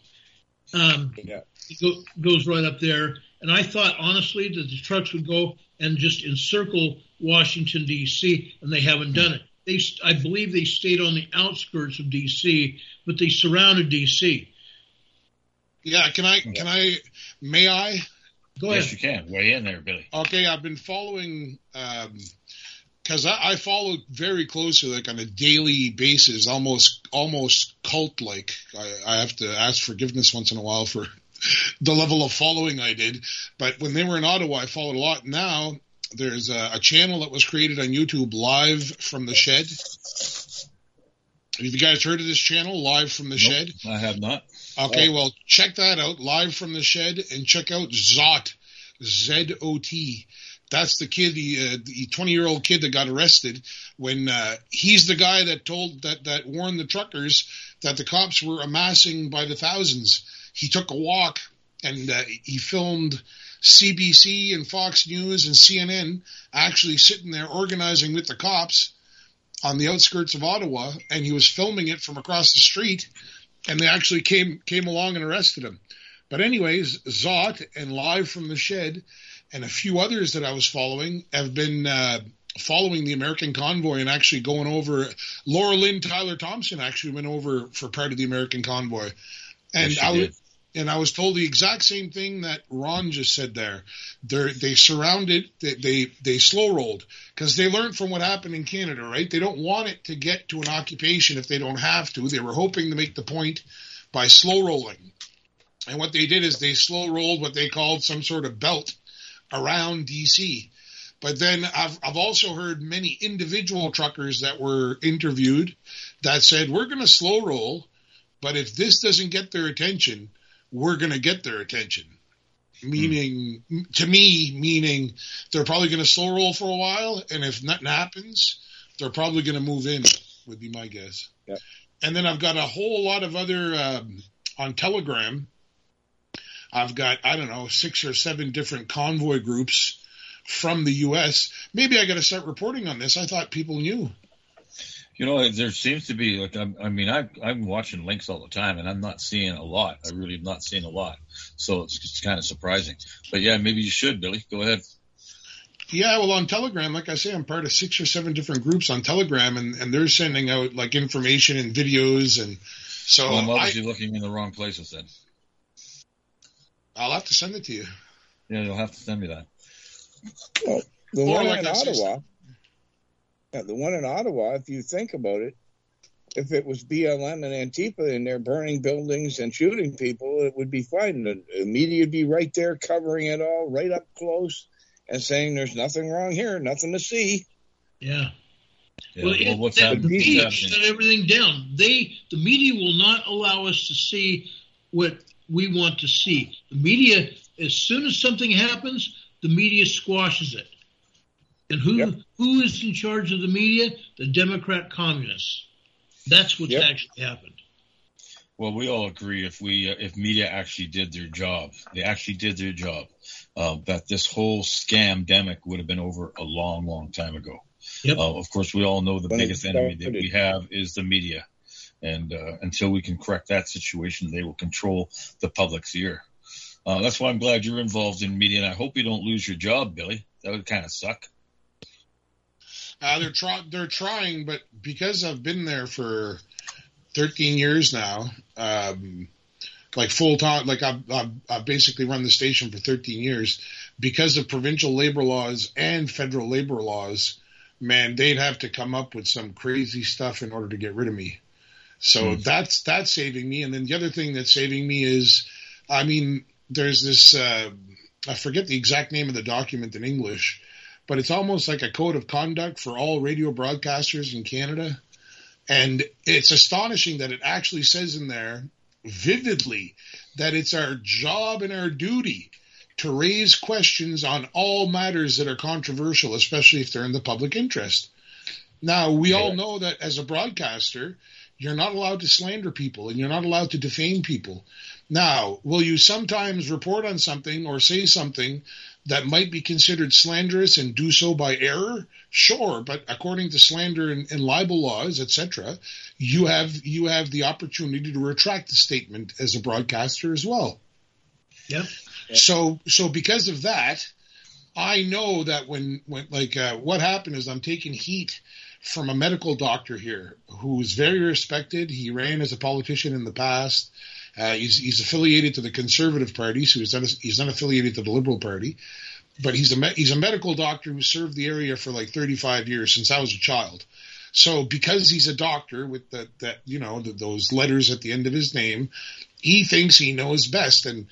It goes right up there. And I thought, honestly, that the trucks would go and just encircle Washington, D.C., and they haven't done it. I believe they stayed on the outskirts of D.C., but they surrounded D.C. Yeah, may I? Go ahead. Yes, you can. Weigh in there, Billy. Okay, I've been following, because I follow very closely, like on a daily basis, almost cult-like. I have to ask forgiveness once in a while for the level of following I did. But when they were in Ottawa, I followed a lot. Now there's a channel that was created on YouTube, Live from the Shed. Have you guys heard of this channel, Live from the Shed? I have not. Okay, well, check that out, Live from the Shed, and check out Zot, Z-O-T. That's the kid, the 20-year-old kid that got arrested when he's the guy that warned the truckers that the cops were amassing by the thousands. He took a walk and he filmed CBC and Fox News and CNN actually sitting there organizing with the cops on the outskirts of Ottawa, and he was filming it from across the street, and they actually came along and arrested him. But anyways, Zot and Live from the Shed and a few others that I was following have been following the American convoy and actually going over. Laura Lynn Tyler Thompson actually went over for part of the American convoy. And I was told the exact same thing that Ron just said there. They surrounded, they slow rolled because they learned from what happened in Canada, right? They don't want it to get to an occupation if they don't have to. They were hoping to make the point by slow rolling. And what they did is they slow rolled what they called some sort of belt around DC. But then I've also heard many individual truckers that were interviewed that said, we're going to slow roll But if this doesn't get their attention, we're going to get their attention. Meaning, to me, they're probably going to slow roll for a while, and if nothing happens, they're probably going to move in, would be my guess. Yep. And then I've got a whole lot of other, on Telegram, I've got, 6 or 7 different convoy groups from the U.S. Maybe I got to start reporting on this. I thought people knew. There seems to be, I'm watching links all the time, and I'm not seeing a lot. I really am not seeing a lot. So it's kind of surprising. But, yeah, maybe you should, Billy. Go ahead. Yeah, well, on Telegram, like I say, I'm part of 6 or 7 different groups on Telegram, and they're sending out, information and videos. And so I'm obviously looking in the wrong places then. I'll have to send it to you. Yeah, you'll have to send me that. Well, the one in Ottawa... Yeah, the one in Ottawa, if you think about it, if it was BLM and Antifa and they're burning buildings and shooting people, it would be fine. The media would be right there covering it all, right up close, and saying there's nothing wrong here, nothing to see. Yeah. What's happening? The media shut everything down. The media will not allow us to see what we want to see. The media, as soon as something happens, the media squashes it. And who is in charge of the media? The Democrat communists. That's what's actually happened. Well, we all agree if media actually did their job, that this whole scam-demic would have been over a long, long time ago. Yep. Of course, we all know the biggest enemy that we have is the media. And until we can correct that situation, they will control the public's ear. That's why I'm glad you're involved in media, and I hope you don't lose your job, Billy. That would kind of suck. They're trying, but because I've been there for 13 years now, full time, I've basically run the station for 13 years. Because of provincial labor laws and federal labor laws, man, they'd have to come up with some crazy stuff in order to get rid of me. So that's saving me. And then the other thing that's saving me is, there's this, I forget the exact name of the document in English, but it's almost like a code of conduct for all radio broadcasters in Canada. And it's astonishing that it actually says in there vividly that it's our job and our duty to raise questions on all matters that are controversial, especially if they're in the public interest. Now, we all know that as a broadcaster, you're not allowed to slander people and you're not allowed to defame people. Now, will you sometimes report on something or say something that might be considered slanderous and do so by error? Sure, but according to slander and libel laws, etc., you have the opportunity to retract the statement as a broadcaster as well. Yep. So because of that, I know that when what happened is I'm taking heat from a medical doctor here who's very respected. He ran as a politician in the past. He's affiliated to the Conservative Party, so he's not affiliated to the Liberal Party. But he's a medical doctor who served the area for 35 years since I was a child. So because he's a doctor with those letters at the end of his name, he thinks he knows best. And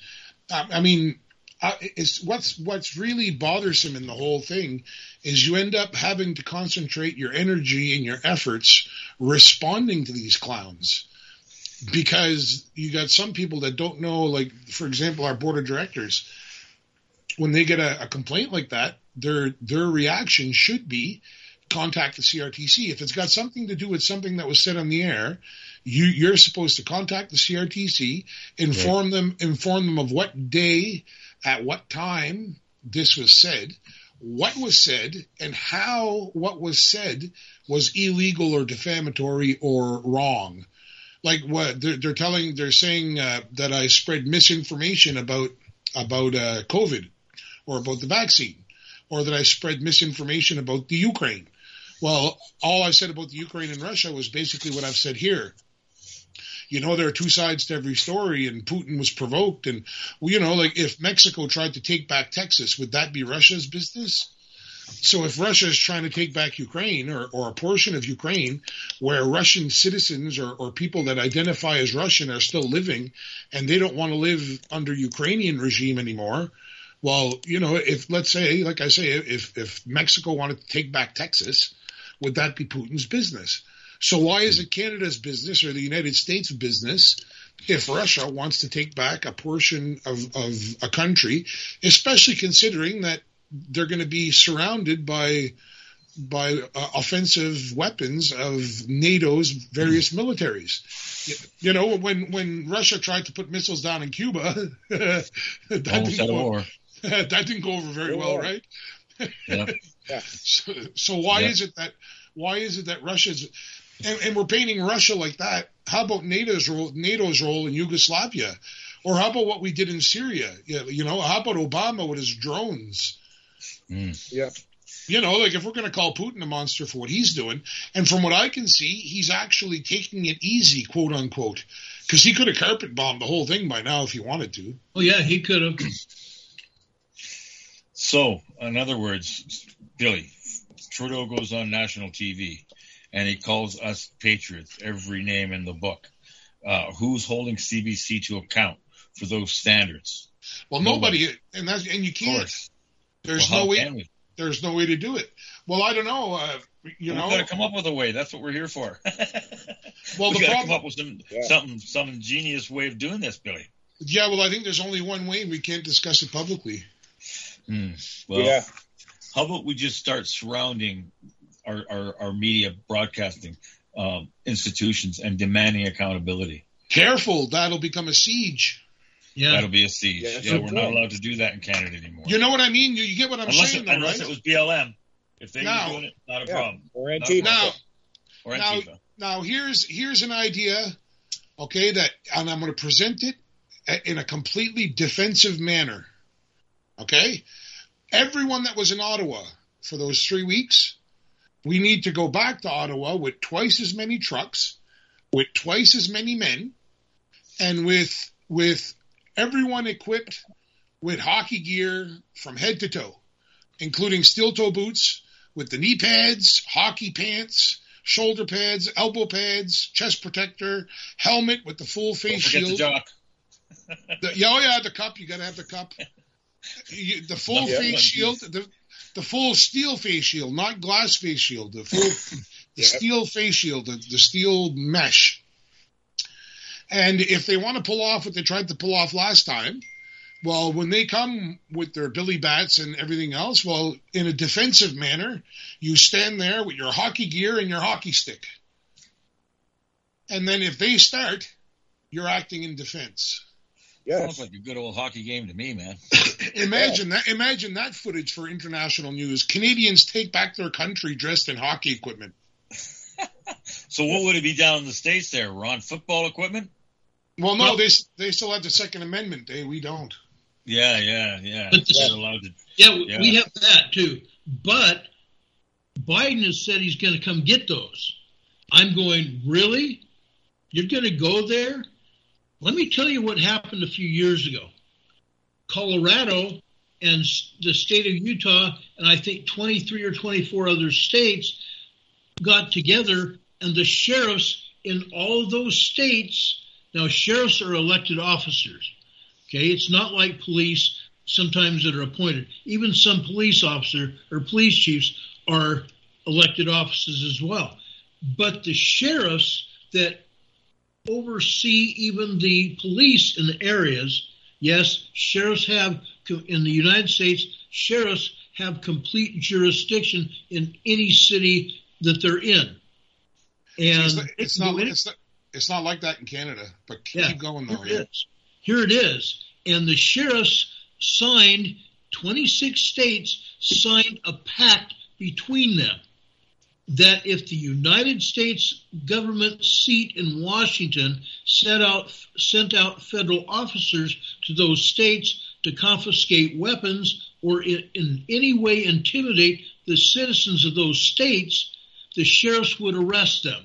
it's what's really bothersome in the whole thing is you end up having to concentrate your energy and your efforts responding to these clowns. Because you got some people that don't know, for example, our board of directors, when they get a complaint like that, their reaction should be contact the CRTC. If it's got something to do with something that was said on the air, you're supposed to contact the CRTC, inform them of what day, at what time this was said, what was said, and how what was said was illegal or defamatory or wrong. Like what they're saying that I spread misinformation about COVID or about the vaccine, or that I spread misinformation about the Ukraine. Well, all I said about the Ukraine and Russia was basically what I've said here. There are two sides to every story, and Putin was provoked. And, if Mexico tried to take back Texas, would that be Russia's business? So if Russia is trying to take back Ukraine or a portion of Ukraine where Russian citizens or people that identify as Russian are still living and they don't want to live under Ukrainian regime anymore, well, if let's say, like I say, if Mexico wanted to take back Texas, would that be Putin's business? So why is it Canada's business or the United States business if Russia wants to take back a portion of a country, especially considering that they're going to be surrounded by offensive weapons of NATO's various militaries? You know, when Russia tried to put missiles down in Cuba, that didn't go over very well, right? Yeah. So why is it that Russia's and we're painting Russia like that? How about NATO's role in Yugoslavia, or how about what we did in Syria? You know, how about Obama with his drones? Yeah. You know, like if we're going to call Putin a monster for what he's doing, and from what I can see, he's actually taking it easy, quote unquote, because he could have carpet bombed the whole thing by now if he wanted to. Oh yeah, he could have. So, in other words, Billy, Trudeau goes on national TV and he calls us patriots, every name in the book. Who's holding CBC to account for those standards? Well, nobody, and you can't. There's no way. There's no way to do it. Well, I don't know. We've got to come up with a way. That's what we're here for. Well, we've got to come up with some ingenious way of doing this, Billy. Yeah, well, I think there's only one way, and we can't discuss it publicly. Well, how about we just start surrounding our media broadcasting institutions and demanding accountability? Careful, that'll become a siege. Yeah, that'll be a siege. Yeah, we're not allowed to do that in Canada anymore. You know what I mean? You get what I'm saying, though, unless right? it was BLM. If they were doing it, not a problem. Or Antifa. Now, here's an idea, okay, and I'm going to present it in a completely defensive manner, okay? Everyone that was in Ottawa for those 3 weeks, we need to go back to Ottawa with twice as many trucks, with twice as many men, and with everyone equipped with hockey gear from head to toe, including steel-toe boots with the knee pads, hockey pants, shoulder pads, elbow pads, chest protector, helmet with the full face shield. Don't forget the jock. The cup. You got to have the cup. The full face shield, the full steel face shield, not glass face shield. The full steel face shield, the steel mesh. And if they want to pull off what they tried to pull off last time, well, when they come with their billy bats and everything else, well, in a defensive manner, you stand there with your hockey gear and your hockey stick. And then if they start, you're acting in defense. Sounds like a good old hockey game to me, man. Imagine that footage for international news. Canadians take back their country dressed in hockey equipment. So what would it be down in the States there, Ron? Football equipment? Well, no, they still have the Second Amendment. We don't. Yeah. But we have that too. But Biden has said he's going to come get those. I'm going, really? You're going to go there? Let me tell you what happened a few years ago. Colorado and the state of Utah, and I think 23 or 24 other states, got together, and the sheriffs in all of those states, now sheriffs are elected officers, okay? It's not like police sometimes that are appointed. Even some police officer or police chiefs are elected officers as well. But the sheriffs that oversee even the police in the areas, yes, sheriffs have, in the United States, sheriffs have complete jurisdiction in any city that they're in. And it's not like that in Canada, but keep going though. Here it is. And the sheriffs signed, 26 states signed a pact between them that if the United States government seat in Washington sent out federal officers to those states to confiscate weapons or in any way intimidate the citizens of those states, the sheriffs would arrest them.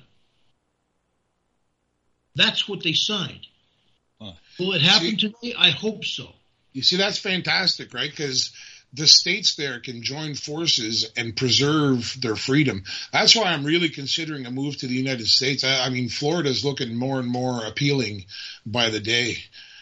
That's what they signed. Will it happen today? I hope so. You see, that's fantastic, right? Because the states there can join forces and preserve their freedom. That's why I'm really considering a move to the United States. I mean, Florida's looking more and more appealing by the day.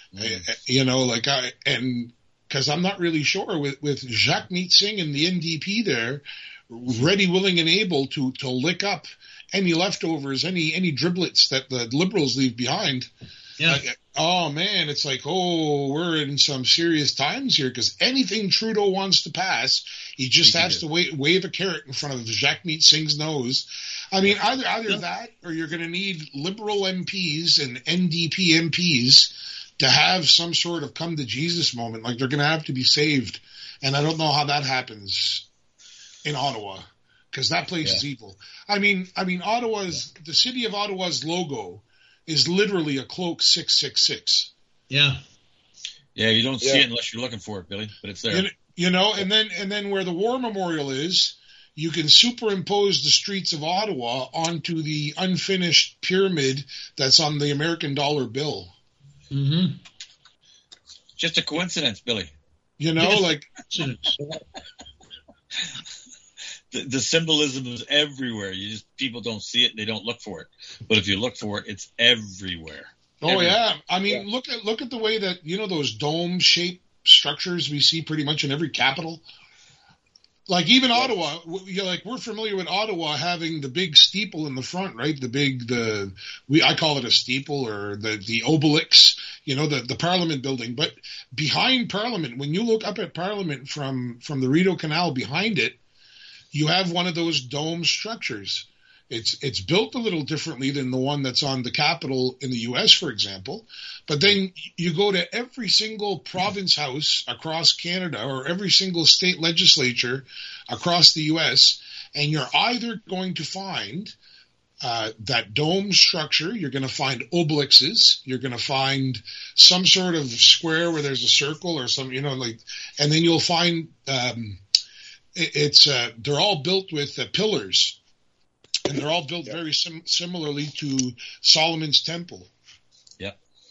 Because I'm not really sure with Jagmeet Singh and the NDP there, ready, willing, and able to lick up any leftovers, any driblets that the Liberals leave behind. Yeah. Oh man, it's like, oh, we're in some serious times here, because anything Trudeau wants to pass, he just has to wave a carrot in front of Jagmeet Singh's nose. I mean, either that, or you're going to need Liberal MPs and NDP MPs to have some sort of come to Jesus moment. Like, they're going to have to be saved. And I don't know how that happens in Ottawa, because that place is evil. I mean, the city of Ottawa's logo is literally a cloak 666. Yeah. Yeah, you don't see it unless you're looking for it, Billy, but it's there. You know, and then where the War Memorial is, you can superimpose the streets of Ottawa onto the unfinished pyramid that's on the American dollar bill. Mm-hmm. Just a coincidence, Billy. You know, like the symbolism is everywhere. People don't see it, they don't look for it. But if you look for it, it's everywhere. Oh everywhere. yeah, I mean, look at the way that, you know, those dome-shaped structures we see pretty much in every capital. Like even Ottawa, we're familiar with Ottawa having the big steeple in the front, right? I call it a steeple, or the obelix, you know, the Parliament building. But behind Parliament, when you look up at Parliament from the Rideau Canal behind it, you have one of those dome structures. It's built a little differently than the one that's on the Capitol in the U.S., for example. But then you go to every single province house across Canada, or every single state legislature across the U.S., and you're either going to find that dome structure, you're going to find obelixes, you're going to find some sort of square where there's a circle or some, you know, like, and then you'll find they're all built with pillars. And they're all built very similarly to Solomon's Temple. Yeah.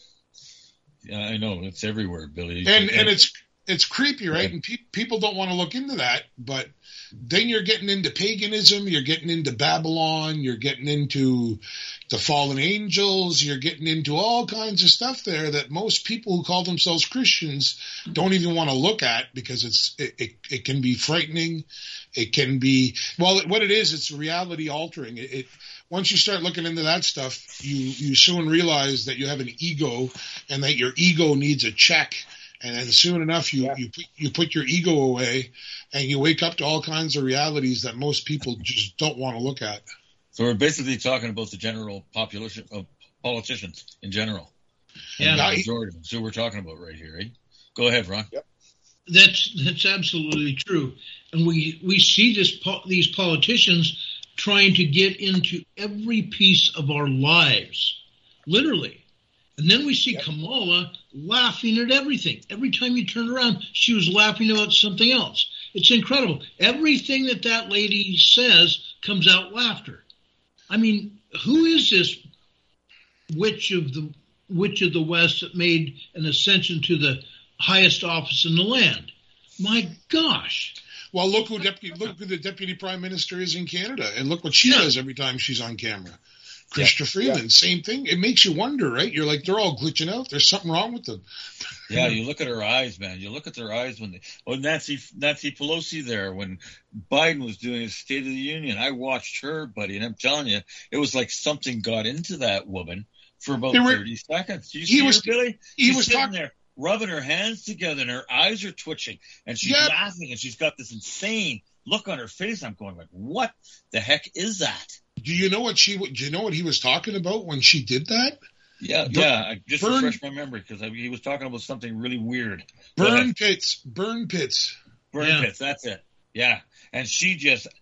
Yeah, I know. It's everywhere, Billy. And it's creepy, right? And people don't want to look into that. But then you're getting into paganism. You're getting into Babylon. You're getting into the fallen angels. You're getting into all kinds of stuff there that most people who call themselves Christians don't even want to look at, because it can be frightening. It can be, well, what it is, it's reality altering. Once you start looking into that stuff, you soon realize that you have an ego, and that your ego needs a check. And then soon enough, you put your ego away, and you wake up to all kinds of realities that most people just don't want to look at. So we're basically talking about the general population of politicians in general. Yeah, the majority. So we're talking about right here, right? Go ahead, Ron. Yep. That's absolutely true, and we see these politicians trying to get into every piece of our lives, literally. And then we see Kamala laughing at everything. Every time you turn around, she was laughing about something else. It's incredible. Everything that lady says comes out laughter. I mean, who is this witch of the West that made an ascension to the highest office in the land? My gosh. Well, look who the deputy prime minister is in Canada, and look what she does every time she's on camera. Chrystia Freeland, same thing. It makes you wonder, right? You're like, they're all glitching out. There's something wrong with them. Yeah, you look at her eyes, man. You look at their eyes when Nancy Pelosi there, when Biden was doing his State of the Union. I watched her, buddy, and I'm telling you, it was like something got into that woman for about 30 seconds. Did you see her, Billy? She's sitting there rubbing her hands together, and her eyes are twitching, and she's laughing, and she's got this insane look on her face. I'm going like, what the heck is that? Do you know what he was talking about when she did that? Yeah. I just refreshed my memory, because he was talking about something really weird. Burn pits. Burn pits. That's it. Yeah. And she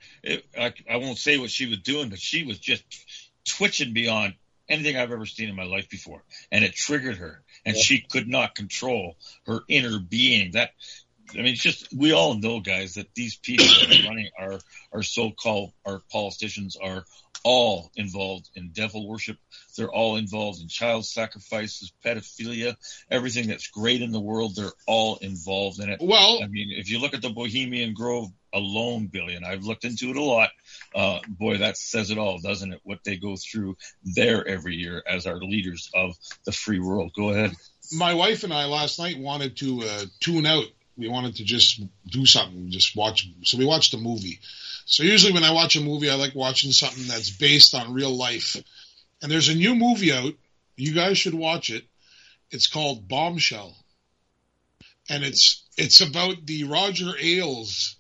I won't say what she was doing, but she was just twitching beyond anything I've ever seen in my life before. And it triggered her, and she could not control her inner being. We all know, guys, that these people that are running our so-called, our politicians are all involved in devil worship. They're all involved in child sacrifices, pedophilia, everything that's great in the world. They're all involved in it. Well, I mean, if you look at the Bohemian Grove alone, Billy, and I've looked into it a lot, boy, that says it all, doesn't it? What they go through there every year as our leaders of the free world. Go ahead. My wife and I last night wanted to tune out. We wanted to just do something, just watch. So we watched a movie. So usually when I watch a movie, I like watching something that's based on real life. And there's a new movie out. You guys should watch it. It's called Bombshell. And it's about the Roger Ailes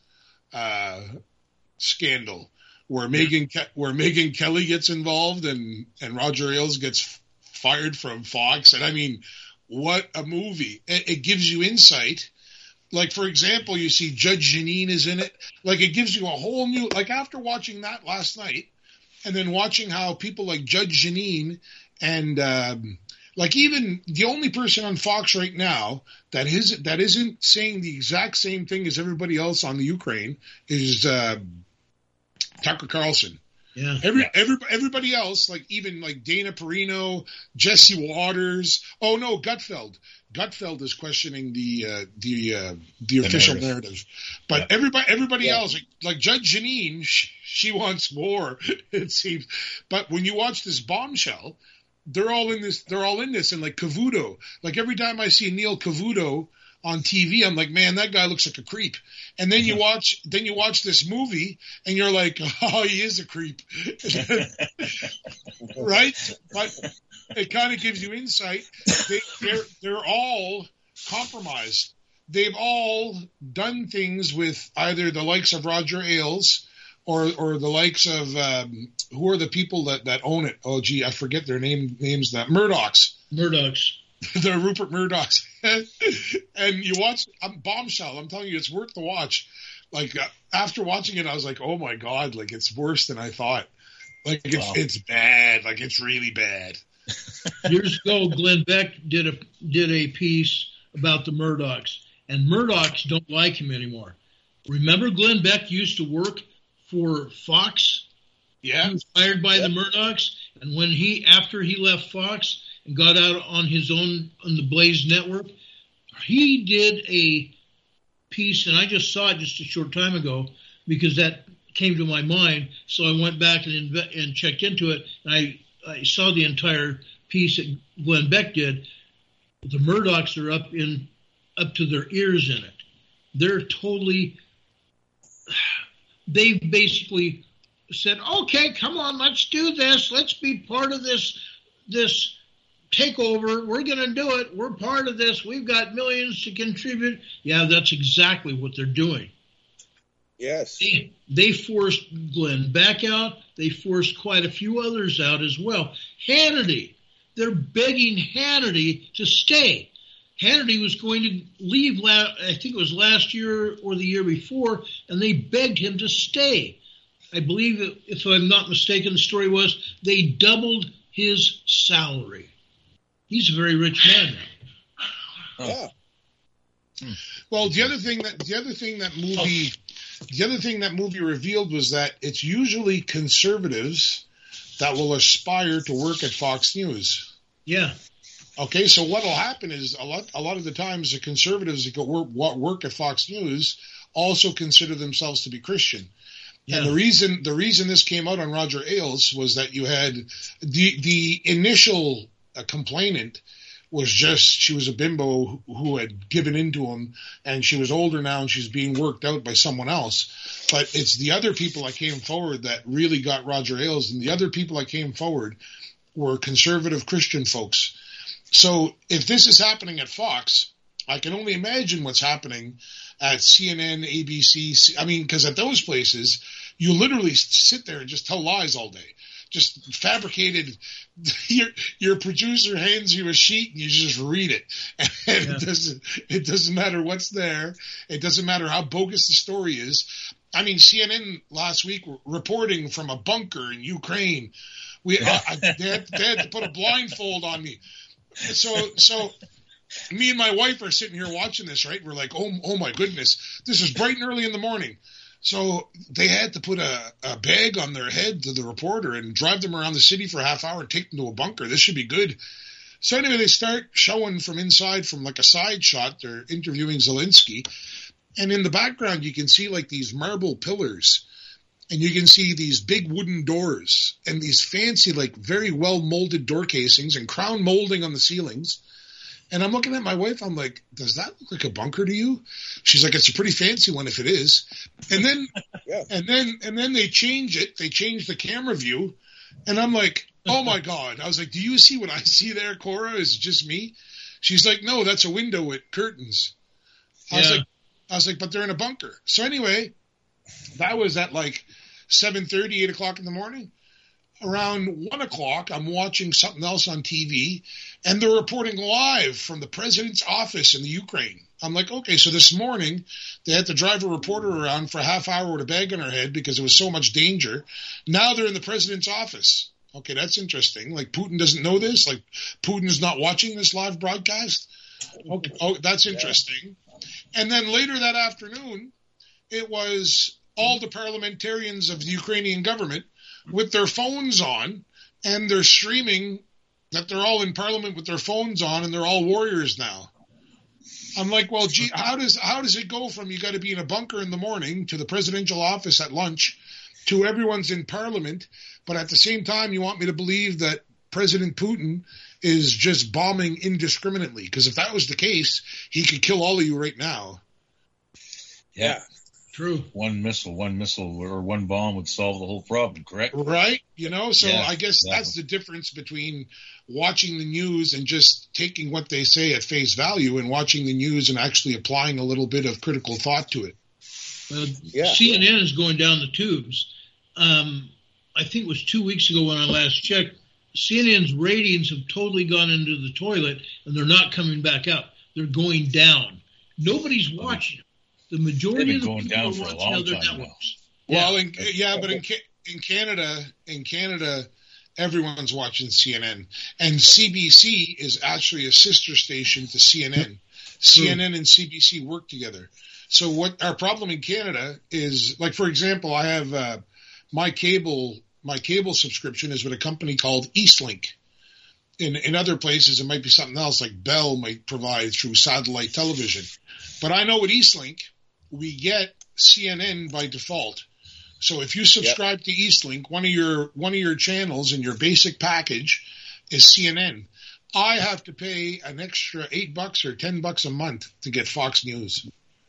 scandal where Megyn Kelly gets involved and Roger Ailes gets fired from Fox. And I mean, what a movie. It gives you insight. Like, for example, you see Judge Jeanine is in it. Like, it gives you a whole new, like, after watching that last night and then watching how people like Judge Jeanine and, like, even the only person on Fox right now that isn't saying the exact same thing as everybody else on the Ukraine is Tucker Carlson. Yeah. Everybody else, like even like Dana Perino, Jesse Waters. Oh no, Gutfeld. Gutfeld is questioning the official narrative. But everybody else, like Judge Jeanine, she wants more, it seems. But when you watch this Bombshell, they're all in this, and like Cavuto. Like every time I see Neil Cavuto on TV, I'm like, man, that guy looks like a creep. And then you watch this movie, and you're like, oh, he is a creep, right? But it kind of gives you insight. They're all compromised. They've all done things with either the likes of Roger Ailes or the likes of who are the people that own it? Oh, gee, I forget their names. That Murdochs. The Rupert Murdochs. And you watch Bombshell. I'm telling you, it's worth the watch. Like after watching it, I was like, oh my God, like it's worse than I thought. Like it's bad. Like it's really bad. Years ago, Glenn Beck did a piece about the Murdochs, and Murdochs don't like him anymore. Remember, Glenn Beck used to work for Fox. Yeah, he was hired by the Murdochs, and after he left Fox and got out on his own on the Blaze Network, he did a piece, and I just saw it just a short time ago because that came to my mind. So I went back and checked into it, and I saw the entire piece that Glenn Beck did. The Murdochs are up to their ears in it. They're totally. They basically said, "Okay, come on, let's do this. Let's be part of this takeover. We're going to do it. We're part of this. We've got millions to contribute." Yeah, that's exactly what they're doing. Yes. They forced Glenn Beck out. They forced quite a few others out as well. Hannity, they're begging Hannity to stay. Hannity was going to leave, I think it was last year or the year before, and they begged him to stay. I believe, if I'm not mistaken, the story was they doubled his salary. He's a very rich man now. Yeah. Well, the other thing that movie revealed was that it's usually conservatives that will aspire to work at Fox News. Yeah. Okay, so what will happen is a lot of the times the conservatives that work at Fox News also consider themselves to be Christian. Yeah. And the reason this came out on Roger Ailes was that you had the initial complainant was just she was a bimbo who had given in to him, and she was older now and she's being worked out by someone else. But it's the other people that came forward that really got Roger Ailes, and the other people that came forward were conservative Christian folks. So if this is happening at Fox, I can only imagine what's happening at CNN, ABC. I mean, because at those places, you literally sit there and just tell lies all day. Just fabricated. Your producer hands you a sheet and you just read it. And it doesn't matter what's there. It doesn't matter how bogus the story is. I mean, CNN last week reporting from a bunker in Ukraine. They had to put a blindfold on me. So me and my wife are sitting here watching this, right? We're like, oh my goodness, this is bright and early in the morning. So they had to put a bag on their head to the reporter and drive them around the city for a half hour and take them to a bunker. This should be good. So anyway, they start showing from inside, from like a side shot. They're interviewing Zelensky. And in the background, you can see like these marble pillars. And you can see these big wooden doors and these fancy, like very well molded door casings and crown molding on the ceilings. And I'm looking at my wife. I'm like, does that look like a bunker to you? She's like, it's a pretty fancy one if it is. And then, and then they change it. They change the camera view. And I'm like, oh my God. I was like, do you see what I see there, Cora? Is it just me? She's like, no, that's a window with curtains. I was like, but they're in a bunker. So anyway, that was at like 7:30, 8 o'clock in the morning. Around 1 o'clock, I'm watching something else on TV, and they're reporting live from the president's office in the Ukraine. I'm like, okay, so this morning they had to drive a reporter around for a half hour with a bag on her head because there was so much danger. Now they're in the president's office. Okay, that's interesting. Like, Putin doesn't know this? Like, Putin's not watching this live broadcast? Okay, oh, that's interesting. And then later that afternoon, it was all the parliamentarians of the Ukrainian government with their phones on, and they're streaming that they're all in parliament with their phones on, and they're all warriors now. I'm like, well, gee, how does it go from you got to be in a bunker in the morning to the presidential office at lunch to everyone's in parliament, but at the same time you want me to believe that President Putin is just bombing indiscriminately? Because if that was the case, he could kill all of you right now. Yeah. True. One missile or one bomb would solve the whole problem, correct? Right. You know, so Yeah, I guess that's the difference between watching the news and just taking what they say at face value and watching the news and actually applying a little bit of critical thought to it. CNN is going down the tubes. I think it was 2 weeks ago when I last checked, CNN's ratings have totally gone into the toilet, and they're not coming back up. They're going down. Nobody's watching them. The majority of the going people down are for a watching long other time networks. Well, but in Canada, everyone's watching CNN, and CBC is actually a sister station to CNN. CNN and CBC work together. So what our problem in Canada is, like, for example, I have my cable subscription is with a company called Eastlink. In other places, it might be something else, like Bell might provide through satellite television. But I know with Eastlink, we get CNN by default. So if you subscribe to Eastlink, one of your channels in your basic package is CNN. I have to pay an extra $8 or $10 a month to get Fox News.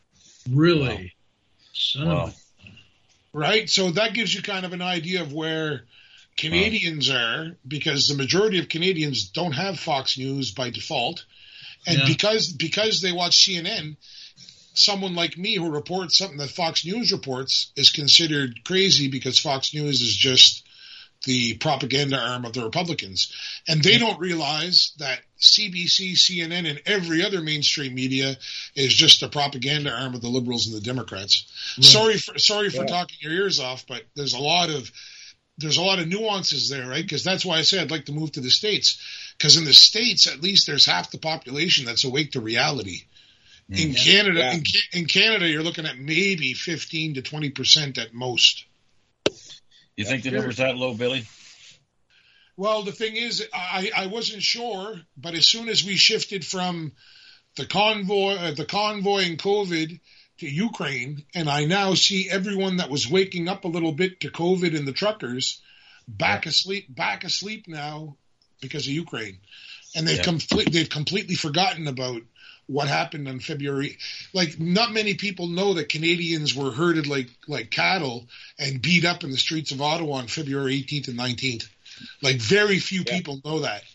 Really? Wow. Right? So that gives you kind of an idea of where Canadians are, because the majority of Canadians don't have Fox News by default. And because they watch CNN, someone like me who reports something that Fox News reports is considered crazy because Fox News is just the propaganda arm of the Republicans. And they don't realize that CBC, CNN, and every other mainstream media is just a propaganda arm of the Liberals and the Democrats. Right. Sorry for talking your ears off, but there's a lot of nuances there, right? Because that's why I say I'd like to move to the States. Because in the States, at least there's half the population that's awake to reality. In Canada, you're looking at maybe 15 to 20% at most. You think the number's that low, Billy? Well, the thing is, I wasn't sure, but as soon as we shifted from the convoy and COVID to Ukraine, and I now see everyone that was waking up a little bit to COVID and the truckers back asleep now because of Ukraine, and they've completely forgotten about what happened on February. Like, not many people know that Canadians were herded like cattle and beat up in the streets of Ottawa on February 18th and 19th. Like, very few people know that.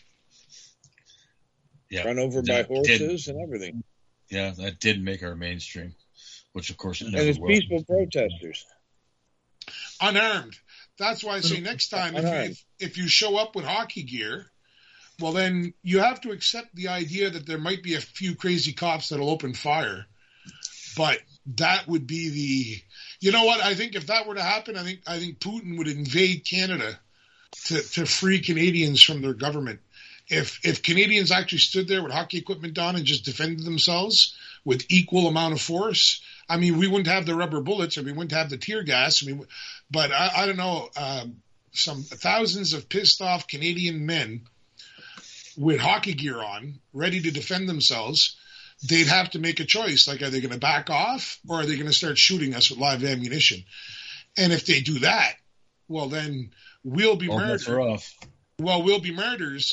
Yeah, run over by horses and everything. Yeah, that did make our mainstream, which of course it never will. And it's peaceful protesters. Unarmed. That's why I say next time, if you show up with hockey gear, well, then you have to accept the idea that there might be a few crazy cops that'll open fire. But that would be you know what? I think if that were to happen, I think Putin would invade Canada to free Canadians from their government. If Canadians actually stood there with hockey equipment on and just defended themselves with equal amount of force, I mean, we wouldn't have the rubber bullets or we wouldn't have the tear gas. But I don't know, some thousands of pissed off Canadian men with hockey gear on, ready to defend themselves, they'd have to make a choice. Like, are they going to back off or are they going to start shooting us with live ammunition? And if they do that, well, then we'll be murdered. Well, we'll be martyrs,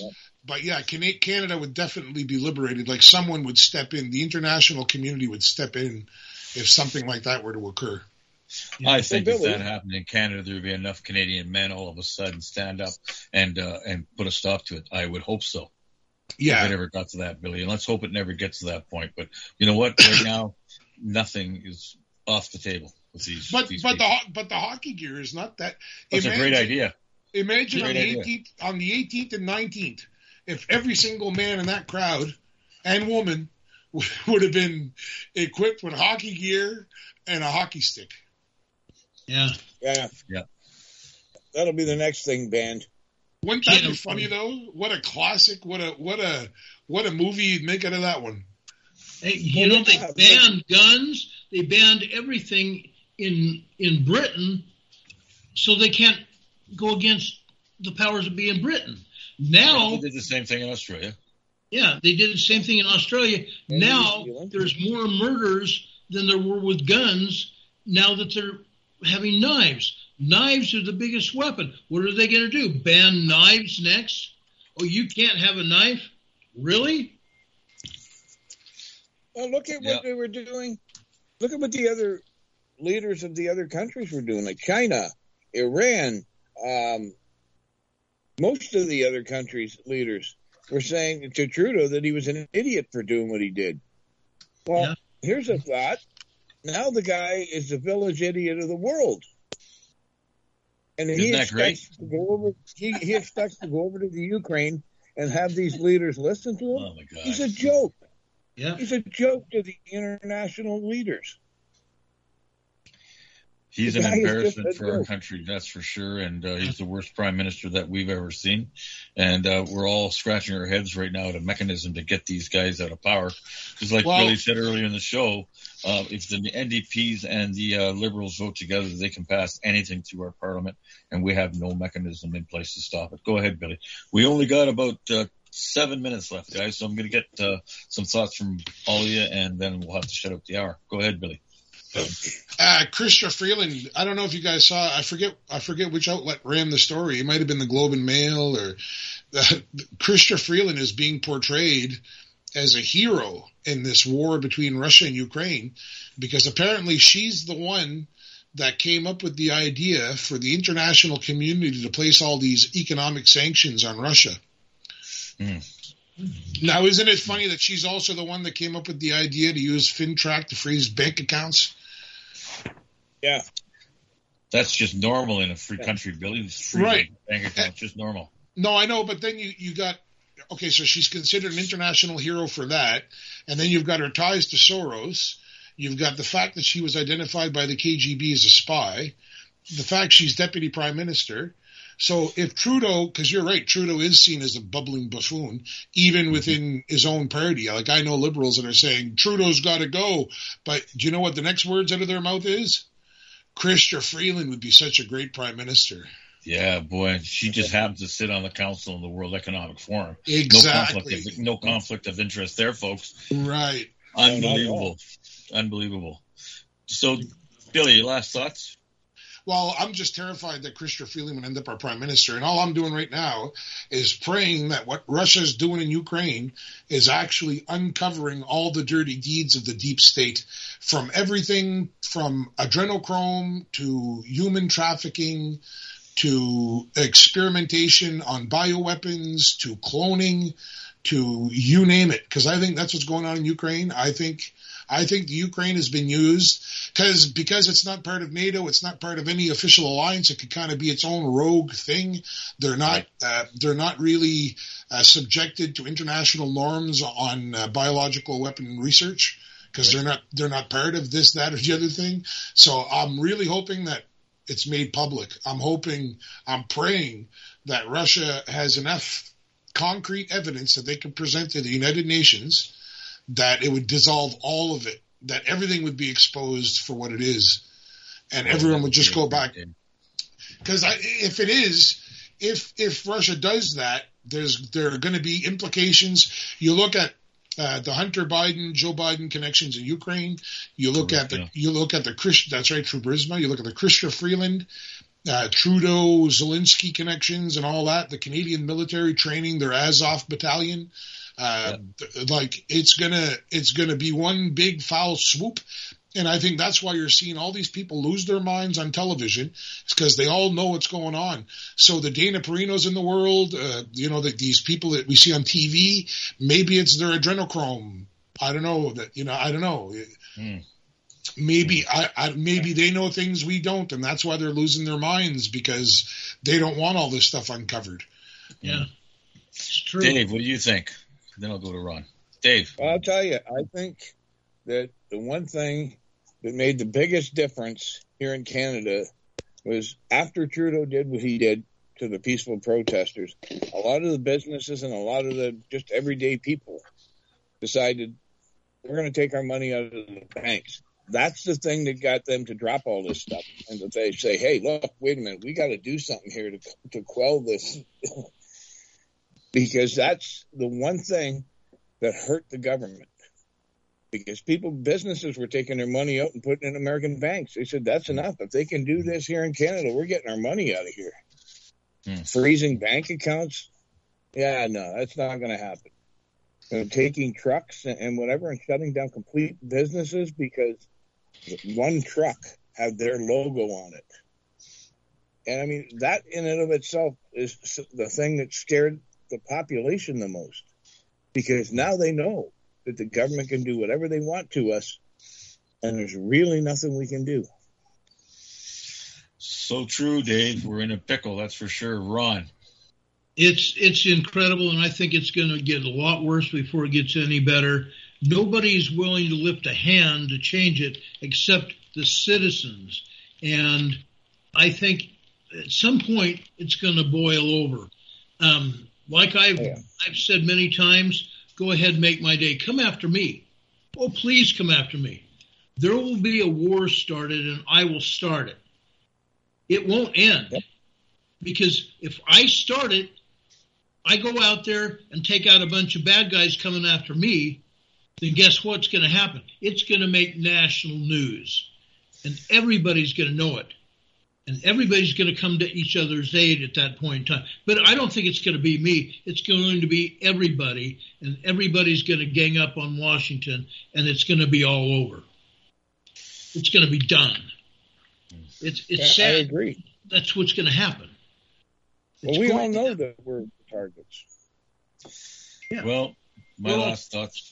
But yeah, Canada would definitely be liberated. Like someone would step in. The international community would step in if something like that were to occur. I think if that happened in Canada, there would be enough Canadian men all of a sudden stand up and put a stop to it. I would hope so. Yeah. If it ever got to that, Billy. And let's hope it never gets to that point. But you know what? Right now, nothing is off the table with these. But people. the hockey gear is not that. That's a great idea. Imagine on the 18th and 19th, if every single man in that crowd and woman would have been equipped with hockey gear and a hockey stick. Yeah. That'll be the next thing banned. Wouldn't that be funny though? What a classic! What a movie you'd make out of that one. Hey, they banned guns. They banned everything in Britain, so they can't go against the powers that be in Britain. Now they did the same thing in Australia. Yeah, they did the same thing in Australia. And now there's more murders than there were with guns. Now that they're having knives. Knives are the biggest weapon. What are they going to do? Ban knives next? Oh, you can't have a knife? Really? Well, look at what they were doing. Look at what the other leaders of the other countries were doing, like China, Iran. Most of the other countries' leaders were saying to Trudeau that he was an idiot for doing what he did. Well, here's a thought. Now the guy is the village idiot of the world. And he expects to go over. He expects to go over to the Ukraine and have these leaders listen to him. Oh my God. He's a joke. Yeah, he's a joke to the international leaders. He's an embarrassment for our country, that's for sure. And he's the worst prime minister that we've ever seen. And we're all scratching our heads right now at a mechanism to get these guys out of power. Because like Billy said earlier in the show, if the NDPs and the Liberals vote together, they can pass anything through our parliament, and we have no mechanism in place to stop it. Go ahead, Billy. We only got about 7 minutes left, guys, so I'm going to get some thoughts from all of you, and then we'll have to shut up the hour. Go ahead, Billy. Chrystia Freeland, I don't know if you guys saw, I forget which outlet ran the story. It might have been the Globe and Mail, or Chrystia Freeland is being portrayed as a hero in this war between Russia and Ukraine, because apparently she's the one that came up with the idea for the international community to place all these economic sanctions on Russia. Now, isn't it funny that she's also the one that came up with the idea to use FinTrack to freeze bank accounts? Yeah. That's just normal in a free country, Billy. Right. Bank account, just normal. No, I know, but then you got, okay, so she's considered an international hero for that, and then you've got her ties to Soros. You've got the fact that she was identified by the KGB as a spy, the fact she's deputy prime minister. So if Trudeau, because you're right, Trudeau is seen as a bubbling buffoon, even within his own party. Like, I know liberals that are saying, Trudeau's got to go. But do you know what the next words out of their mouth is? Chrystia Freeland would be such a great prime minister. Yeah, boy. She just happens to sit on the Council of the World Economic Forum. Exactly. No conflict of interest there, folks. Right. Unbelievable. So, Billy, last thoughts? Well, I'm just terrified that Chrystia Freeland would end up our prime minister. And all I'm doing right now is praying that what Russia's doing in Ukraine is actually uncovering all the dirty deeds of the deep state, from everything from adrenochrome to human trafficking to experimentation on bioweapons to cloning to you name it. Because I think that's what's going on in Ukraine. I think the Ukraine has been used because it's not part of NATO, it's not part of any official alliance. It could kind of be its own rogue thing. They're not really subjected to international norms on biological weapon research, because they're not part of this, that, or the other thing. So I'm really hoping that it's made public. I'm praying that Russia has enough concrete evidence that they can present to the United Nations that it would dissolve all of it, that everything would be exposed for what it is, and everyone would just go back. Because if Russia does that, there are going to be implications. You look at the Hunter Biden, Joe Biden connections in Ukraine. You look at the that's right, through Burisma. You look at the Chrystia Freeland. Trudeau, Zelensky connections and all that, the Canadian military training, their Azov battalion. Like it's gonna be one big foul swoop. And I think that's why you're seeing all these people lose their minds on television. It's because they all know what's going on. So the Dana Perinos in the world, these people that we see on TV, maybe it's their adrenochrome. I don't know. I don't know. Maybe maybe they know things we don't, and that's why they're losing their minds, because they don't want all this stuff uncovered. Yeah, it's true. Dave, what do you think? Then I'll go to Ron. Dave. Well, I'll tell you, I think that the one thing that made the biggest difference here in Canada was after Trudeau did what he did to the peaceful protesters, a lot of the businesses and a lot of the just everyday people decided we're going to take our money out of the banks. That's the thing that got them to drop all this stuff and that they say, hey, look, wait a minute, we got to do something here to quell this. Because that's the one thing that hurt the government. Because businesses were taking their money out and putting it in American banks. They said, that's enough. If they can do this here in Canada, we're getting our money out of here. Freezing bank accounts? Yeah, no, that's not going to happen. Taking trucks and whatever and shutting down complete businesses because one truck had their logo on it. And I mean, that in and of itself is the thing that scared the population the most. Because now they know that the government can do whatever they want to us, and there's really nothing we can do. So true, Dave. We're in a pickle, that's for sure. Ron. It's incredible, and I think it's going to get a lot worse before it gets any better. Nobody's willing to lift a hand to change it except the citizens. And I think at some point it's going to boil over. Like I've said many times, go ahead and make my day. Come after me. Oh, please come after me. There will be a war started, and I will start it. It won't end. Because if I start it, I go out there and take out a bunch of bad guys coming after me, then guess what's going to happen? It's going to make national news. And everybody's going to know it. And everybody's going to come to each other's aid at that point in time. But I don't think it's going to be me. It's going to be everybody. And everybody's going to gang up on Washington. And it's going to be all over. It's going to be done. It's sad. I agree. That's what's going to happen. Well, we all know that we're targets. Yeah. Well, my last thoughts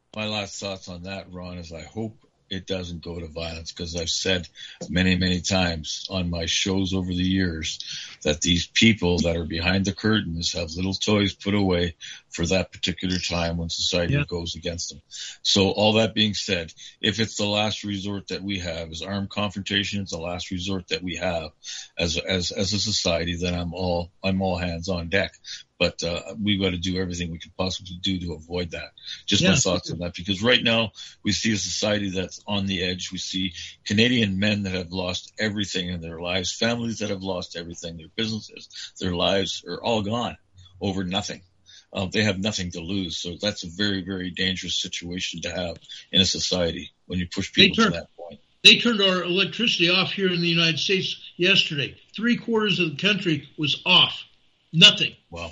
on that, Ron, is I hope it doesn't go to violence, because I've said many, many times on my shows over the years that these people that are behind the curtains have little toys put away for that particular time when society goes against them. So all that being said, if it's the last resort that we have is armed confrontation, it's the last resort that we have as a society, then I'm all hands on deck. But we've got to do everything we can possibly do to avoid that. Just my thoughts on that, because right now we see a society that's on the edge. We see Canadian men that have lost everything in their lives, families that have lost everything, their businesses, their lives are all gone over nothing. They have nothing to lose. So that's a very, very dangerous situation to have in a society when you push people to that point. They turned our electricity off here in the United States yesterday. 3/4 of the country was off. Nothing. Wow.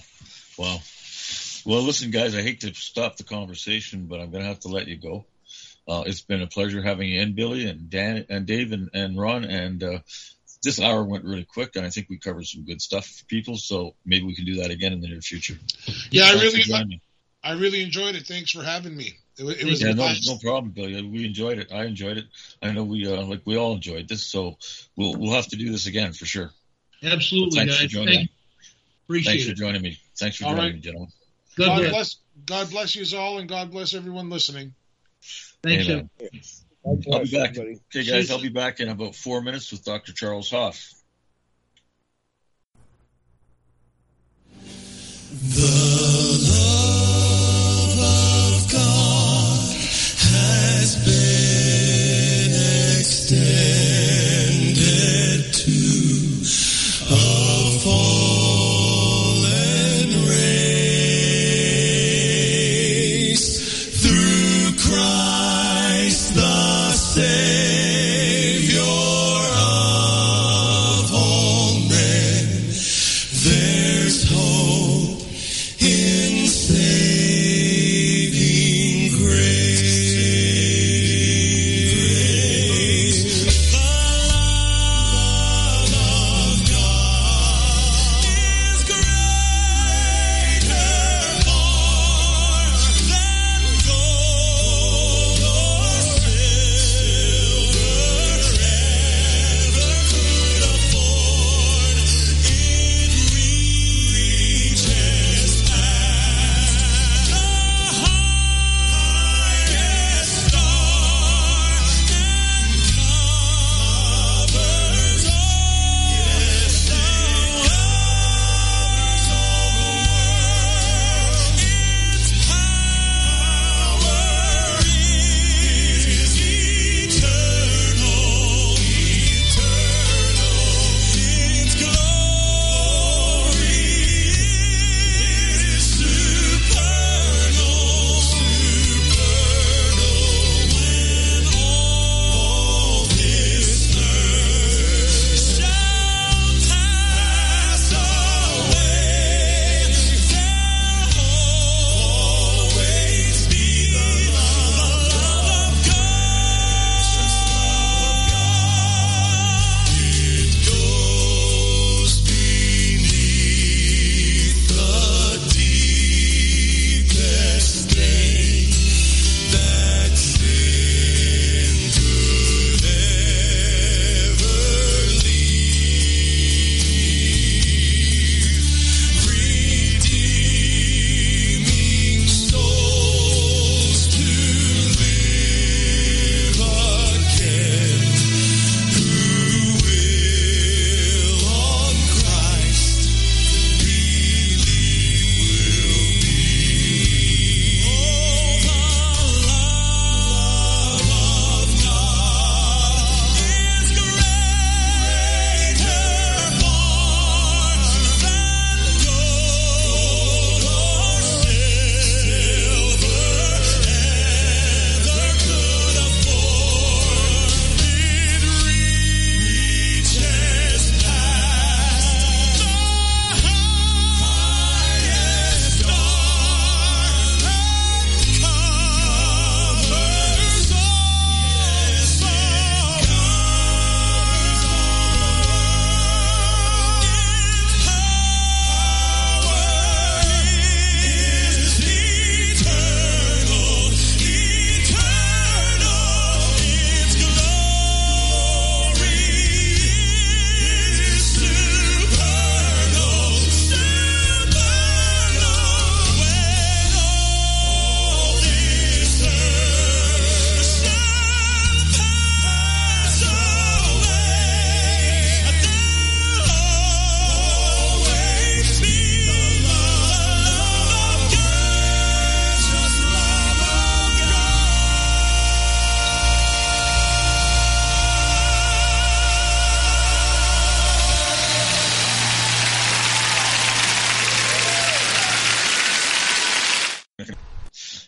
Well, listen, guys, I hate to stop the conversation, but I'm going to have to let you go. It's been a pleasure having you in, Billy and Dan and Dave and Ron. And this hour went really quick, and I think we covered some good stuff for people. So maybe we can do that again in the near future. Yeah, I really enjoyed it. Thanks for having me. It was no problem, Billy. We enjoyed it. I enjoyed it. I know we all enjoyed this. So we'll have to do this again for sure. Absolutely, guys. Thanks for joining me. Thanks for joining me, gentlemen. God bless you all, and God bless everyone listening. Thank you. I'll be back. Okay, guys, I'll be back in about 4 minutes with Dr. Charles Hoff. The love of God has been extended to a fallen race through Christ the Savior of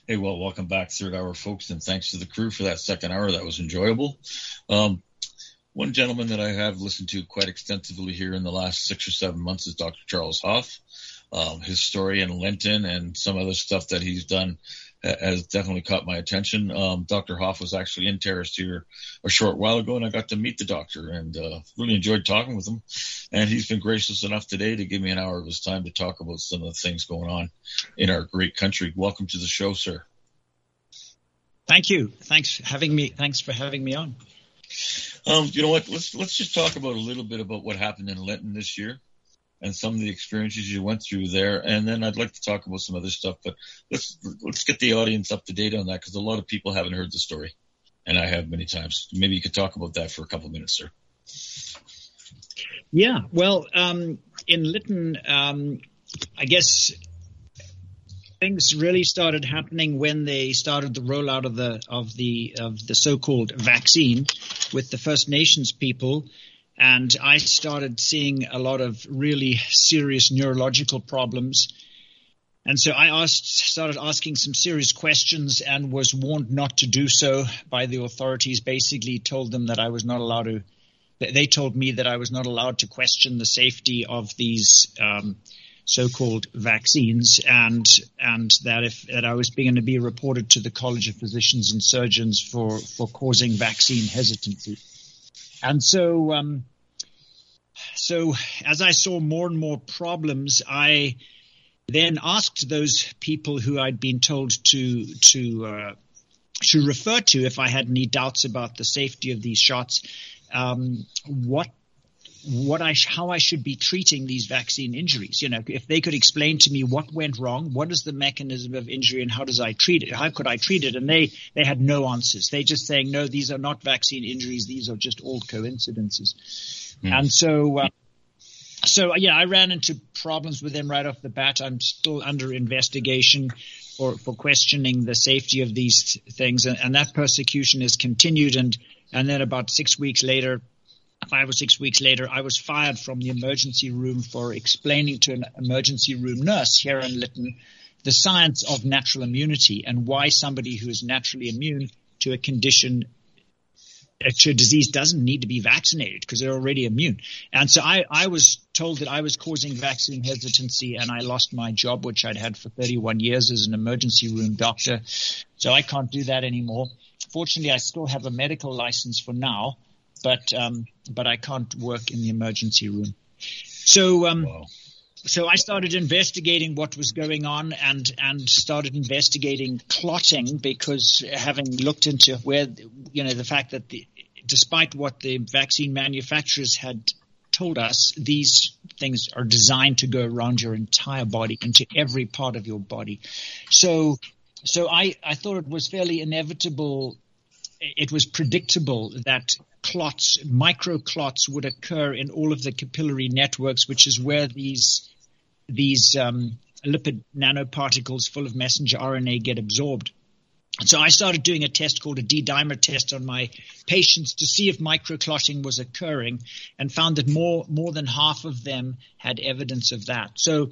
Hey, well, welcome back, third hour, folks, and thanks to the crew for that second hour. That was enjoyable. One gentleman that I have listened to quite extensively here in the last 6 or 7 months is Dr. Charles Hoff. His story in Lenten and some other stuff that he's done has definitely caught my attention. Dr. Hoff was actually in Terrace here a short while ago, and I got to meet the doctor and really enjoyed talking with him. And he's been gracious enough today to give me an hour of his time to talk about some of the things going on in our great country. Welcome to the show, sir. Thank you. Thanks for having me on. You know what? Let's just talk about a little bit about what happened in Lenten this year and some of the experiences you went through there. And then I'd like to talk about some other stuff, but let's get the audience up to date on that because a lot of people haven't heard the story, and I have many times. Maybe you could talk about that for a couple of minutes, sir. Yeah. Well, in Lytton, I guess things really started happening when they started the rollout of the so-called vaccine with the First Nations people. And I started seeing a lot of really serious neurological problems. And so I started asking some serious questions and was warned not to do so by the authorities, basically told them that I was not allowed to – they told me that I was not allowed to question the safety of these so-called vaccines and that I was going to be reported to the College of Physicians and Surgeons for causing vaccine hesitancy. And so as I saw more and more problems, I then asked those people who I'd been told to refer to if I had any doubts about the safety of these shots, how I should be treating these vaccine injuries. You know, if they could explain to me what went wrong, what is the mechanism of injury, and how could I treat it? And they had no answers. They just saying, no, these are not vaccine injuries. These are just all coincidences. And so I ran into problems with them right off the bat. I'm still under investigation for questioning the safety of these things. And that persecution has continued. And then about 5 or 6 weeks later, I was fired from the emergency room for explaining to an emergency room nurse here in Lytton the science of natural immunity and why somebody who is naturally immune to a condition, to a disease, doesn't need to be vaccinated because they're already immune. And so I was told that I was causing vaccine hesitancy, and I lost my job, which I'd had for 31 years as an emergency room doctor. So I can't do that anymore. Fortunately, I still have a medical license for now. But I can't work in the emergency room. So I started investigating what was going on and started investigating clotting, because having looked into where, the fact that despite what the vaccine manufacturers had told us, these things are designed to go around your entire body, into every part of your body. So I thought it was fairly inevitable. It was predictable that microclots would occur in all of the capillary networks, which is where these lipid nanoparticles full of messenger RNA get absorbed. So I started doing a test called a D-dimer test on my patients to see if microclotting was occurring, and found that more than half of them had evidence of that. So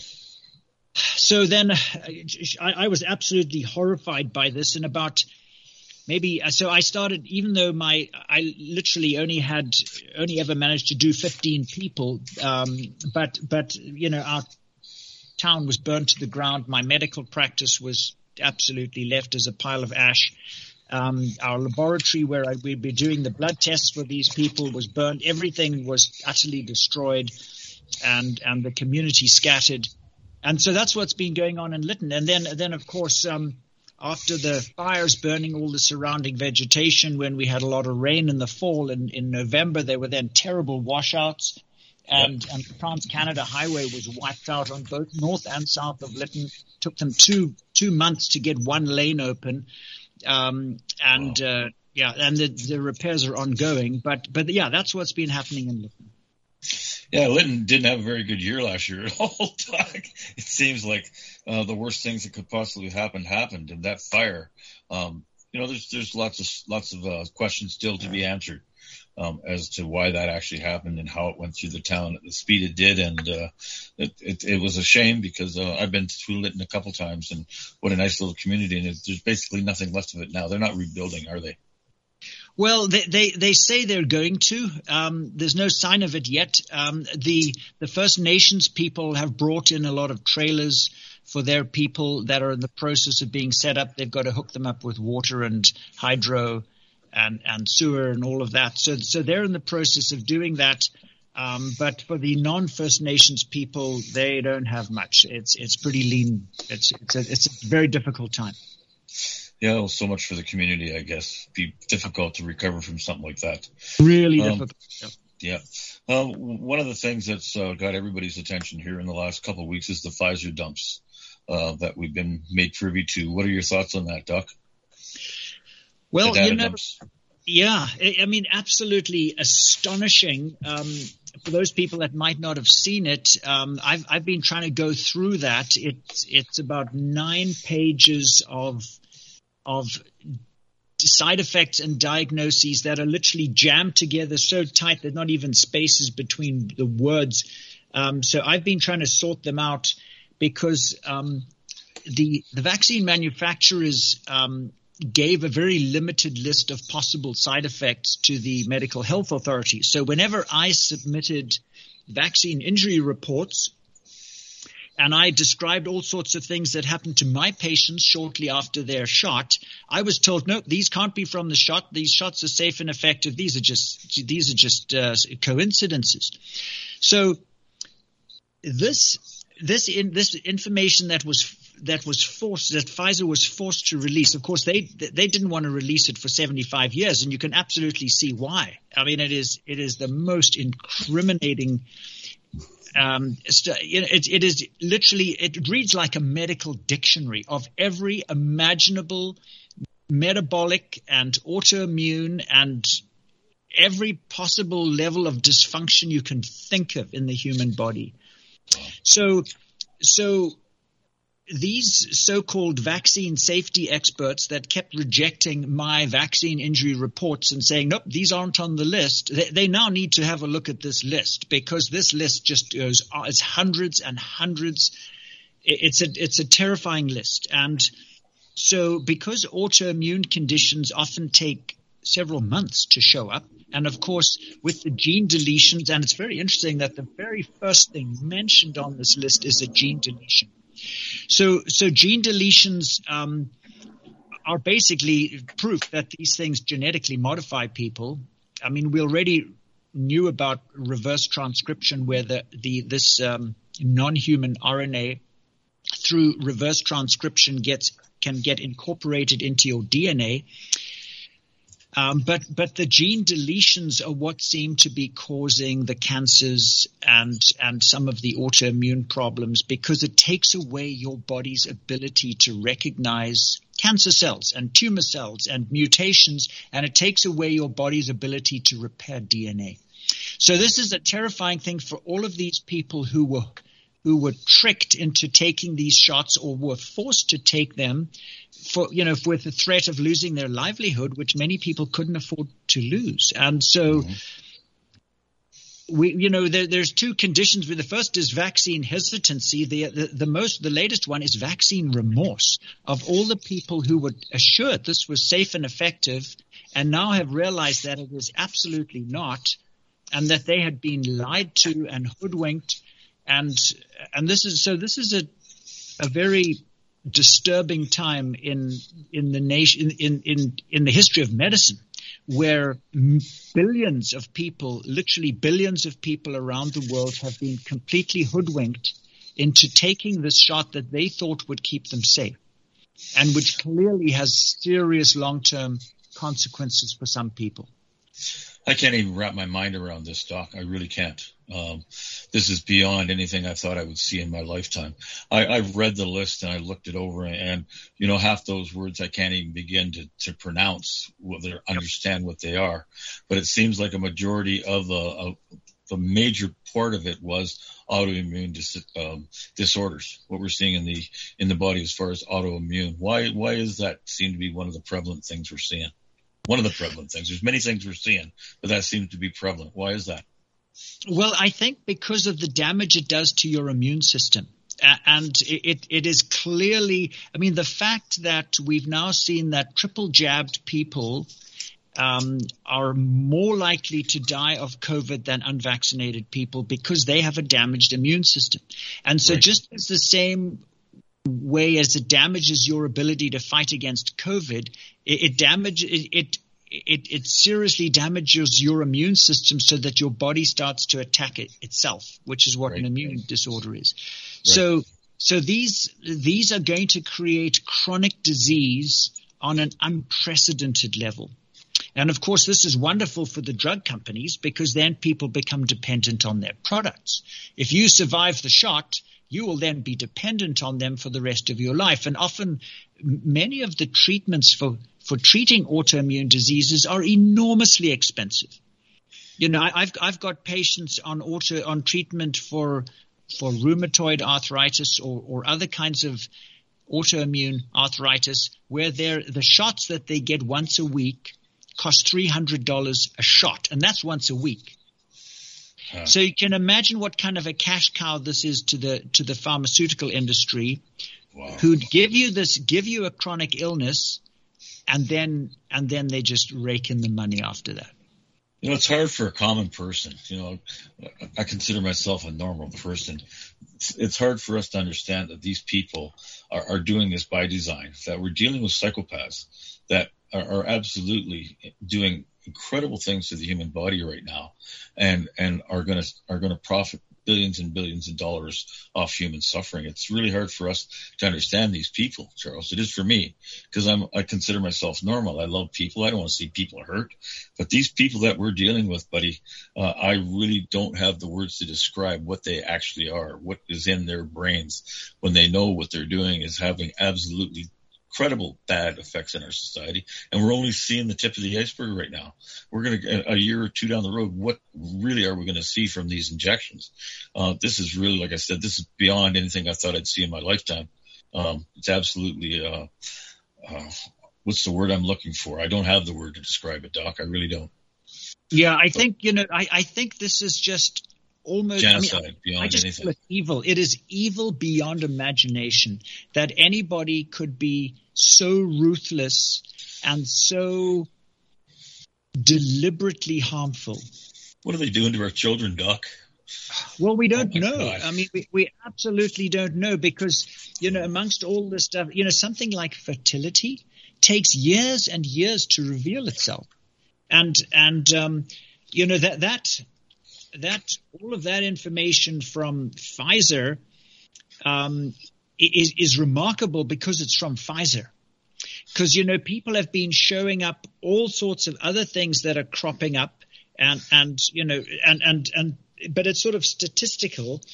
then I was absolutely horrified by this, and so I started, even though I literally only ever managed to do 15 people, but our town was burned to the ground. My medical practice was absolutely left as a pile of ash. Our laboratory where we'd be doing the blood tests for these people was burned. Everything was utterly destroyed, and the community scattered. And so that's what's been going on in Lytton. And then of course, after the fires burning all the surrounding vegetation, when we had a lot of rain in the fall in November, there were then terrible washouts, and the Trans-Canada Highway was wiped out on both north and south of Lytton. Took them two months to get one lane open, and the repairs are ongoing. But that's what's been happening in Lytton. Yeah, Lytton didn't have a very good year last year at all, Doc. It seems like the worst things that could possibly happen happened, and that fire. There's lots of questions still to be answered. as to why that actually happened and how it went through the town at the speed it did. And it was a shame because I've been through Lytton a couple times, and what a nice little community. And there's basically nothing left of it now. They're not rebuilding, are they? Well, they say they're going to. There's no sign of it yet. The First Nations people have brought in a lot of trailers for their people that are in the process of being set up. They've got to hook them up with water and hydro and sewer and all of that. So they're in the process of doing that. But for the non-First Nations people, they don't have much. It's pretty lean. It's a very difficult time. Yeah, well, so much for the community, I guess. Be difficult to recover from something like that. Really difficult. Yeah. One of the things that's got everybody's attention here in the last couple of weeks is the Pfizer dumps that we've been made privy to. What are your thoughts on that, Doc? Well, dumps. Yeah, I mean, absolutely astonishing. For those people that might not have seen it, I've been trying to go through that. It's about 9 pages of side effects and diagnoses that are literally jammed together so tight there's not even spaces between the words. So I've been trying to sort them out because the vaccine manufacturers gave a very limited list of possible side effects to the medical health authorities. So whenever I submitted vaccine injury reports, and I described all sorts of things that happened to my patients shortly after their shot, I was told, no, these can't be from the shot. These shots are safe and effective. These are just coincidences. So this information that Pfizer was forced to release. Of course, they didn't want to release it for 75 years, and you can absolutely see why. I mean, it is the most incriminating. It is literally, it reads like a medical dictionary of every imaginable metabolic and autoimmune and every possible level of dysfunction you can think of in the human body. So these so-called vaccine safety experts that kept rejecting my vaccine injury reports and saying, nope, these aren't on the list, they now need to have a look at this list, because this list just goes, it's hundreds and hundreds. It's a terrifying list. And so because autoimmune conditions often take several months to show up, and of course with the gene deletions, and it's very interesting that the very first thing mentioned on this list is a gene deletion. So gene deletions are basically proof that these things genetically modify people. I mean, we already knew about reverse transcription, where this non-human RNA through reverse transcription can get incorporated into your DNA. But the gene deletions are what seem to be causing the cancers and some of the autoimmune problems, because it takes away your body's ability to recognize cancer cells and tumor cells and mutations, and it takes away your body's ability to repair DNA. So this is a terrifying thing for all of these people who were tricked into taking these shots or were forced to take them with the threat of losing their livelihood, which many people couldn't afford to lose. And so there's two conditions. The first is vaccine hesitancy. The latest one is vaccine remorse, of all the people who were assured this was safe and effective and now have realized that it is absolutely not, and that they had been lied to and hoodwinked. And this is a very disturbing time in the nation, in the history of medicine, where billions of people, literally billions of people around the world, have been completely hoodwinked into taking this shot that they thought would keep them safe, and which clearly has serious long-term consequences for some people. I can't even wrap my mind around this, Doc. I really can't. This is beyond anything I thought I would see in my lifetime. I've read the list and I looked it over, and half those words I can't even begin to pronounce, understand what they are. But it seems like a majority of the major part of it was autoimmune disorders. What we're seeing in the body as far as autoimmune. Why is that seem to be one of the prevalent things we're seeing? one of the prevalent things. There's many things we're seeing, but that seems to be prevalent. Why is that? Well, I think because of the damage it does to your immune system. And it is clearly, I mean, the fact that we've now seen that triple jabbed people are more likely to die of COVID than unvaccinated people because they have a damaged immune system. And so just as the same way as it damages your ability to fight against COVID, it seriously damages your immune system so that your body starts to attack itself, which is what an immune disorder is. Right. So these are going to create chronic disease on an unprecedented level. And of course, this is wonderful for the drug companies because then people become dependent on their products. If you survive the shot, you will then be dependent on them for the rest of your life. And often many of the treatments for treating autoimmune diseases are enormously expensive. You know, I've got patients on treatment for rheumatoid arthritis or other kinds of autoimmune arthritis where the shots that they get once a week cost $300 a shot, and that's once a week. So you can imagine what kind of a cash cow this is to the pharmaceutical industry, who'd give you a chronic illness, and then they just rake in the money after that. You know, it's hard for a common person. You know, I consider myself a normal person. It's hard for us to understand that these people are doing this by design, that we're dealing with psychopaths that are absolutely doing incredible things to the human body right now, and are going to profit billions and billions of dollars off human suffering. It's really hard for us to understand these people, Charles. It is for me, because I consider myself normal. I love people. I don't want to see people hurt. But these people that we're dealing with, buddy, I really don't have the words to describe what they actually are, what is in their brains when they know what they're doing is having absolutely incredible bad effects in our society, and we're only seeing the tip of the iceberg right now. We're going to, a year or two down the road, what really are we going to see from these injections? This is really, like I said, this is beyond anything I thought I'd see in my lifetime. It's absolutely, what's the word I'm looking for? I don't have the word to describe it, Doc. I really don't. Yeah, I think, I think this is just almost genocide beyond I just anything. Call it evil. It is evil beyond imagination that anybody could be so ruthless and so deliberately harmful. What are they doing to our children, Doc? Well, we don't know. God. I mean, we absolutely don't know because, amongst all this stuff, something like fertility takes years and years to reveal itself. And that all of that information from Pfizer is remarkable because it's from Pfizer. Because, people have been showing up all sorts of other things that are cropping up but it's sort of statistical.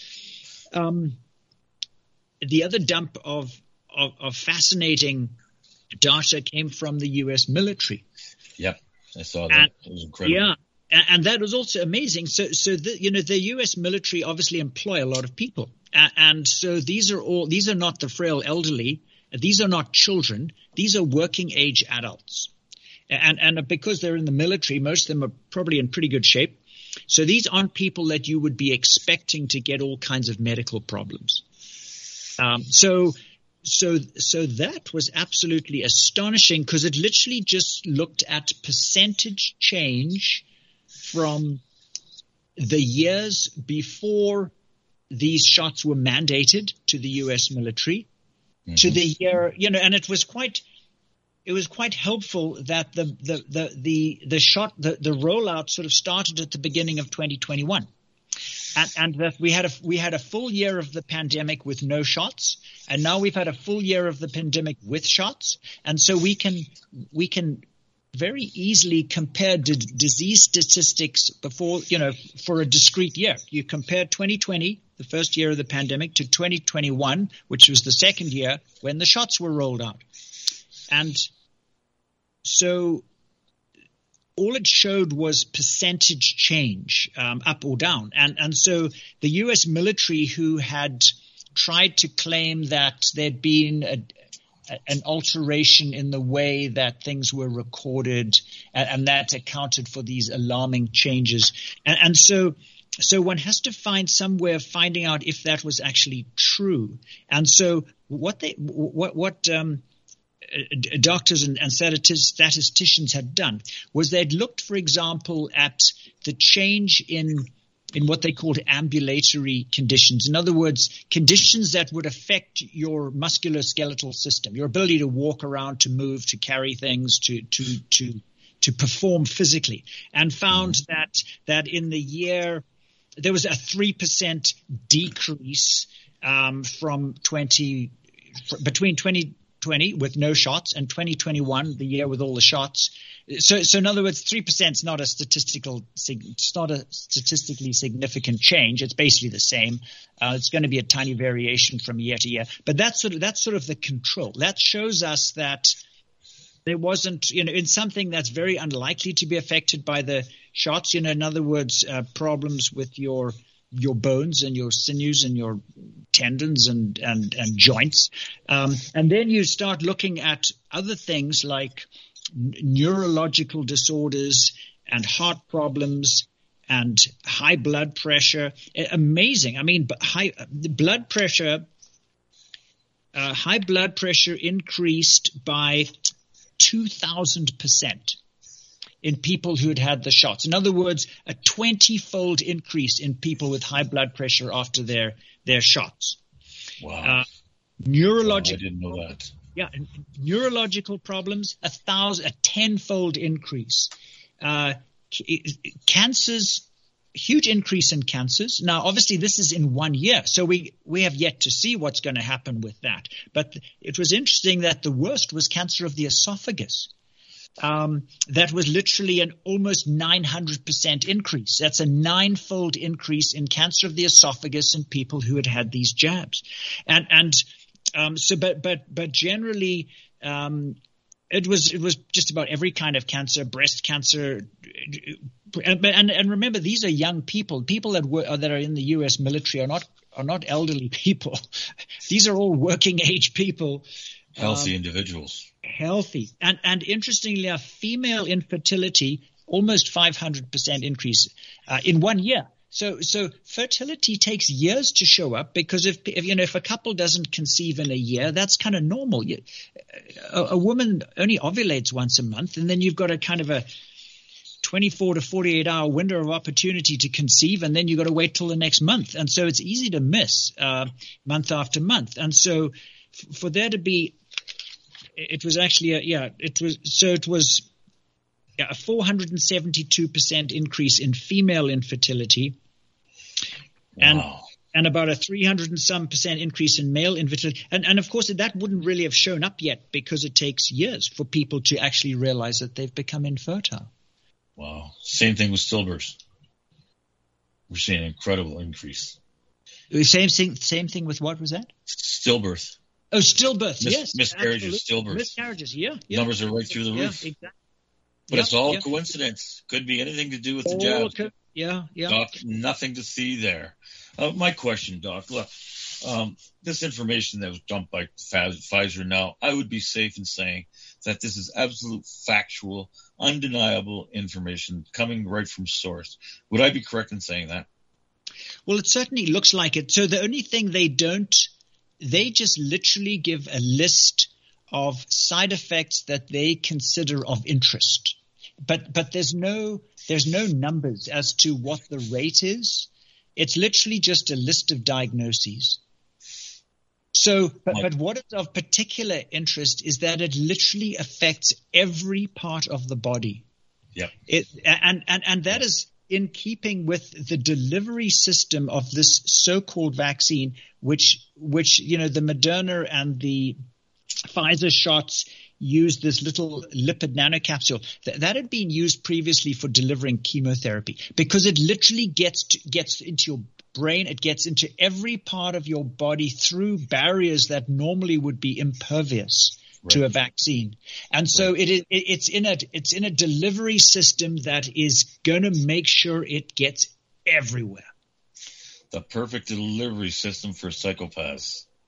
The other dump of fascinating data came from the U.S. military. Yep, I saw that. It was incredible. Yeah. And that was also amazing. So the U.S. military obviously employ a lot of people. And so these are not the frail elderly. These are not children. These are working age adults. And because they're in the military, most of them are probably in pretty good shape. So these aren't people that you would be expecting to get all kinds of medical problems. So that was absolutely astonishing because it literally just looked at percentage change from the years before these shots were mandated to the U.S. military to the year, and it was quite helpful that the rollout sort of started at the beginning of 2021, and that we had a full year of the pandemic with no shots, and now we've had a full year of the pandemic with shots, and so we can very easily compare disease statistics before, for a discrete year. You compare 2020, the first year of the pandemic, to 2021, which was the second year when the shots were rolled out. And so all it showed was percentage change, up or down. And so the U.S. military, who had tried to claim that there'd been an alteration in the way that things were recorded, and that accounted for these alarming changes. And so one has to find some way of finding out if that was actually true. And so what doctors and statisticians had done was they'd looked, for example, at the change in what they called ambulatory conditions. In other words, conditions that would affect your musculoskeletal system, your ability to walk around, to move, to carry things, to perform physically, and found that in the year there was a 3% decrease between 2020 with no shots and 2021, the year with all the shots. So in other words, 3% is not a statistically significant change. It's basically the same. It's going to be a tiny variation from year to year, but that's sort of the control. That shows us that there wasn't, in something that's very unlikely to be affected by the shots. In other words, problems with your bones and your sinews and your tendons and joints. And then you start looking at other things like neurological disorders and heart problems and high blood pressure. Amazing. I mean, high blood pressure increased by 2,000% in people who had the shots. In other words, a 20-fold increase in people with high blood pressure after their shots. Wow. Neurological. I didn't know that. Yeah, neurological problems, a 10-fold increase. Cancers, huge increase in cancers. Now, obviously, this is in 1 year, so we have yet to see what's going to happen with that. But it was interesting that the worst was cancer of the esophagus. That was literally an almost 900% increase. That's a 9-fold increase in cancer of the esophagus in people who had these jabs. But generally, it was just about every kind of cancer, breast cancer, and remember, these are young people. People that are in the U.S. military are not elderly people. These are all working age people, healthy individuals. Healthy, and interestingly, female infertility almost 500% increase in 1 year. So fertility takes years to show up, because if a couple doesn't conceive in a year, that's kind of normal. A woman only ovulates once a month, and then you've got a kind of a 24 to 48 hour window of opportunity to conceive, and then you've got to wait till the next month. And so it's easy to miss month after month. And so for there to be, it was actually a 472% increase in female infertility, wow. and about a 300 and some percent increase in male infertility. And of course, that wouldn't really have shown up yet, because it takes years for people to actually realize that they've become infertile. Wow. Same thing with stillbirths. We're seeing an incredible increase. Same thing with what was that? Stillbirth. Oh, stillbirth, yes. Miscarriages, stillbirths. Miscarriages, yeah. Numbers are right through the roof. Yeah, exactly. But it's all coincidence. Could be anything to do with the jab. Yeah. Doc, nothing to see there. My question, Doc, look, this information that was dumped by Pfizer now, I would be safe in saying that this is absolute factual, undeniable information coming right from source. Would I be correct in saying that? Well, it certainly looks like it. So the only thing they just literally give a list of side effects that they consider of interest. But there's no numbers as to what the rate is. It's literally just a list of diagnoses. So, but what is of particular interest is that it literally affects every part of the body. Yep. And that is in keeping with the delivery system of this so-called vaccine, which the Moderna and the Pfizer shots used this little lipid nanocapsule that had been used previously for delivering chemotherapy, because it literally gets into your brain. It gets into every part of your body through barriers that normally would be impervious to a vaccine. And so it's in a delivery system that is going to make sure it gets everywhere. The perfect delivery system for psychopaths.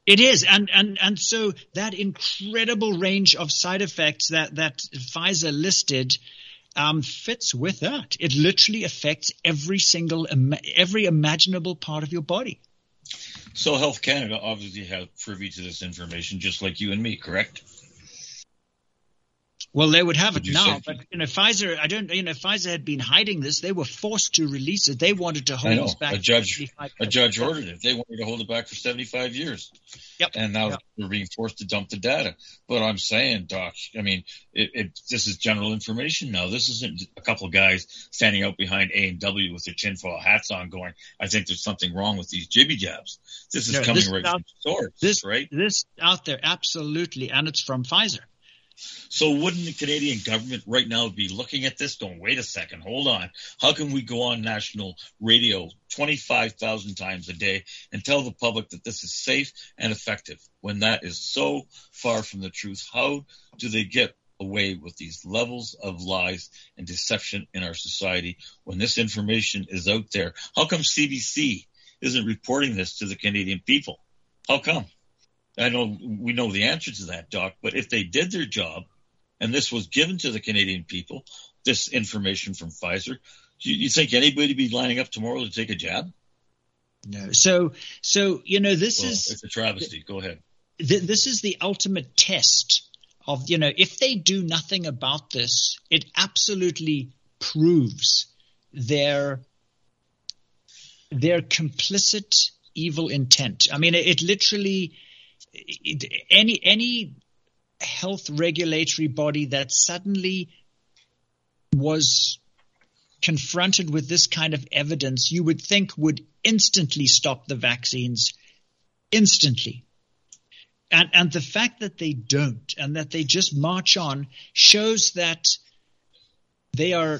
It is, and so that incredible range of side effects that Pfizer listed fits with that. It literally affects every imaginable part of your body. So Health Canada obviously has privy to this information, just like you and me, correct? Well, they would have it now, but Pfizer. Pfizer had been hiding this. They were forced to release it. They wanted to hold us back. A judge ordered it. They wanted to hold it back for 75 years. Yep. And now they're being forced to dump the data. But I'm saying, Doc, I mean, this is general information now. This isn't a couple of guys standing out behind A&W with their tinfoil hats on, going, "I think there's something wrong with these jibby jabs." This is coming right from the source, right? This out there, absolutely, and it's from Pfizer. So wouldn't the Canadian government right now be looking at this? Don't wait a second. Hold on. How can we go on national radio 25,000 times a day and tell the public that this is safe and effective when that is so far from the truth? How do they get away with these levels of lies and deception in our society when this information is out there? How come CBC isn't reporting this to the Canadian people? How come? I know we know the answer to that, Doc, but if they did their job and this was given to the Canadian people, this information from Pfizer, you think anybody would be lining up tomorrow to take a jab? No. So this is... It's a travesty. Go ahead. This is the ultimate test of, if they do nothing about this, it absolutely proves their complicit evil intent. I mean, it literally... Any health regulatory body that suddenly was confronted with this kind of evidence, you would think would instantly stop the vaccines, instantly. And the fact that they don't and that they just march on shows that they're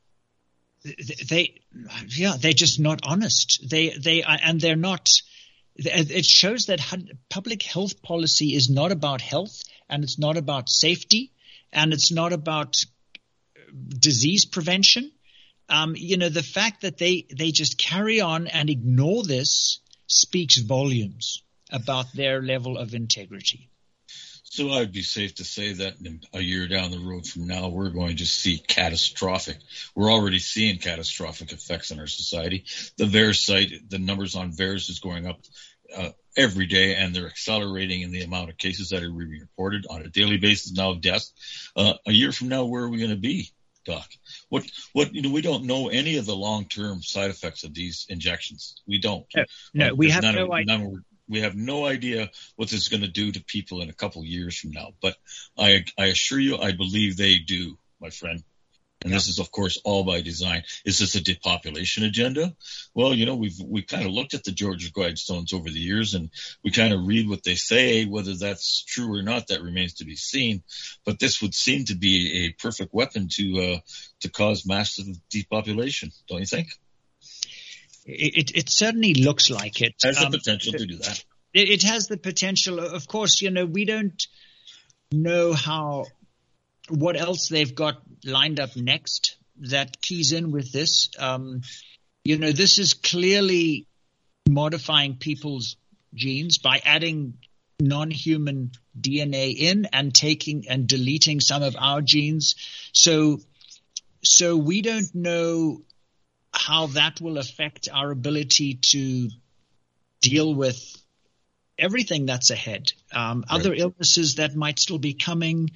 just not honest. They're not. It shows that public health policy is not about health, and it's not about safety, and it's not about disease prevention. The fact that they just carry on and ignore this speaks volumes about their level of integrity. So I'd be safe to say that a year down the road from now, we're going to see we're already seeing catastrophic effects on our society. The VAERS site, the numbers on VAERS is going up every day, and they're accelerating in the amount of cases that are being reported on a daily basis now of deaths. A year from now, where are we going to be, Doc? We don't know any of the long-term side effects of these injections. We don't. No, we have no idea. We have no idea what this is going to do to people in a couple of years from now. But I assure you, I believe they do, my friend. And this is, of course, all by design. Is this a depopulation agenda? Well, we've kind of looked at the Georgia Guidestones over the years, and we kind of read what they say. Whether that's true or not, that remains to be seen. But this would seem to be a perfect weapon to cause massive depopulation, don't you think? It certainly looks like it. It has the potential to do that. It has the potential. Of course, we don't know what else they've got lined up next that keys in with this. This is clearly modifying people's genes by adding non-human DNA in and taking and deleting some of our genes. So we don't know how that will affect our ability to deal with everything that's ahead. Other illnesses that might still be coming.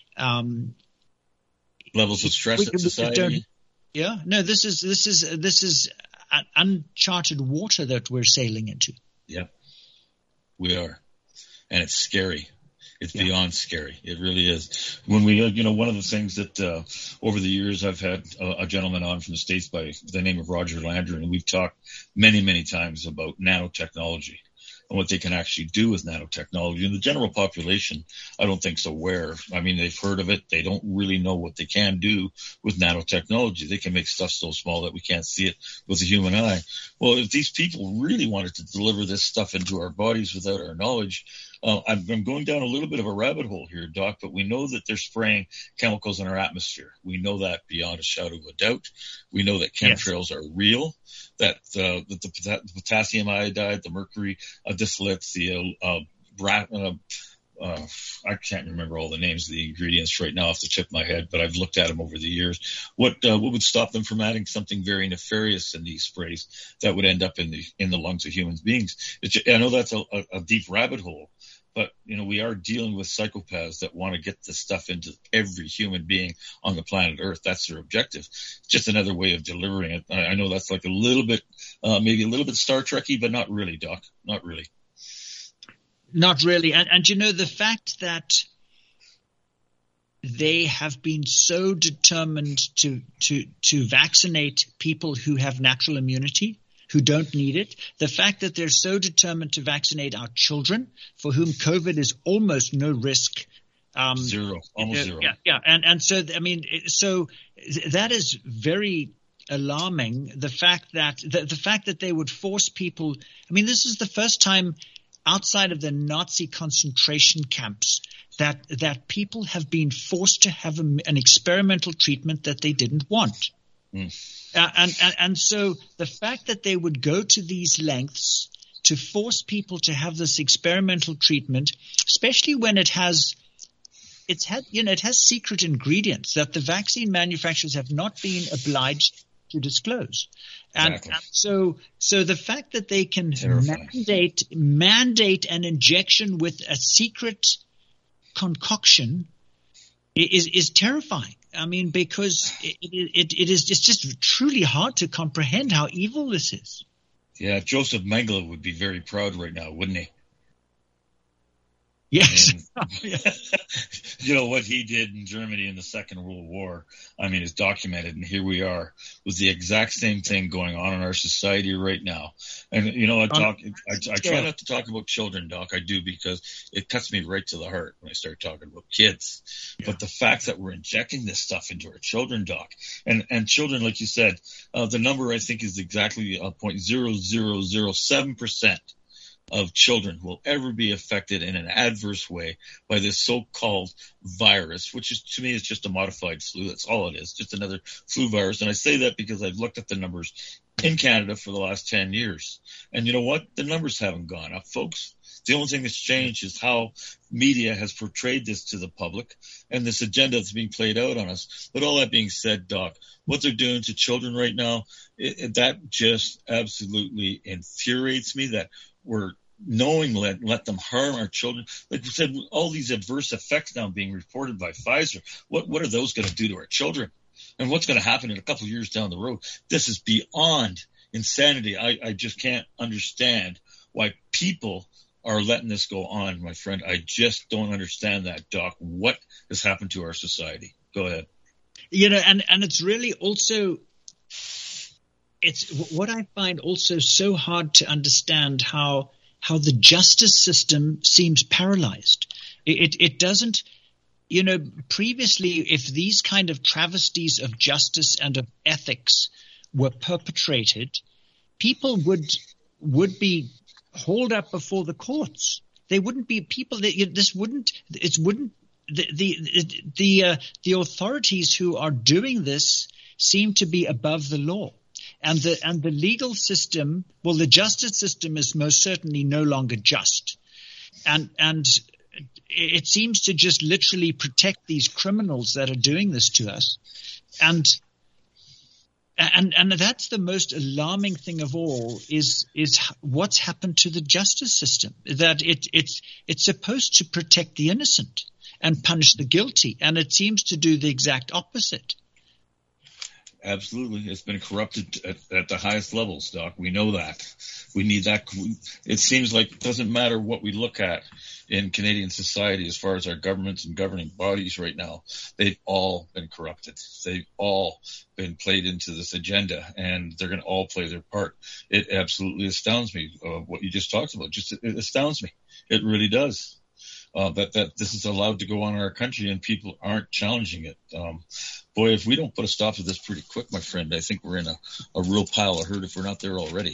Levels of stress in society. This is uncharted water that we're sailing into. Yeah, we are, and it's scary. It's beyond scary. It really is. When we, one of the things that over the years I've had a gentleman on from the States by the name of Roger Landry, and we've talked many, many times about nanotechnology and what they can actually do with nanotechnology. And the general population, I don't think is aware. I mean, they've heard of it. They don't really know what they can do with nanotechnology. They can make stuff so small that we can't see it with the human eye. Well, if these people really wanted to deliver this stuff into our bodies without our knowledge, I'm going down a little bit of a rabbit hole here, Doc, but we know that they're spraying chemicals in our atmosphere. We know that beyond a shadow of a doubt. We know that chemtrails are real, that the potassium iodide, the mercury distillates, the I can't remember all the names of the ingredients right now off the tip of my head, but I've looked at them over the years. What would stop them from adding something very nefarious in these sprays that would end up in the lungs of human beings? I know that's a deep rabbit hole, but we are dealing with psychopaths that want to get this stuff into every human being on the planet Earth. That's their objective. It's just another way of delivering it. I know that's like a little bit, maybe a little bit Star Trek-y, but not really, Doc. Not really. Not really. And the fact that they have been so determined to vaccinate people who have natural immunity, who don't need it, the fact that they're so determined to vaccinate our children, for whom COVID is almost no risk. Almost zero. Yeah. And so, so that is very alarming. The fact that they would force people, this is the first time outside of the Nazi concentration camps that people have been forced to have an experimental treatment that they didn't want. And so the fact that they would go to these lengths to force people to have this experimental treatment, especially when it has secret ingredients that the vaccine manufacturers have not been obliged to disclose. Exactly. And so the fact that they can mandate an injection with a secret concoction is terrifying. Because it's just truly hard to comprehend how evil this is. Yeah, Joseph Mengele would be very proud right now, wouldn't he? Yes. What he did in Germany in the Second World War, is documented, and here we are with the exact same thing going on in our society right now. And, I try not to talk about children, Doc. I do, because it cuts me right to the heart when I start talking about kids. Yeah. But the fact that we're injecting this stuff into our children, Doc, and children, like you said, the number I think is exactly 0.0007% of children will ever be affected in an adverse way by this so-called virus, which is, to me, is just a modified flu. That's all it is, just another flu virus. And I say that because I've looked at the numbers in Canada for the last 10 years. And you know what? The numbers haven't gone up, folks. The only thing that's changed is how media has portrayed this to the public and this agenda that's being played out on us. But all that being said, Doc, what they're doing to children right now, that just absolutely infuriates me, that we're knowingly let them harm our children. Like we said, all these adverse effects now being reported by Pfizer, what are those going to do to our children? And what's going to happen in a couple of years down the road? This is beyond insanity. I just can't understand why people are letting this go on, my friend. I just don't understand that, Doc. What has happened to our society? Go ahead. And it's really also, it's what I find also so hard to understand how the justice system seems paralyzed. It doesn't, previously, if these kind of travesties of justice and of ethics were perpetrated, people would be hauled up before the courts. They wouldn't be people that the authorities who are doing this seem to be above the law. And the legal system, well, the justice system is most certainly no longer just. And it seems to just literally protect these criminals that are doing this to us. And that's the most alarming thing of all is what's happened to the justice system, that it's supposed to protect the innocent and punish the guilty. And it seems to do the exact opposite. Absolutely. It's been corrupted at the highest levels, Doc. We know that. We need that. It seems like it doesn't matter what we look at in Canadian society as far as our governments and governing bodies right now. They've all been corrupted. They've all been played into this agenda, and they're going to all play their part. It absolutely astounds me, what you just talked about. It astounds me. It really does. That this is allowed to go on in our country and people aren't challenging it. Boy, if we don't put a stop to this pretty quick, my friend, I think we're in a real pile of hurt if we're not there already.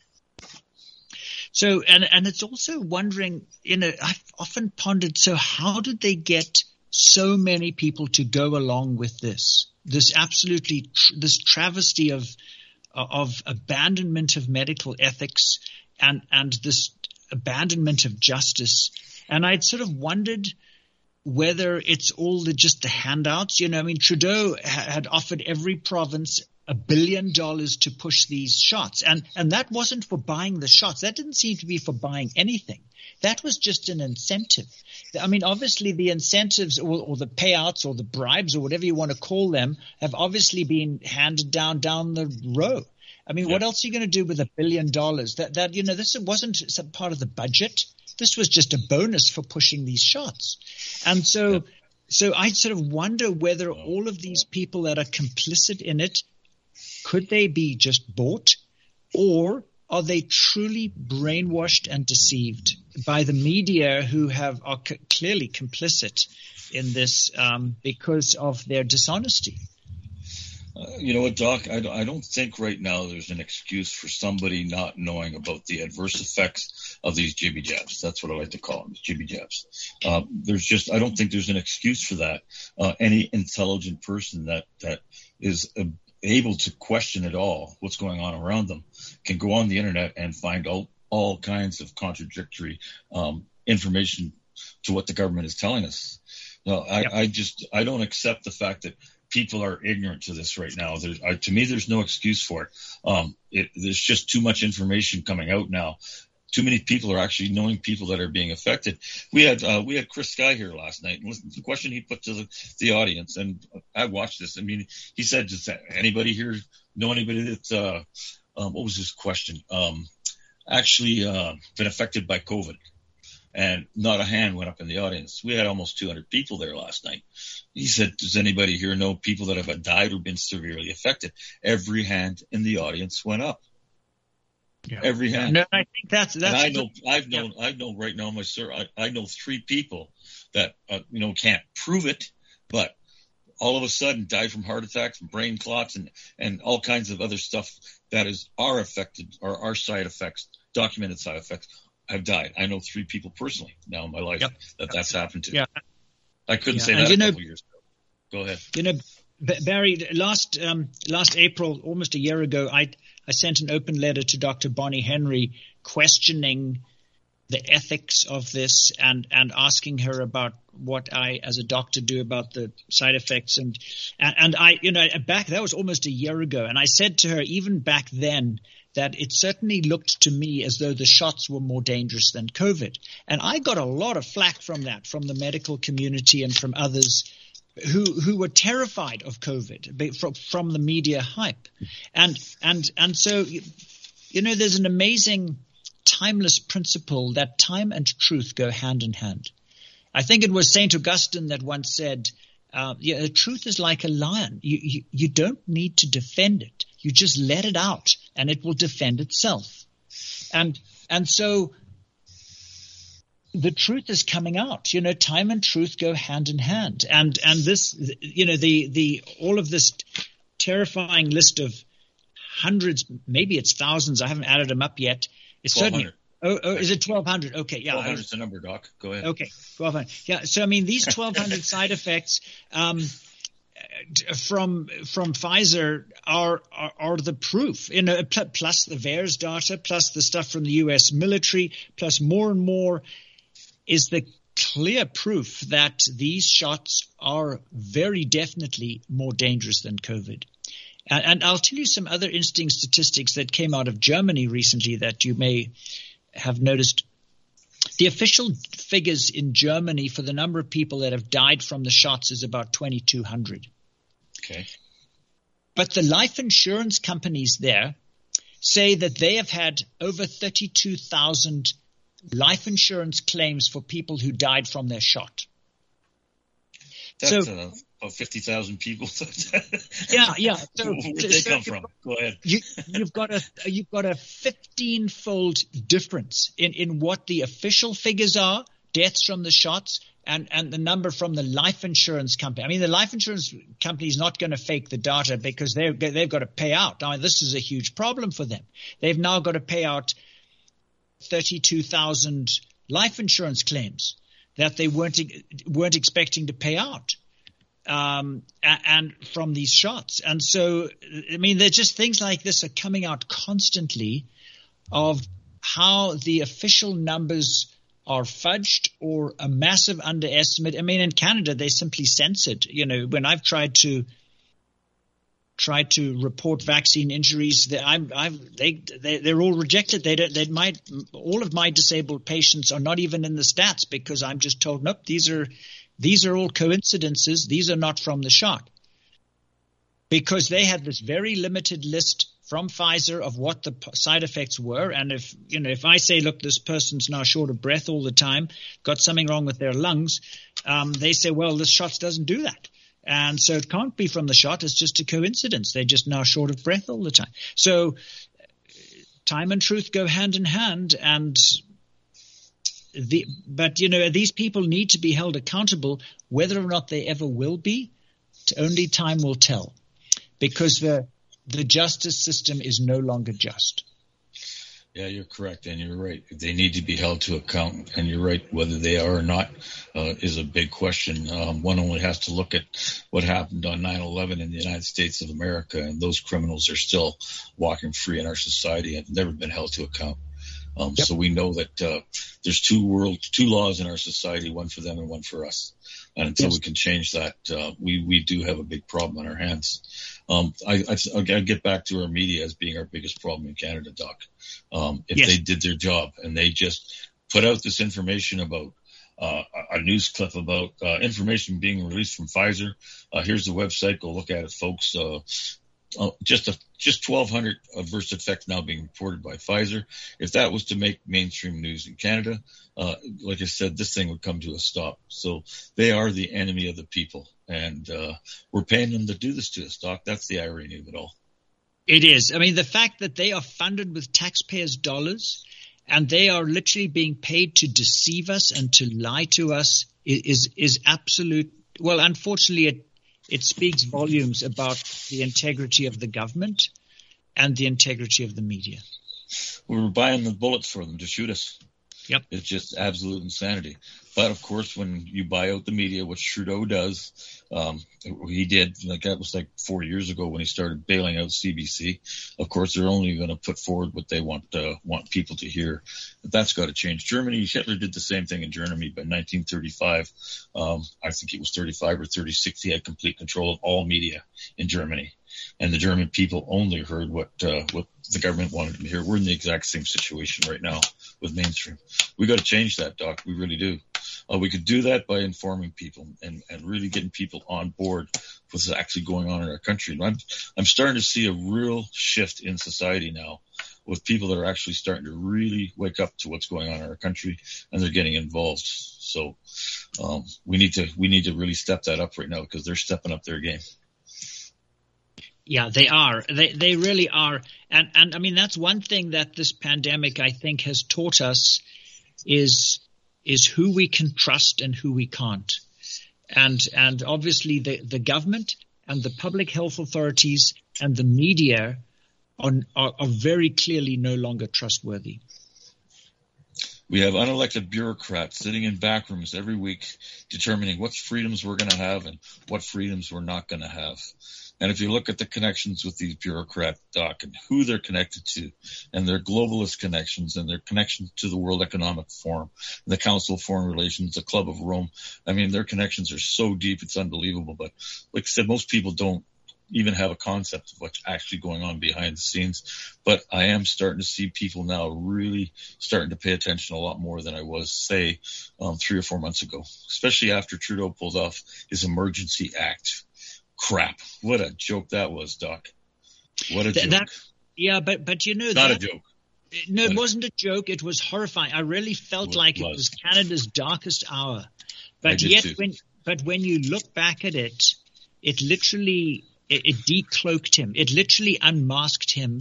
So, and it's also wondering, I've often pondered, so how did they get so many people to go along with this absolutely, this travesty of abandonment of medical ethics and this abandonment of justice. And I'd sort of wondered whether it's all just the handouts. I mean, Trudeau had offered every province $1 billion to push these shots. And that wasn't for buying the shots. That didn't seem to be for buying anything. That was just an incentive. I mean, obviously the incentives or the payouts or the bribes or whatever you want to call them have obviously been handed down the row. I mean, what else are you going to do with $1 billion? This wasn't some part of the budget. This was just a bonus for pushing these shots. And so I sort of wonder whether all of these people that are complicit in it, could they be just bought, or are they truly brainwashed and deceived by the media who are clearly complicit in this because of their dishonesty? You know what, Doc? I don't think right now there's an excuse for somebody not knowing about the adverse effects of these jibby jabs. That's what I like to call them, jibby jabs. I don't think there's an excuse for that. Any intelligent person that is able to question at all what's going on around them can go on the internet and find all kinds of contradictory information to what the government is telling us. No, I don't accept the fact that people are ignorant to this right now. To me, there's no excuse for it. There's just too much information coming out now. Too many people are actually knowing people that are being affected. We had Chris Sky here last night, and listen to the question he put to the audience, and I watched this. I mean, he said, "Does anybody here know anybody that's what was his question? Actually been affected by COVID?" And not a hand went up in the audience. We had almost 200 people there last night. He said, "Does anybody here know people that have died or been severely affected?" Every hand in the audience went up. Yeah. Every hand. No, I think that's. And I know right now, I know 3 people that can't prove it, but all of a sudden died from heart attacks, brain clots, and all kinds of other stuff that are affected, or are side effects, documented side effects. I've died. I know 3 people personally now in my life that's happened to. Yeah. I couldn't say that a couple years ago. Go ahead. Barry, last April, almost a year ago, I sent an open letter to Dr. Bonnie Henry questioning the ethics of this and asking her about what I, as a doctor, do about the side effects. And I, that was almost a year ago. And I said to her, even back then, that it certainly looked to me as though the shots were more dangerous than COVID. And I got a lot of flack from that, from the medical community and from others who were terrified of COVID from the media hype. And so, there's an amazing timeless principle that time and truth go hand in hand. I think it was St. Augustine that once said, the truth is like a lion. You don't need to defend it. You just let it out and it will defend itself. And so the truth is coming out. Time and truth go hand in hand. And this, all of this terrifying list of hundreds, maybe it's thousands. I haven't added them up yet. It's 1,200. certainly. Is it 1,200? Okay, yeah. 1,200 is the number, Doc. Go ahead. Okay, 1,200. Yeah. So I mean, these 1,200 side effects from Pfizer are the proof. Plus the VAERS data, plus the stuff from the U.S. military, plus more and more is the clear proof that these shots are very definitely more dangerous than COVID. And I'll tell you some other interesting statistics that came out of Germany recently that you may have noticed. The official figures in Germany for the number of people that have died from the shots is about 2,200. Okay. But the life insurance companies there say that they have had over 32,000 life insurance claims for people who died from their shot. That's about 50,000 people. Yeah. So, where did they come from? Go ahead. You've got a 15-fold difference in what the official figures are, deaths from the shots, and the number from the life insurance company. I mean, the life insurance company is not going to fake the data because they've got to pay out. Now, this is a huge problem for them. They've now got to pay out 32,000 life insurance claims that they weren't expecting to pay out, and from these shots. And so, I mean, there's just things like this are coming out constantly of how the official numbers are fudged or a massive underestimate. I mean, in Canada, they simply censored. You know, when I've tried to report vaccine injuries, they're all rejected. All of my disabled patients are not even in the stats because I'm just told, nope, these are all coincidences. These are not from the shot. Because they had this very limited list from Pfizer of what the side effects were. And if I say, look, this person's now short of breath all the time, got something wrong with their lungs, they say, well, this shot doesn't do that. And so it can't be from the shot. It's just a coincidence. They're just now short of breath all the time. So time and truth go hand in hand. But these people need to be held accountable. Whether or not they ever will be, only time will tell. Because the justice system is no longer just. Yeah, you're correct, and you're right. They need to be held to account, and you're right. Whether they are or not is a big question. One only has to look at what happened on 9/11 in the United States of America, and those criminals are still walking free in our society and have never been held to account. So we know that there's two laws in our society, one for them and one for us. And until we can change that, we do have a big problem on our hands. I get back to our media as being our biggest problem in Canada, Doc. If they did their job and they just put out this information about a news clip about information being released from Pfizer, here's the website. Go look at it, folks. Just 1,200 adverse effects now being reported by Pfizer. If that was to make mainstream news in Canada, like I said, this thing would come to a stop. So they are the enemy of the people, and we're paying them to do this to us, Doc. That's the irony of it all. It is. I mean, the fact that they are funded with taxpayers' dollars and they are literally being paid to deceive us and to lie to us is absolute. Well, unfortunately, it speaks volumes about the integrity of the government and the integrity of the media. We were buying the bullets for them to shoot us. Yep. It's just absolute insanity. But, of course, when you buy out the media, which Trudeau does, he did, that was 4 years ago when he started bailing out CBC. Of course, they're only going to put forward what they want people to hear. But that's got to change. Hitler did the same thing in Germany by 1935. I think it was 35 or 36. He had complete control of all media in Germany. And the German people only heard what the government wanted them to hear. We're in the exact same situation right now with mainstream. We got to change that, Doc. We really do. We could do that by informing people and really getting people on board with what's actually going on in our country. And I'm starting to see a real shift in society now with people that are actually starting to really wake up to what's going on in our country, and they're getting involved. So we need to really step that up right now because they're stepping up their game. Yeah, they are. They really are. And I mean, that's one thing that this pandemic, I think, has taught us is who we can trust and who we can't. And obviously the government and the public health authorities and the media are very clearly no longer trustworthy. We have unelected bureaucrats sitting in back rooms every week determining what freedoms we're going to have and what freedoms we're not going to have. And if you look at the connections with these bureaucrats, Doc, and who they're connected to, and their globalist connections, and their connections to the World Economic Forum, the Council of Foreign Relations, the Club of Rome, I mean, their connections are so deep, it's unbelievable. But like I said, most people don't even have a concept of what's actually going on behind the scenes. But I am starting to see people now really starting to pay attention a lot more than I was, say, 3 or 4 months ago, especially after Trudeau pulled off his Emergency Act. Crap. What a joke that was, Doc. What a joke. But you know, not a joke. No, it wasn't a joke. It was horrifying. I really felt like it was Canada's darkest hour. But yet, when you look back at it, it literally it decloaked him. It literally unmasked him.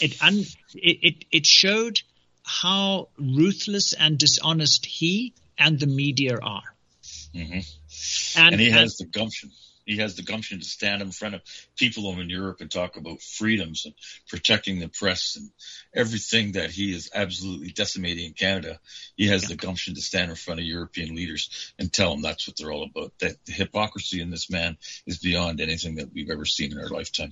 It showed how ruthless and dishonest he and the media are. Mm-hmm. And he has the gumption. He has the gumption to stand in front of people over in Europe and talk about freedoms and protecting the press and everything that he is absolutely decimating in Canada. He has the gumption to stand in front of European leaders and tell them that's what they're all about. That the hypocrisy in this man is beyond anything that we've ever seen in our lifetime.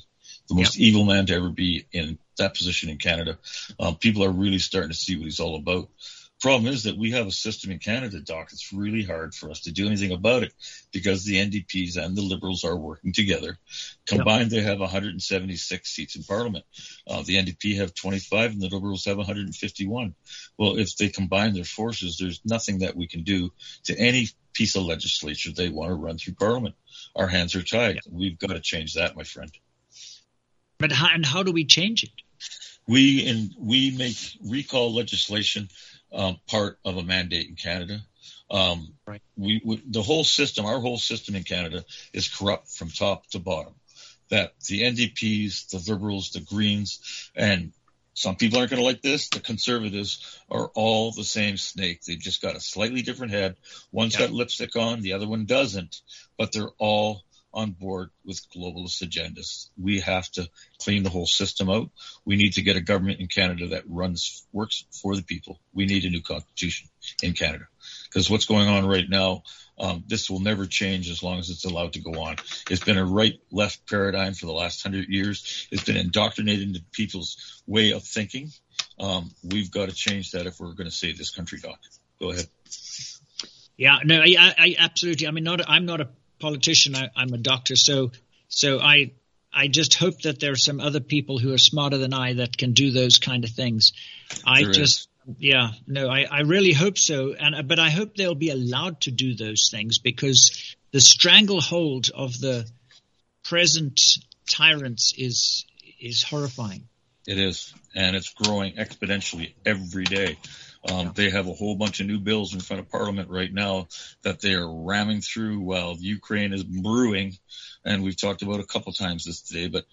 the most evil man to ever be in that position in Canada. People are really starting to see what he's all about. Problem is that we have a system in Canada, Doc, it's really hard for us to do anything about it because the NDPs and the Liberals are working together. Combined, they have 176 seats in Parliament. The NDP have 25 and the Liberals have 151. Well, if they combine their forces, there's nothing that we can do to any piece of legislature they want to run through Parliament. Our hands are tied. We've got to change that, my friend. But how do we change it? We make recall legislation part of a mandate in Canada. Right. The whole system, our whole system in Canada is corrupt from top to bottom. That the NDPs, the Liberals, the Greens, and some people aren't going to like this, the Conservatives are all the same snake. They've just got a slightly different head. One's got lipstick on, the other one doesn't, but they're all on board with globalist agendas. We have to clean the whole system out. We need to get a government in Canada that works for the people. We need a new constitution in Canada because what's going on right now, this will never change as long as it's allowed to go on. It's been a right-left paradigm for the last 100 years. It's been indoctrinated into people's way of thinking. We've got to change that if we're going to save this country, Doc. Go ahead. Yeah, no, I absolutely. I mean, I'm not a politician. I'm a doctor, so I just hope that there are some other people who are smarter than I that can do those kind of things. I really hope so, but I hope they'll be allowed to do those things because the stranglehold of the present tyrants is horrifying. It is, and it's growing exponentially every day. They have a whole bunch of new bills in front of Parliament right now that they are ramming through while Ukraine is brewing. And we've talked about a couple times this today, but,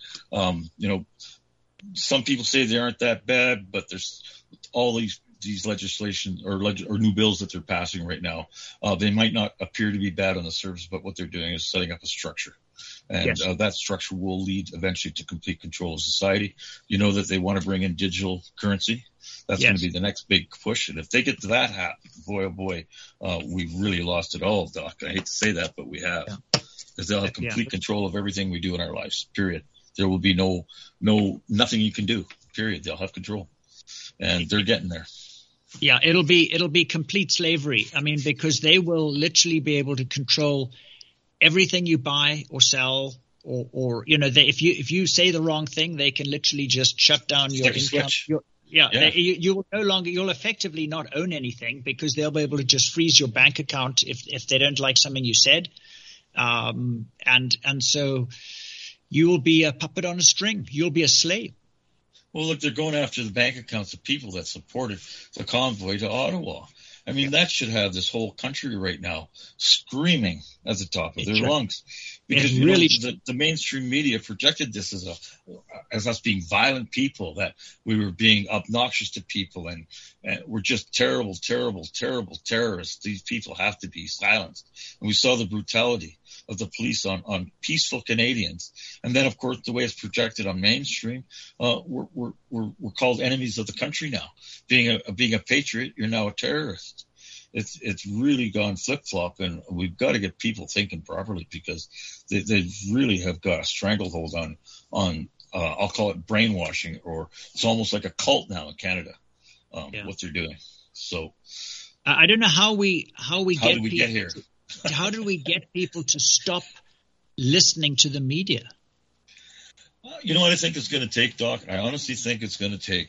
some people say they aren't that bad, but there's all these legislation or new bills that they're passing right now. They might not appear to be bad on the surface, but what they're doing is setting up a structure. And that structure will lead eventually to complete control of society. You know that they want to bring in digital currency. That's going to be the next big push. And if they get to that happen, boy, oh boy, we've really lost it all, Doc. I hate to say that, but we have. Because they'll have complete control of everything we do in our lives, period. There will be nothing you can do, period. They'll have control. And they're getting there. Yeah, it'll be complete slavery. I mean, because they will literally be able to control everything you buy or sell, or if you say the wrong thing, they can literally just shut down your income. You'll effectively not own anything because they'll be able to just freeze your bank account if they don't like something you said, and so you will be a puppet on a string. You'll be a slave. Well, look, they're going after the bank accounts of people that supported the convoy to Ottawa. I mean, that should have this whole country right now screaming at the top of their lungs. Because the mainstream media projected this as us being violent people, that we were being obnoxious to people and we're just terrible, terrible, terrible terrorists. These people have to be silenced. And we saw the brutality of the police on peaceful Canadians. And then, of course, the way it's projected on mainstream, we're called enemies of the country now. Being a patriot, you're now a terrorist. It's really gone flip-flop, and we've got to get people thinking properly because they really have got a stranglehold on I'll call it brainwashing, or it's almost like a cult now in Canada, what they're doing. So I don't know how we get here. How do we get people to stop listening to the media? You know what I think it's going to take, Doc? I honestly think it's going to take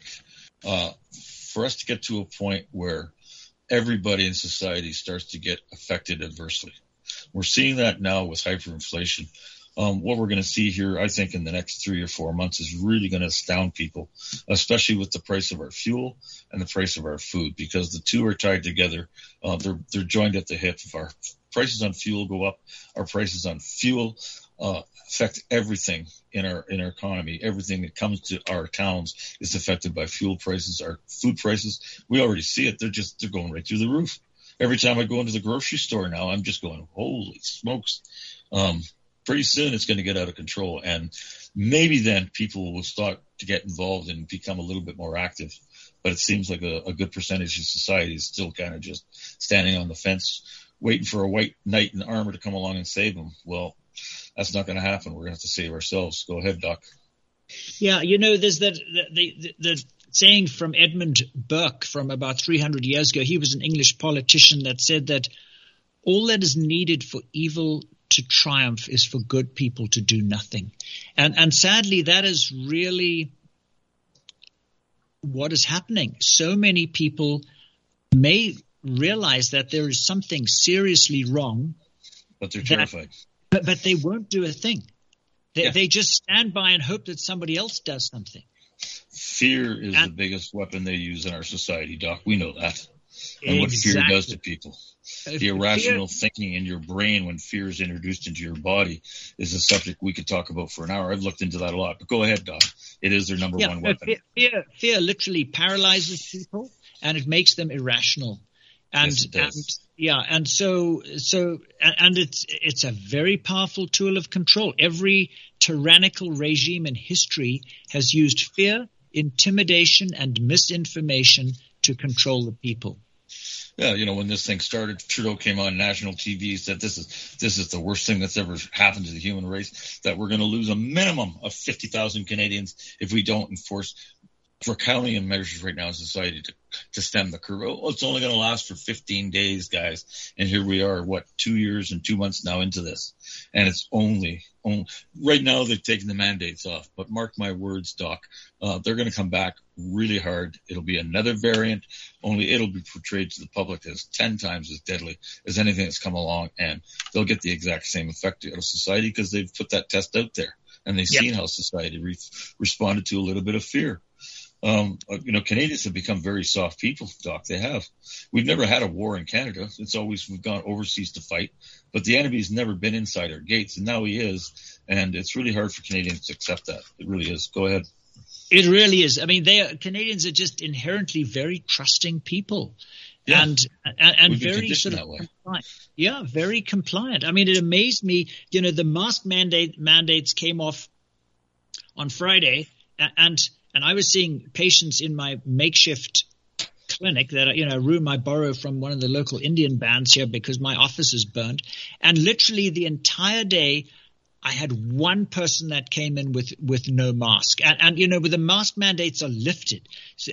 for us to get to a point where everybody in society starts to get affected adversely. We're seeing that now with hyperinflation. What we're going to see here, I think, in the next 3 or 4 months is really going to astound people, especially with the price of our fuel and the price of our food, because the two are tied together. They're joined at the hip. If our prices on fuel go up, our prices on fuel affect everything in our economy. Everything that comes to our towns is affected by fuel prices. Our food prices, we already see it. They're going right through the roof. Every time I go into the grocery store now, I'm just going, holy smokes. Pretty soon it's going to get out of control, and maybe then people will start to get involved and become a little bit more active. But it seems like a good percentage of society is still kind of just standing on the fence, waiting for a white knight in armor to come along and save them. Well, that's not going to happen. We're going to have to save ourselves. Go ahead, Doc. Yeah, there's the saying from Edmund Burke from about 300 years ago. He was an English politician that said that all that is needed for evil to triumph is for good people to do nothing. And sadly, that is really what is happening. So many people may realize that there is something seriously wrong, but they're terrified. But they won't do a thing. They just stand by and hope that somebody else does something. Fear is the biggest weapon they use in our society, Doc. We know that. And what fear does to people. The irrational thinking in your brain when fear is introduced into your body is a subject we could talk about for an hour. I've looked into that a lot. But go ahead, Doc. It is their number one weapon. Fear literally paralyzes people, and it makes them irrational. And yes, it does. And it's a very powerful tool of control. Every tyrannical regime in history has used fear, intimidation, and misinformation to control the people. Yeah, when this thing started, Trudeau came on national TV, said this is the worst thing that's ever happened to the human race, that we're going to lose a minimum of 50,000 Canadians if we don't enforce draconian measures right now in society to stem the curve. Oh, it's only going to last for 15 days, guys. And here we are, 2 years and 2 months now into this. And it's only right now they've taken the mandates off. But mark my words, Doc, they're going to come back really hard. It'll be another variant, only it'll be portrayed to the public as 10 times as deadly as anything that's come along. And they'll get the exact same effect out of society because they've put that test out there. And they've seen how society responded to a little bit of fear. Canadians have become very soft people, Doc. They have. We've never had a war in Canada. It's always we've gone overseas to fight. But the enemy's never been inside our gates, and now he is. And it's really hard for Canadians to accept that. It really is. Go ahead. It really is. I mean, Canadians are just inherently very trusting people. Yeah. And very sort of compliant. Yeah, very compliant. I mean, it amazed me. The mask mandates came off on Friday, and I was seeing patients in my makeshift clinic that, a room I borrow from one of the local Indian bands here because my office is burned. And literally the entire day, I had one person that came in with no mask. And with the mask mandates are lifted.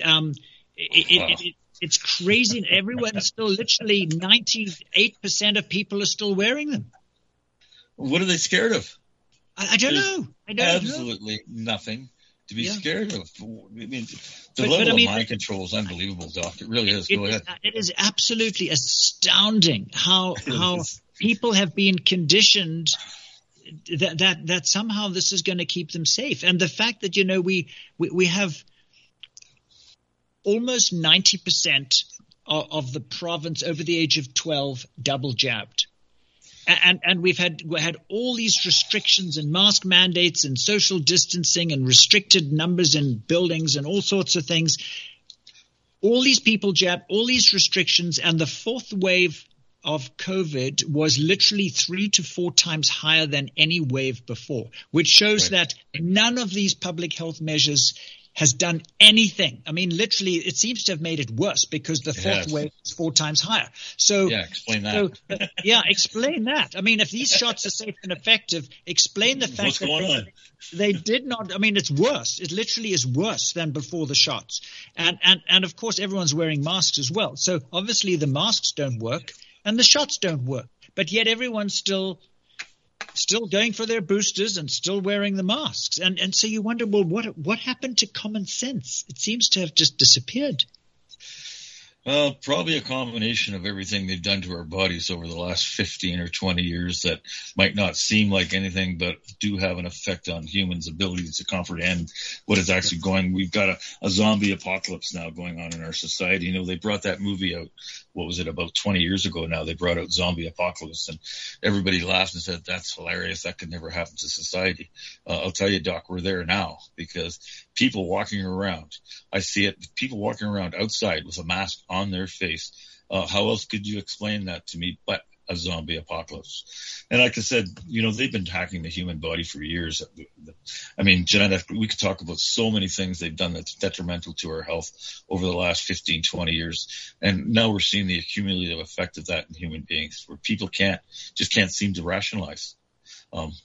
It's crazy. Everyone's still literally 98% of people are still wearing them. What are they scared of? I don't know. I don't absolutely nothing to be scared of. I mean, the level of mind control is unbelievable, Doc. It really is. Go ahead. It is absolutely astounding how people have been conditioned that somehow this is going to keep them safe. And the fact that, we have almost 90% of the province over the age of 12 double jabbed. And we had all these restrictions and mask mandates and social distancing and restricted numbers in buildings and all sorts of things. All these people jabbed, all these restrictions, and the fourth wave of COVID was literally 3 to 4 times higher than any wave before, which shows that none of these public health measures has done anything. I mean, literally, it seems to have made it worse because the fourth wave is 4 times higher. So, explain that. Explain that. I mean, if these shots are safe and effective, explain the fact that they did not. I mean, it's worse. It literally is worse than before the shots. And of course, everyone's wearing masks as well. So obviously, the masks don't work and the shots don't work. But yet, everyone's still going for their boosters and still wearing the masks. And so you wonder, well, what happened to common sense? It seems to have just disappeared. Well, probably a combination of everything they've done to our bodies over the last 15 or 20 years that might not seem like anything, but do have an effect on humans' abilities to comprehend what is actually going. We've got a zombie apocalypse now going on in our society. They brought that movie out, what was it, about 20 years ago now. They brought out Zombie Apocalypse, and everybody laughed and said, that's hilarious. That could never happen to society. I'll tell you, Doc, we're there now because people walking around, I see it, people walking around outside with a mask on their face. How else could you explain that to me but a zombie apocalypse? And like I said, they've been hacking the human body for years. I mean, genetically, we could talk about so many things they've done that's detrimental to our health over the last 15, 20 years. And now we're seeing the accumulative effect of that in human beings where people can't seem to rationalize.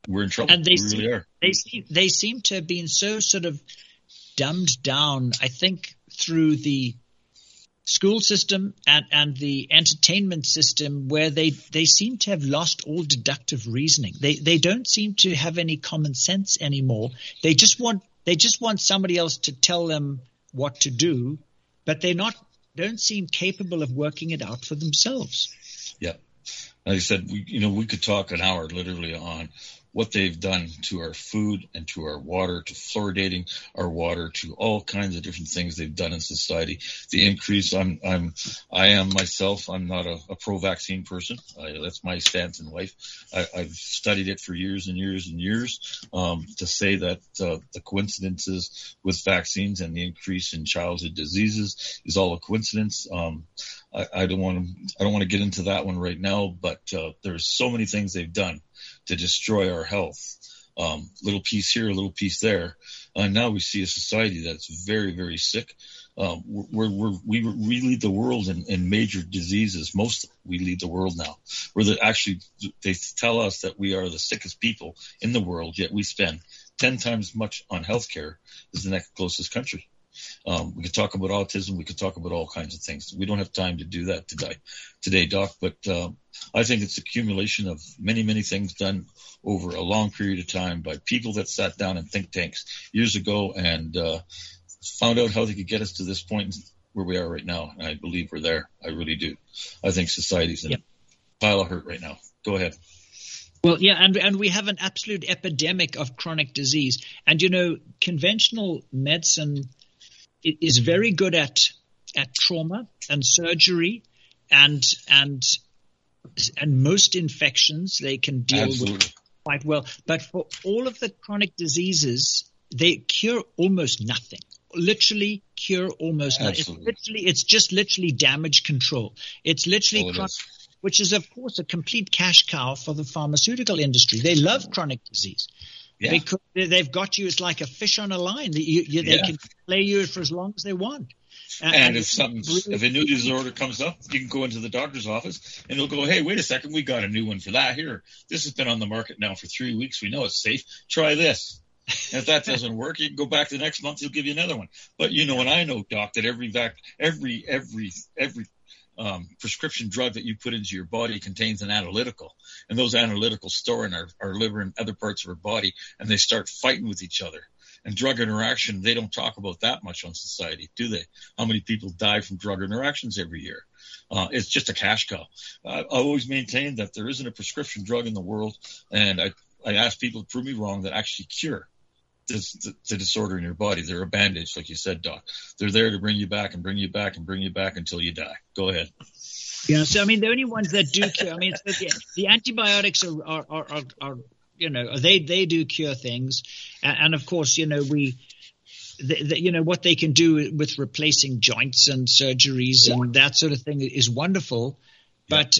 we're in trouble. And they really are. They seem to have been so sort of dumbed down, I think, through the school system and the entertainment system, where they seem to have lost all deductive reasoning. They don't seem to have any common sense anymore. They just want somebody else to tell them what to do, but don't seem capable of working it out for themselves. Yeah. Like I said, we could talk an hour literally on what they've done to our food and to our water, to fluoridating our water, to all kinds of different things they've done in society. The increase, I am myself, I'm not a pro-vaccine person. That's my stance in life. I've studied it for years and years and years. To say that the coincidences with vaccines and the increase in childhood diseases is all a coincidence. I don't want to get into that one right now, but there's so many things they've done to destroy our health. Little piece here, a little piece there. Now we see a society that's very, very sick. We lead the world in major diseases. We lead the world now. They tell us that we are the sickest people in the world, yet we spend 10 times much on healthcare as the next closest country. We could talk about autism. We could talk about all kinds of things. We don't have time to do that today, Doc. But I think it's accumulation of many, many things done over a long period of time by people that sat down in think tanks years ago and found out how they could get us to this point where we are right now. And I believe we're there. I really do. I think society's in a pile of hurt right now. Go ahead. Well, yeah, and we have an absolute epidemic of chronic disease. And, conventional medicine is very good at trauma and surgery and most infections they can deal with quite well. But for all of the chronic diseases, they cure almost nothing. Literally cure almost nothing. It's just literally damage control. It's literally which is, of course, a complete cash cow for the pharmaceutical industry. They love chronic disease. Yeah. Because they've got you, it's like a fish on a line. They can play you for as long as they want. And if a new disorder comes up, you can go into the doctor's office and they'll go, hey, wait a second, we got a new one for that. Here, this has been on the market now for 3 weeks. We know it's safe. Try this. And if that doesn't work, you can go back the next month. He'll give you another one. But and I know, Doc, that every prescription drug that you put into your body contains an analytical, and those analyticals store in our liver and other parts of our body, and they start fighting with each other. And drug interaction, they don't talk about that much on society, do they? How many people die from drug interactions every year? It's just a cash cow. I always maintain that there isn't a prescription drug in the world, and I ask people to prove me wrong, that actually cure the disorder in your body. They're a bandage, like you said, Doc. They're there to bring you back and bring you back and bring you back until you die. Go ahead. Yeah, so the only ones that do cure, the antibiotics are they do cure things, and of course, what they can do with replacing joints and surgeries and that sort of thing is wonderful, but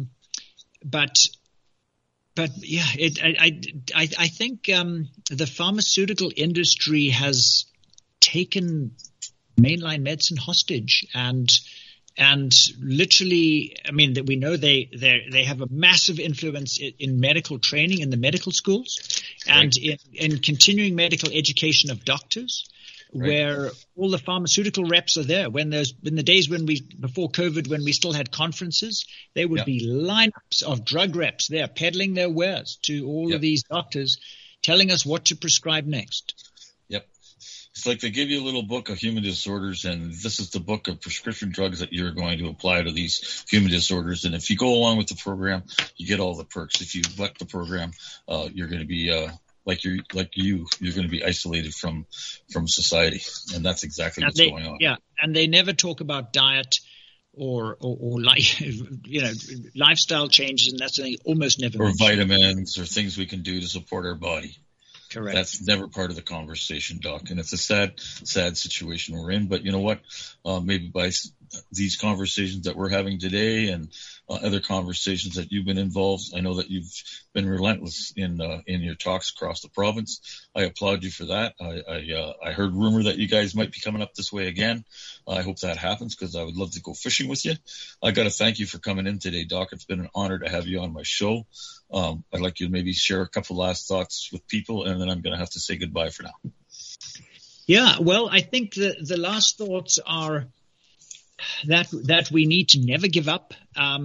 yeah, I think the pharmaceutical industry has taken mainline medicine hostage, and literally, that we know they have a massive influence in medical training in the medical schools, and in continuing medical education of doctors. Right. Where all the pharmaceutical reps are there. In the days before COVID, when we still had conferences, there would be lineups of drug reps there peddling their wares to all of these doctors, telling us what to prescribe next. Yep. It's like they give you a little book of human disorders, and this is the book of prescription drugs that you're going to apply to these human disorders. And if you go along with the program, you get all the perks. If you buck the program, you're going to be you're going to be isolated from society, and that's exactly what's going on. Yeah, and they never talk about diet or lifestyle changes, and that's something almost never. Or vitamins or things we can do to support our body. Correct. That's never part of the conversation, Doc, and it's a sad situation we're in. But you know what? Maybe by these conversations that we're having today and other conversations that you've been involved. I know that you've been relentless in your talks across the province. I applaud you for that. I heard rumor that you guys might be coming up this way again. I hope that happens because I would love to go fishing with you. I got to thank you for coming in today, Doc. It's been an honor to have you on my show. I'd like you to maybe share a couple last thoughts with people, and then I'm going to have to say goodbye for now. Yeah, well, I think the last thoughts are that we need to never give up.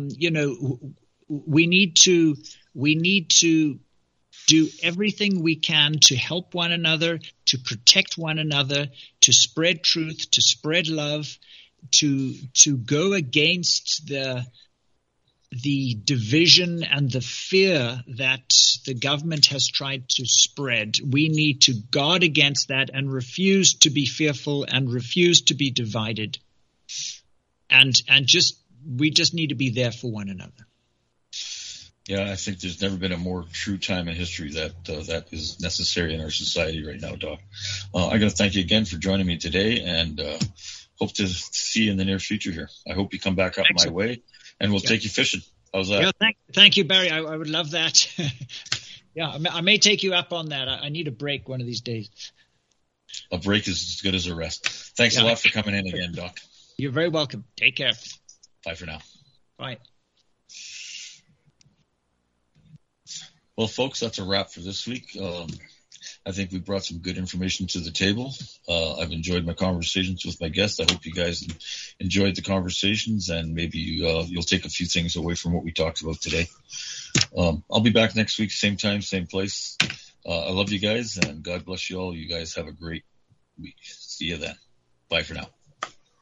We need to do everything we can to help one another, to protect one another, to spread truth, to spread love, to go against the division and the fear that the government has tried to spread. We need to guard against that and refuse to be fearful and refuse to be divided. And we just need to be there for one another. Yeah, I think there's never been a more true time in history that is necessary in our society right now, Doc. I'm going to thank you again for joining me today, and hope to see you in the near future here. I hope you come back up my way, and we'll take you fishing. How's that? Yeah, thank you, Barry. I would love that. Yeah, I may take you up on that. I need a break one of these days. A break is as good as a rest. Thanks a lot for coming in again, Doc. You're very welcome. Take care. Bye for now. Bye. Well, folks, that's a wrap for this week. I think we brought some good information to the table. I've enjoyed my conversations with my guests. I hope you guys enjoyed the conversations, and maybe you'll take a few things away from what we talked about today. I'll be back next week, same time, same place. I love you guys, and God bless you all. You guys have a great week. See you then. Bye for now.